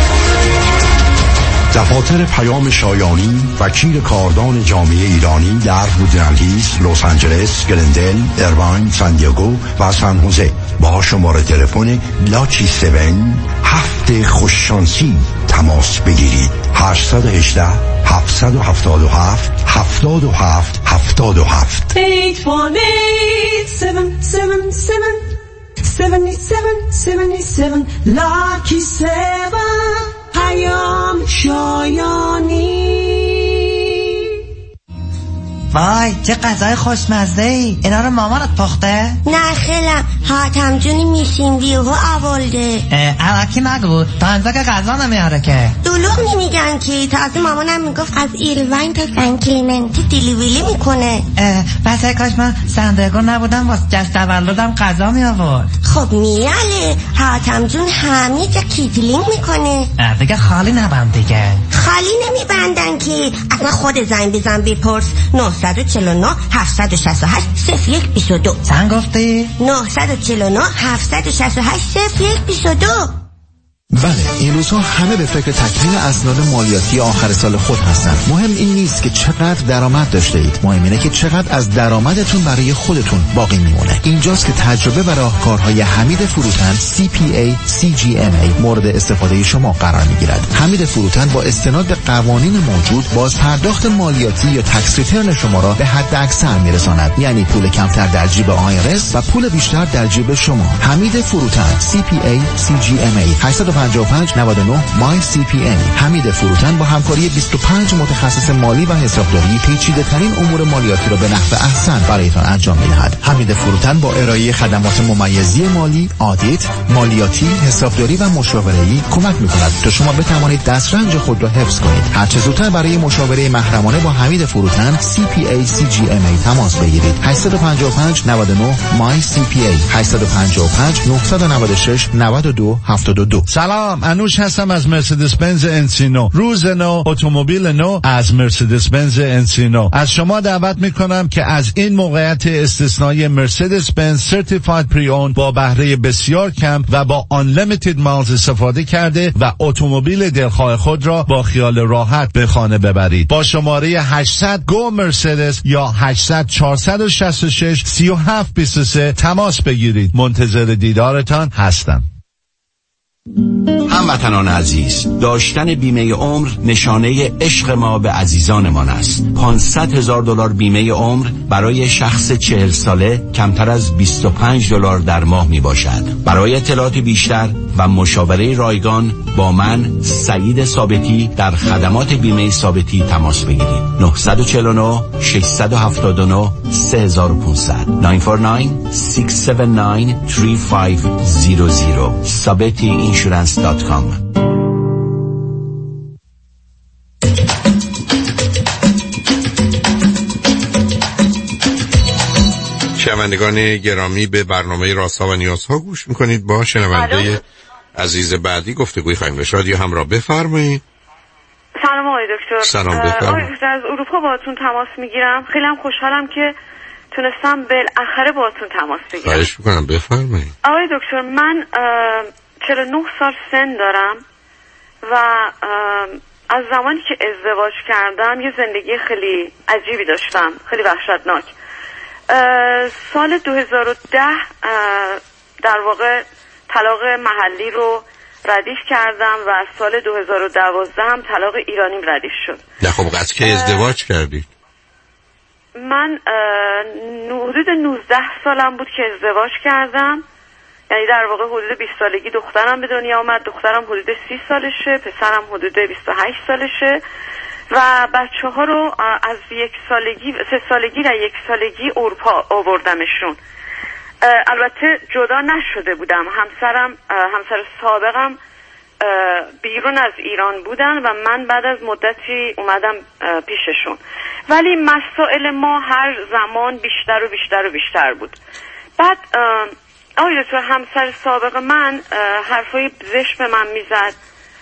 دفاتر پیام شایانی وکیل کاردان جامعه ایرانی در وودلند هیلز، لس آنجلس، گلندل، ایرواین، سان دیگو و سان خوزه با شماره تلفن لاکی 7 هفت خوششانسی تماس بگیرید. 818 777 77 77 818-777-7777 Lucky 7 پیام شایانی. وای چه غذای خوشمزه ای. اینا رو مامانت پخته؟ نه خیلم حاتم جونی میشیم ویهو آولده. علاکی نگو تا انزا که غذا نمیاره که. دلوغ نمیگن که تازه مامانم میگفت از ایروین تا سن کلیمنتی دیلیویلی میکنه. بس کاش من سندرگو نبودم واسه جشن تولدم غذا می آورد. خب میاله حاتم جون همه جا کیتلینگ میکنه. دیگه خالی نبند دیگه. خالی نمیبندن که اصلا خود زنگ بزن بپرس. 949 768 0122. چند گفتی؟ 949 768 0122. بله این روزها همه به فکر تکمیل اسناد مالیاتی آخر سال خود هستند. مهم این نیست که چقدر درآمد داشته اید، مهم اینه که چقدر از درآمدتون برای خودتون باقی میمونه. اینجاست که تجربه و راهکارهای حمید فروتن CPA CGMA مورد استفاده شما قرار میگیرد. حمید فروتن با استناد به قوانین موجود باز پرداخت مالیاتی یا تکس ریترن شما را به حد اکثر میرساند، یعنی پول کمتر در جیب IRS و پول بیشتر در جیب شما. حمید فروتن CPA CGMA 855 99 مای CPA. حمید فروتن با همکاری 25 متخصص مالی و حسابداری پیچیده ترین امور مالیاتی را به نحو احسن برایتان انجام می‌دهد. حمید فروتن با ارائه خدمات ممیزی مالی، آدیت، مالیاتی، حسابداری و مشاوره‌ای کمک می‌کند تا شما بتوانید دسترنج خود را حفظ کنید. هر چه زودتر برای مشاوره محرمانه با حمید فروتن CPA CGMA تماس بگیرید. 855 99 مای CPA 855 996 92 72. سلام، انوش هستم از مرسدس بنز انسینو. روز نو، اتومبیل نو از مرسدس بنز انسینو. از شما دعوت میکنم که از این موقعیت استثنایی مرسدس بنز سرتیفاید پری اون با بهره بسیار کم و با unlimited miles استفاده کرده و اتومبیل دلخواه خود را با خیال راحت به خانه ببرید. با شماره 800 گو مرسدس یا 800 466 3723 تماس بگیرید. منتظر دیدارتان هستم. هموطنان عزیز، داشتن بیمه عمر نشانه عشق ما به عزیزانمان است. $500,000 بیمه عمر برای شخص 40 ساله کمتر از $25 در ماه می باشد. برای اطلاعات بیشتر و مشاوره رایگان با من سعید ثابتی در خدمات بیمه ثابتی تماس بگیرید. 949 679 3500 949 679 3500 sabetiinsurance.com. شنوندگان گرامی، به برنامه رازها و نیازها گوش میکنید. با شنونده عزیز بعدی گفتگوی خواهیم داشت. رادیو همراه بفرمایید. سلام آقای دکتر. سلام بفرمایید. آقای دکتر از اروپا باهاتون تماس میگیرم. خیلی هم خوشحالم که تونستم بالاخره باهاتون تماس بگیرم. خواهش میکنم بفرمایید. آقای دکتر من 49 سال سن دارم و از زمانی که ازدواج کردم یه زندگی خیلی عجیبی داشتم، خیلی وحشتناک. سال 2010 در واقع طلاق محلی رو ردیف کردم و سال 2012 هم طلاق ایرانیم ردیف شد. نه خب قطع که ازدواج کردید؟ من حدود 19 سالم بود که ازدواج کردم، یعنی در واقع حدود 20 سالگی دخترم به دنیا آمد. دخترم حدود 30 سالشه، پسرم حدود 28 سالشه و بچه ها رو از 1 سالگی 3 سالگی و 1 سالگی اروپا آوردمشون. البته جدا نشده بودم. همسر سابقم بیرون از ایران بودن و من بعد از مدتی اومدم پیششون، ولی مسائل ما هر زمان بیشتر و بیشتر و بیشتر بود. بعد آقای دکتر همسر سابق من حرفای زشت به من میزد،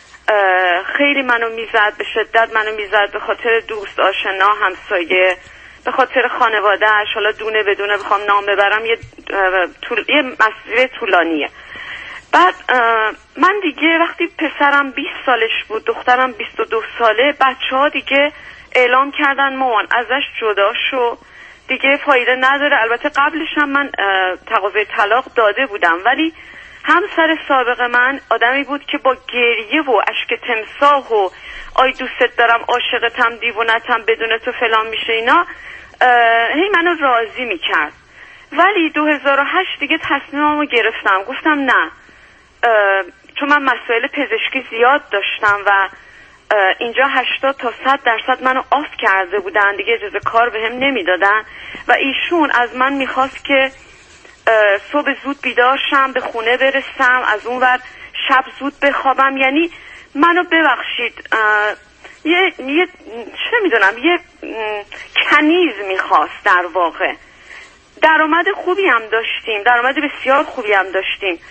خیلی منو میزد، به شدت منو میزد، به خاطر دوست، آشنا، همسایه، به خاطر خانواده‌اش. حالا دونه بدونه بخوام نام ببرم یه مسیر طولانیه. بعد من دیگه وقتی پسرم 20 سالش بود، دخترم 22 ساله، بچه‌ها دیگه اعلام کردن مامان ازش جدا شو، دیگه فایده نداره. البته قبلش هم من تقاضای طلاق داده بودم، ولی همسر سابق من آدمی بود که با گریه و اشک تمساح و آی دوست دارم، عاشقتم، دیوونتم، بدون تو فلان میشه اینا، هی منو راضی میکرد. ولی 2008 دیگه تصمیممو گرفتم، گفتم نه، چون من مسائل پزشکی زیاد داشتم و اینجا 80 تا 100% منو آف کرده بودن، دیگه اجازه کار بهم نمیدادن و ایشون از من میخواست که صبح زود بیدار شم، به خونه برسم، از اون ور شب زود بخوابم. یعنی منو ببخشید یه چه میدونم یه کنیز میخواست در واقع. درآمد خوبی هم داشتیم، درآمد بسیار خوبی هم داشتیم،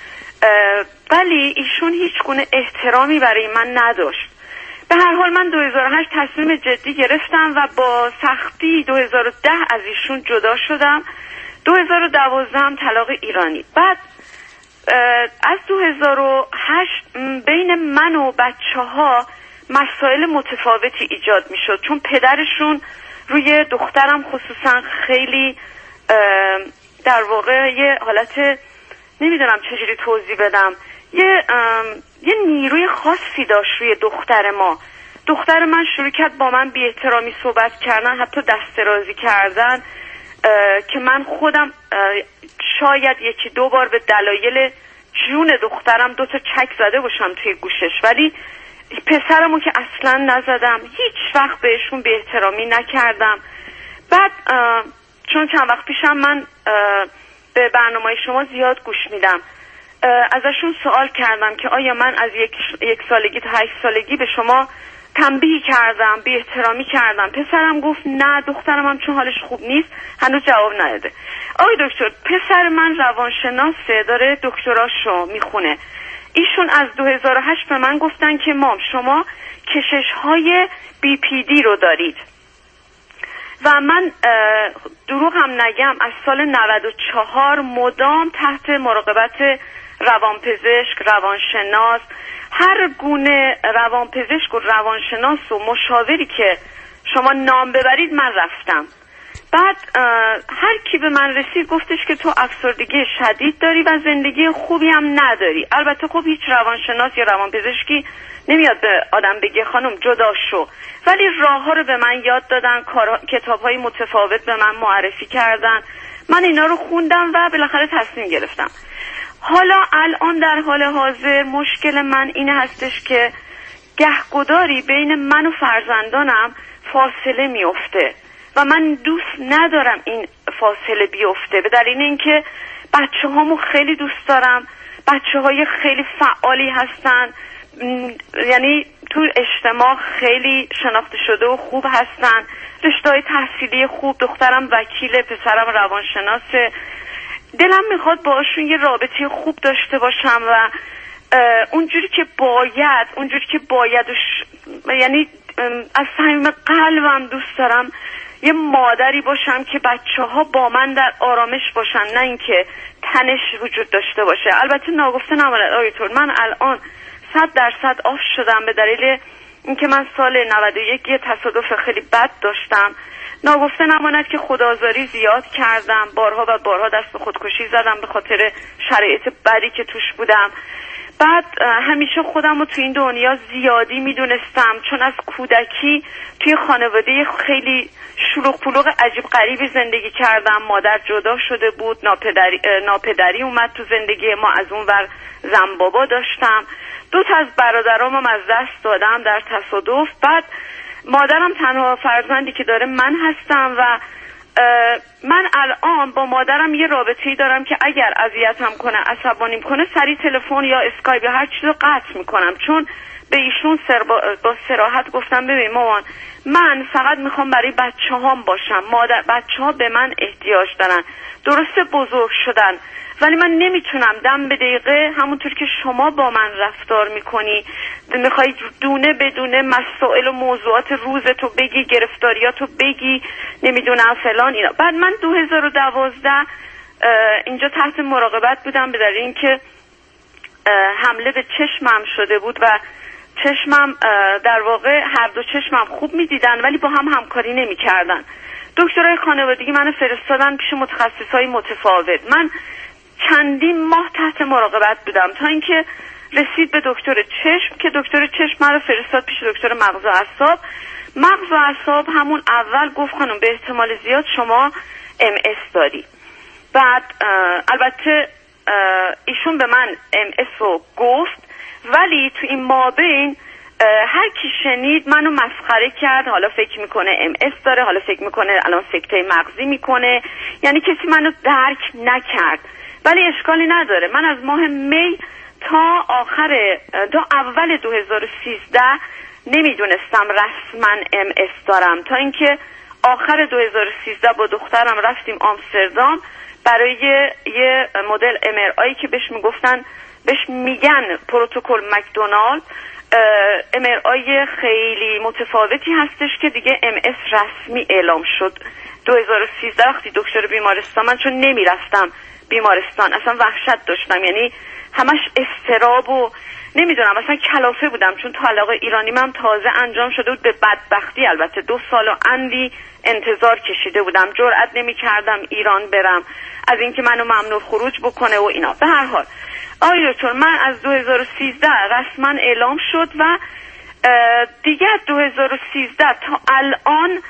ولی ایشون هیچ گونه احترامی برای من نداشت. به هر حال من 2008 تصمیم جدی گرفتم و با سختی 2010 از ایشون جدا شدم. 2012 هم طلاق ایرانی. بعد از 2008 بین من و بچه‌ها مسائل متفاوتی ایجاد میشد، چون پدرشون روی دخترم خصوصا خیلی در واقع یه حالت نمیدونم چجوری توضیح بدم، یه نیروی خاصی داشت روی دختر ما. دختر من شروع کرد با من بی احترامی صحبت کردن، حتی دست درازی کردن که من خودم شاید یکی دو بار به دلایل جون دخترم 2 تا چک زده باشم توی گوشش، ولی پسرمو که اصلا نزدم، هیچ وقت بهشون بی احترامی نکردم. بعد چون چند وقت پیشم من به برنامه شما زیاد گوش میدم، ازشون سوال کردم که آیا من از یک سالگی تا 8 سالگی به شما تنبیه کردم، بی احترامی کردم؟ پسرم گفت نه، دخترم هم چون حالش خوب نیست هنوز جواب نداده. آقای دکتر، پسر من روانشناسه، داره دکتراشو میخونه. ایشون از 2008 به من گفتن که مام شما کشش‌های BPD رو دارید و من دروغ هم نگم از سال 94 مدام تحت مراقبت روانپزشک، روانشناس، هر گونه روانپزشک و روانشناس و مشاوری که شما نام ببرید من رفتم. بعد هر کی به من رسید گفتش که تو افسردگی شدید داری و زندگی خوبی هم نداری. البته خب هیچ روانشناس یا روانپزشکی نمیاد به آدم بگه خانم جدا شو، ولی راه ها رو به من یاد دادن، کتاب های متفاوت به من معرفی کردن، من اینا رو خوندم و بالاخره تصمیم گرفتم. حالا الان در حال حاضر مشکل من اینه هستش که گهگداری بین من و فرزندانم فاصله میفته و من دوست ندارم این فاصله بیفته، به دلیل اینکه بچه هامو خیلی دوست دارم، بچه های خیلی فعالی هستن، یعنی تو اجتماع خیلی شناخته شده و خوب هستن، رشته‌های تحصیلی خوب، دخترم وکیل، پسرم روانشناسه. دلم میخواد باشون یه رابطه خوب داشته باشم و اونجوری که باید یعنی از صمیم قلبم دوست دارم یه مادری باشم که بچه‌ها با من در آرامش باشن، نه اینکه تنش وجود داشته باشه. البته ناگفته نماند آقای دکتر، من الان 100% آف شدم به دلیل اینکه من سال 91 یه تصادف خیلی بد داشتم. ناگفته نماند که خدازاری زیاد کردم، بارها و بارها دست به خودکشی زدم به خاطر شرایط بدی که توش بودم. بعد همیشه خودم رو تو این دنیا زیادی میدونستم، چون از کودکی توی خانواده خیلی شلوغ پلوغ عجیب غریبی زندگی کردم. مادر جدا شده بود، ناپدری اومد تو زندگی ما، از اون ور زن بابا داشتم، 2 تا از برادرامم از دست دادم در تصادف. بعد مادرم تنها فرزندی که داره من هستم و من الان با مادرم یه رابطه‌ای دارم که اگر اذیتم کنه، عصبانیم کنه، سریع تلفن یا اسکایپ یا هر چیزو قطع میکنم، چون به ایشون با صراحت گفتم ببین مامان من فقط میخوام برای بچه‌هام باشم. بچه‌ها به من احتیاج دارن. درسته بزرگ شدن ولی من نمیتونم دم به دقیقه همونطور که شما با من رفتار میکنی میخوای دونه بدونه مسائل و موضوعات روزتو بگی، گرفتاریاتو بگی، نمیدونم فلان اینا. بعد من 2012 اینجا تحت مراقبت بودم به دلیل اینکه حمله به چشمم شده بود و چشمم در واقع هر دو چشمم خوب میدیدن ولی با هم همکاری نمیکردن. دکترای خانوادگی منو فرستادن پیش متخصصای متفاوت. من چندین ماه تحت مراقبت بودم تا اینکه رسید به دکتر چشم که دکتر چشم منو فرستاد پیش دکتر مغز و اعصاب. مغز و اعصاب همون اول گفت خانم به احتمال زیاد شما MS داری. بعد البته ایشون به من MS رو گفت ولی تو این مابین هر کی شنید منو مسخره کرد. حالا فکر میکنه MS داره، حالا فکر میکنه الان سکته مغزی میکنه، یعنی کسی منو درک نکرد. ولی اشکالی نداره. من از ماه می تا اول 2013 نمیدونستم رسما MS دارم تا اینکه آخر 2013 با دخترم رفتیم آمستردام برای یه مدل MRI که بهش میگن پروتکل مکدونالد. MRI خیلی متفاوتی هستش که دیگه MS رسمی اعلام شد 2013 وقتی دکتر بیمارستان. من چون نمیرفتم بیمارستان اصلا وحشت داشتم، یعنی همش اضطراب و نمیدونم اصلا کلافه بودم چون طلاق ایرانی من تازه انجام شده بود. به بدبختی البته 2 سال و اندی انتظار کشیده بودم، جرئت نمی‌کردم ایران برم از اینکه منو ممنوع خروج بکنه و اینا. به هر حال آقای دکتر من از 2013 رسما اعلام شد و دیگه 2013 تا الان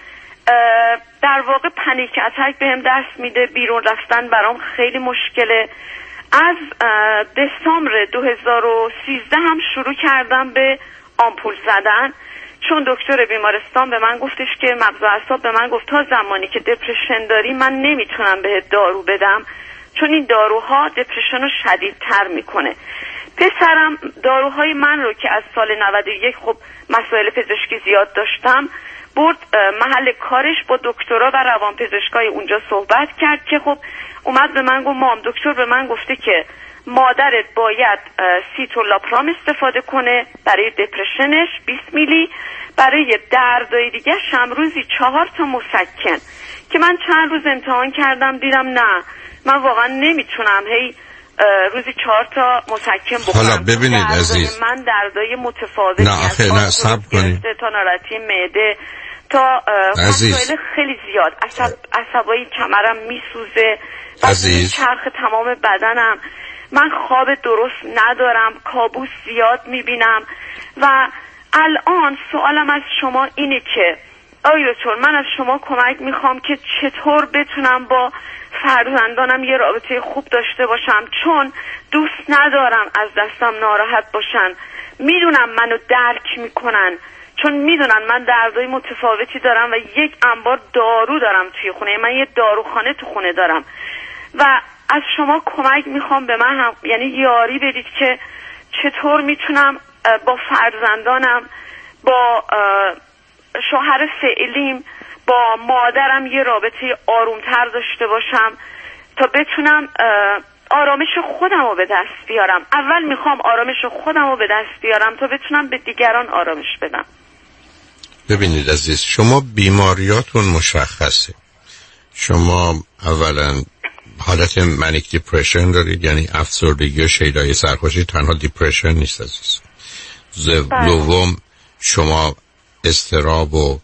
در واقع پنیک اتک بهم دست میده. بیرون رفتن برام خیلی مشکله. از دسامبر 2013 هم شروع کردم به آمپول زدن چون دکتر بیمارستان به من گفتش که مغز و اعصاب به من گفت تا زمانی که دپرشن داری من نمیتونم بهت دارو بدم چون این داروها دپرشن رو شدیدتر میکنه. پسرم داروهای من رو که از سال 91 خب مسائل پزشکی زیاد داشتم برد محل کارش با دکترا و روانپزشکای اونجا صحبت کرد که خب اومد به من گفت مام دکتر به من گفته که مادرت باید سیتولاپرام استفاده کنه برای دپرشنش 20 میلی، برای دردای دیگه روزی 4 تا مسکن. که من چند روز امتحان کردم دیدم نه من واقعا نمیتونم هی روزی 4 تا مسکن بخورم. حالا ببینید عزیز من دردای متفاوتی نه آخه نه صبر کنید تا ناراحتی معده تا مسائل خیلی زیاد عصبای کمرم میسوزه عزیز چرخ تمام بدنم. من خواب درست ندارم، کابوس زیاد میبینم و الان سوالم از شما اینه که آقای دکتر من از شما کمک میخوام که چطور بتونم با فرزندانم یه رابطه خوب داشته باشم چون دوست ندارم از دستم ناراحت باشن. میدونم منو درک میکنن چون میدونن من دردای متفاوتی دارم و یک انبار دارو دارم توی خونه. من یه داروخانه تو خونه دارم و از شما کمک میخوام به من هم یعنی یاری بدید که چطور میتونم با فرزندانم با شوهر فعلیم با مادرم یه رابطه آرومتر داشته باشم تا بتونم آرامش خودم رو به دست بیارم. اول میخوام آرامش خودم رو به دست بیارم تا بتونم به دیگران آرامش بدم. ببینید عزیز شما بیماریاتون مشخصه. شما اولا حالت منیک دیپرشن دارید یعنی افسردگی و شیدای سرخوشی. تنها دیپرشن نیست عزیز. دوم شما اضطراب و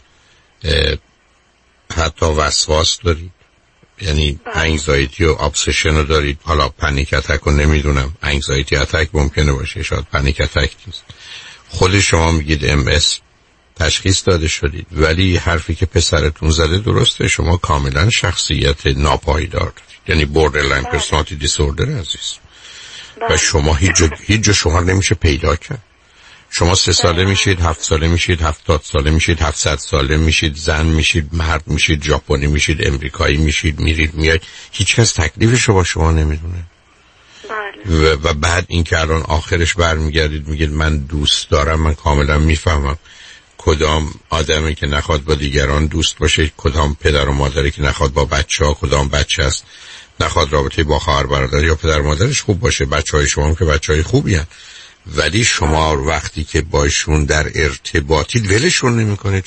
حتی وسواس دارید یعنی انگزایتی و ابسشن رو دارید. حالا پنیک اتک رو نمیدونم، انگزایتی اتک ممکنه باشه، شاید پنیک اتک نیست. خود شما میگید MS تشخیص داده شدید ولی حرفی که پسرتون زده درسته. شما کاملا شخصیت ناپایدار دارید یعنی borderline personality disorder عزیز و شما هیچ جا شما نمیشه پیدا کرد. شما 3 ساله میشید، 7 ساله میشید، 70 ساله میشید، 700 ساله میشید، زن میشید، مرد میشید، ژاپنی میشید، امریکایی میشید، میرید میاد، هیچ کس تکلیفش رو با شما نمیدونه. و بعد این که الان آخرش برمیگردید میگید من دوست دارم، من کاملا میفهمم کدام آدمی که نخواد با دیگران دوست باشه، کدام پدر و مادری که نخواد با بچه‌ها، کدام بچه است نخواد رابطه با خواهر برادر یا پدر مادرش خوب باشه. بچه‌های شما هم که بچه‌های خوبی هستند، ولی شما وقتی که باشون در ارتباطید ولشون نمی‌کنید.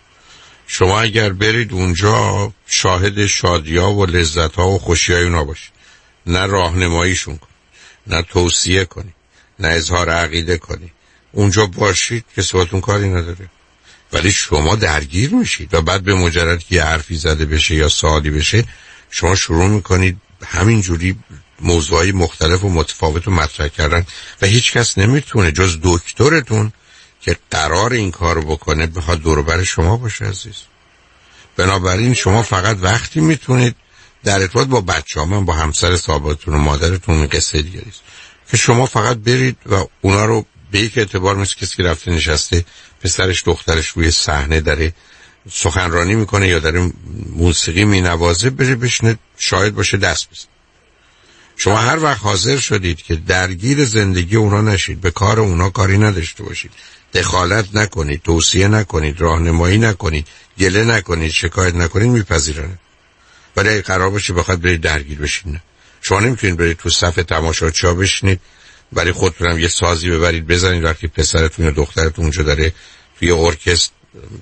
شما اگر برید اونجا شاهد شادی‌ها و لذت‌ها و خوشی‌های اونا باشید، نه راهنماییشون کنید، نه توصیه کنید، نه اظهار عقیده کنید، اونجا باشید که صحبتون کاری نداره. ولی شما درگیر میشید و بعد به مجرد که یه حرفی زده بشه یا سوالی بشه شما شروع میکنید همینجوری موضوعی مختلف و متفاوت رو مطرح کردن و هیچ کس نمیتونه جز دکترتون که قرار این کار بکنه بخواد دور و بر شما باشه عزیز. بنابراین شما فقط وقتی میتونید در ارتباط با بچه‌ها، من با همسر سابقتون و مادرتون این قصه دیگه است که شما فقط برید و اونا رو به یک اعتبار مثل کسی که رفته نشسته پسرش دخترش روی صحنه داره سخنرانی میکنه یا داره موسیقی مینوازه، بره بشینه شاهد باشه دست بزنه. شما هر وقت حاضر شدید که درگیر زندگی اونا نشید، به کار اونا کاری نداشته باشید، دخالت نکنید، توصیه نکنید، راهنمایی نکنید، گله نکنید، شکایت نکنید، میپذیرن. ولی اگه قرار باشه بخواد برید درگیر بشین، شما نمیتونید برید تو صف تماشاچی‌ها بشینید ولی خودتون هم یه سازی ببرید بزنید وقتی پسرتون یا دخترتون اونجا داره توی ارکستر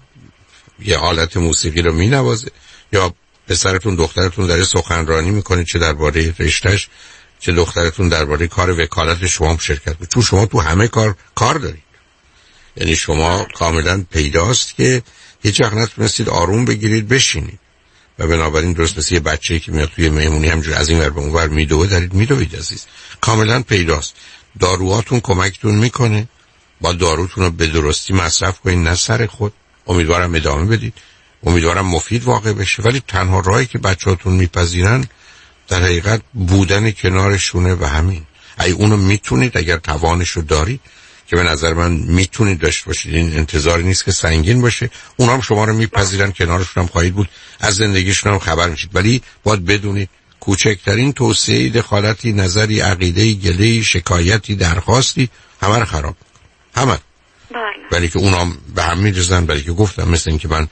یه آلت موسیقی رو مینوازه یا پسرتون دخترتون داره سخنرانی میکنه، چه درباره رشته‌اش چه دخترتون درباره کار وکالت شما هم شرکت کنه. چون شما تو همه کار دارید. یعنی شما کاملا پیداست که هیچ وقت نتونستید آروم بگیرید بشینید و بنابراین درست مثل یه بچه‌ای که میاد توی مهمونی همجور از این ور به اون ور میدوه دارید میدوید عزیز. کاملا پیداست. داروهاتون کمکتون میکنه، با داروتون رو به درستی مصرف کنید، نه سر خود. امیدوارم ادامه بدید، امیدوارم مفید واقع بشه، ولی تنها راهی که بچه‌هاتون میپذیرن در حقیقت بودن کنارشونه و همین. اگه اونو میتونید، اگر توانشو دارید که به نظر من میتونید داشته باشید، این انتظاری نیست که سنگین باشه، اونا هم شما رو میپذیرن، کنارشون هم خواهید بود، از زندگیشون هم خبر میشید. ولی باید بدونید کوچکترین توصیه، دخالتی، نظری، عقیده، گله، شکایتی، درخواستی همه رو خراب میکنه. همه. ولی که اونا به هم میرزن. ولی که گفتم مثل این که من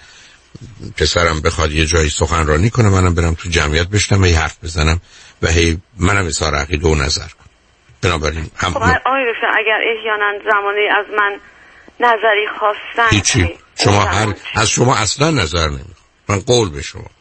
پسرم بخواد یه جایی سخنرانی کنه منم برم تو جمعیت بشنم و یه حرف بزنم و هی منم اظهار عقیده و نظر کنم. بنابراین هم آقای دکتر اگر احیانا زمانی از من نظری خواستن هیچی، شما از شما اصلا نظر نمیخوام، من قول به شما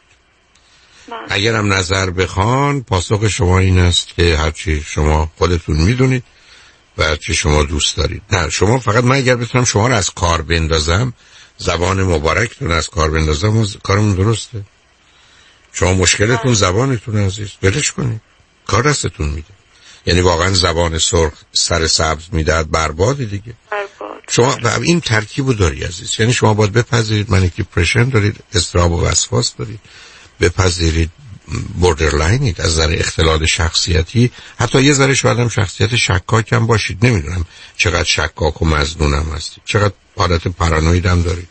اگرم نظر بخوان پاسخ شما این است که هرچی شما خودتون میدونید و هرچی شما دوست دارید. نه شما فقط، من اگر بتونم شما رو از کار بندازم، زبان مبارکتون از کار بندازم، کارمون درسته. شما مشکلتون زبانتون عزیز، ولش کنید، کار دستتون میده. یعنی واقعا زبان سرخ سر سبز میدهد بربادی دیگه. شما این ترکیبو داری عزیز. یعنی شما باید بپذیرید منیک دیپرشن دارید، اضطراب و وسواس دارید، بپذیرید بوردرلاینید، از نظر اختلال شخصیتی، حتی یه ذره شاید هم شخصیت شکاک هم باشید. نمیدونم چقدر شکاک و مظنونم هستید، چقدر حالت پارانوید هم دارید.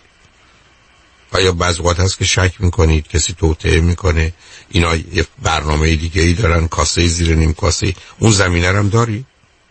آیا بعض وقت هست که شک میکنید کسی توطئه میکنه، اینا یه برنامه دیگه ای دارن، کاسه زیر نیم کاسه، اون زمینه هم داری؟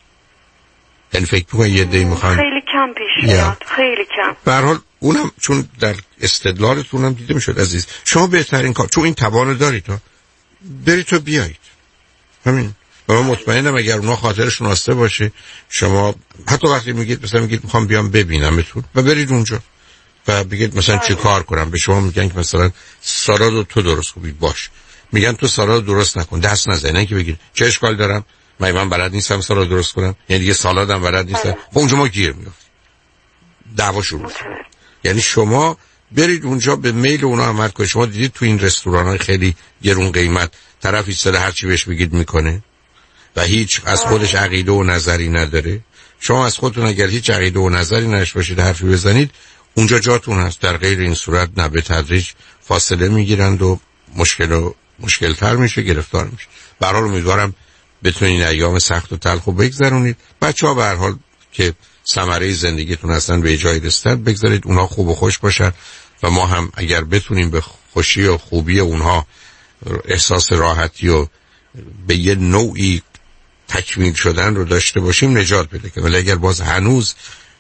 یعنی فکر میکنی یه دی میخوان خیلی کم پیش میاد، خیلی کم. به هر حال اونم چون در استدلالتون هم دیده میشد عزیز، شما بهترین کار، چون این توانو دارید تا برید تو بیایید، همین. و من مطمئنم اگر اونا خاطرشون آسته باشه، شما حتی وقتی میگید مثلا میگید میخوام بیام ببینمتون و برید اونجا و بگید مثلا چه کار کنم، به شما میگن که مثلا سالاد تو درست کنی، باش، میگن تو سالاد درست نکن، دست نزن، که بگید چه اشکال دارم، من بلد نیستم سالاد درست کنم، یعنی دیگه سالادم بلد نیستم، خب اونجا ما گیر میافتیم، دعوا شروع میشه. یعنی شما برید اونجا به میل اونا عمل کنید. شما دیدید تو این رستوران‌های خیلی گرون قیمت طرف ایستاده هر چی بهش بگید میکنه و هیچ از خودش عقیده و نظری نداره. شما از خودتون اگر هیچ عقیده و نظری نداشته باشید حرفی بزنید، اونجا جاتون هست. در غیر این صورت نه، به تدریج فاصله میگیرند و مشکل‌تر میشه، گرفتار میشه. به هر حال امیدوارم بتونید ایام سخت و تلخ رو بگذرونید. بچه‌ها به هر حال که ثمره زندگیتون هستن به جای رسیدن، بگذارید اونها خوب و خوش باشن و ما هم اگر بتونیم به خوشی و خوبی اونها احساس راحتی و به یه نوعی تکمیل شدن رو داشته باشیم، نجات بده. که ولی اگر باز هنوز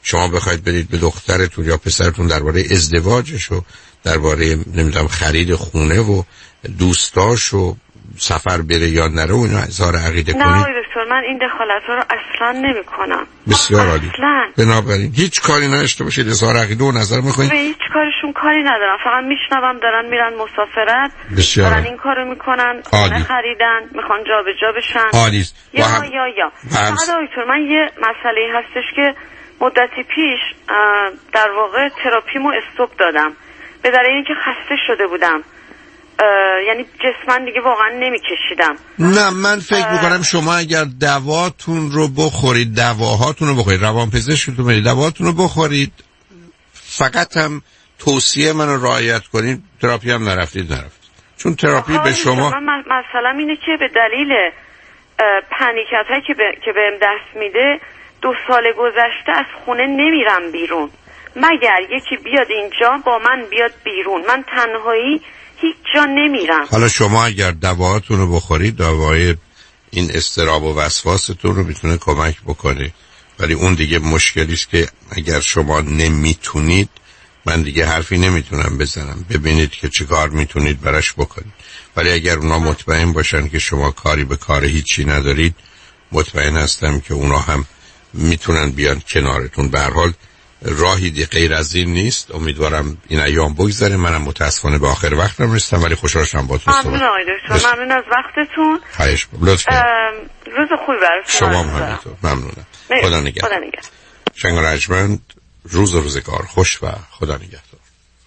شما بخواید برید به دخترتون یا پسرتون درباره ازدواجش و درباره نمیدونم خرید خونه و دوستاش و سفر بره یا نره و اینا اظهار عقیده کنید. نه دکتر، من این دخالت‌ها رو اصلا نمی‌کنم. بسیار عالی. اصلا. بنابراین هیچ کاری نداشته باشید، اظهار عقیده و نظر می‌کنید. به هیچ کارشون کاری ندارم، فقط میشنوم دارن میرن مسافرت، بسیار دارن این کارو میکنن، خونه خریدن، میخوان جابجا بشن. عالی. یا فقط دکتر من یه مسئله هستش که مدتی پیش در واقع تراپیمو استوب دادم به دلیل اینکه خسته شده بودم، یعنی جسمن دیگه واقعا نمیکشیدم. نه من فکر میکنم شما اگر دواتون رو بخورید، دواهاتون رو بخورید، روانپزشکتون برید دواتون رو بخورید، فقط هم توصیه منو رعایت کنید، تراپی هم نرفتید. چون تراپی به شما مثلا اینه که به دلیل پنیکت هایی که بهم دست میده 2 سال گذشته از خونه نمیرم بیرون، مگر یکی بیاد اینجا با من بیاد بیرون، من تنهایی هیچ جا نمیرم. حالا شما اگر دواتون رو بخورید، دوای این اضطراب و وسواستون رو میتونه کمک بکنه، ولی اون دیگه مشکلی است که اگر شما نمیتونید، من دیگه حرفی نمیتونم بزنم، ببینید که چه کار میتونید براش بکنید. ولی اگر اونا مطمئن باشن که شما کاری به کار هیچی ندارید، مطمئن هستم که اونا هم میتونن بیان کنارتون. به هر حال راهی غیر از این نیست. امیدوارم این ایام بگذره. منم متاسفانه به آخر وقتم رسیدم، ولی خوشحال شدم باهاتون صحبت کردم. ممنون دکتر، ممنون از وقتتون. خواهش می‌کنم. لطفاً. روز خوبی براتون. شما هم همینطور. ممنونم. خدا نگهدار. شنگ رجمند، روز و روزگار خوش و خدا نگهدار.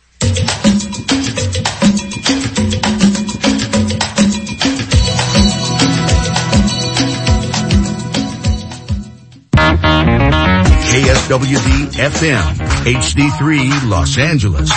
KSWD FM HD3 Los Angeles.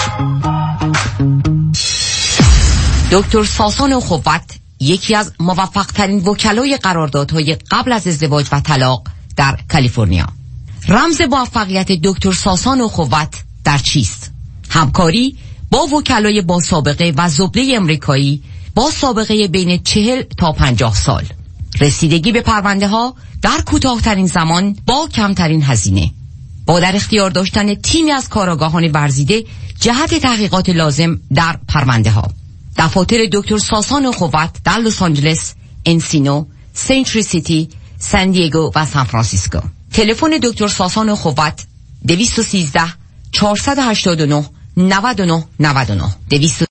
دکتر ساسان خوبت یکی از موفق ترین وکلای قراردادهای قبل از ازدواج و طلاق در کالیفرنیا. رمز موفقیت دکتر ساسان خوبت در چیست؟ همکاری با وکلای با سابقه و زبده امریکایی با سابقه بین 40 تا 50 سال. رسیدگی به پرونده ها در کوتاه‌ترین زمان با کمترین هزینه. با در اختیار داشتن تیمی از کارآگاهان ورزیده جهت تحقیقات لازم در پرونده ها. دفاتر دکتر ساسان خوبت در لس آنجلس، انسینو، سنت ریسیتی، سان دیگو و سان فرانسیسکو. تلفن دکتر ساسان خوبت 213 489 99 99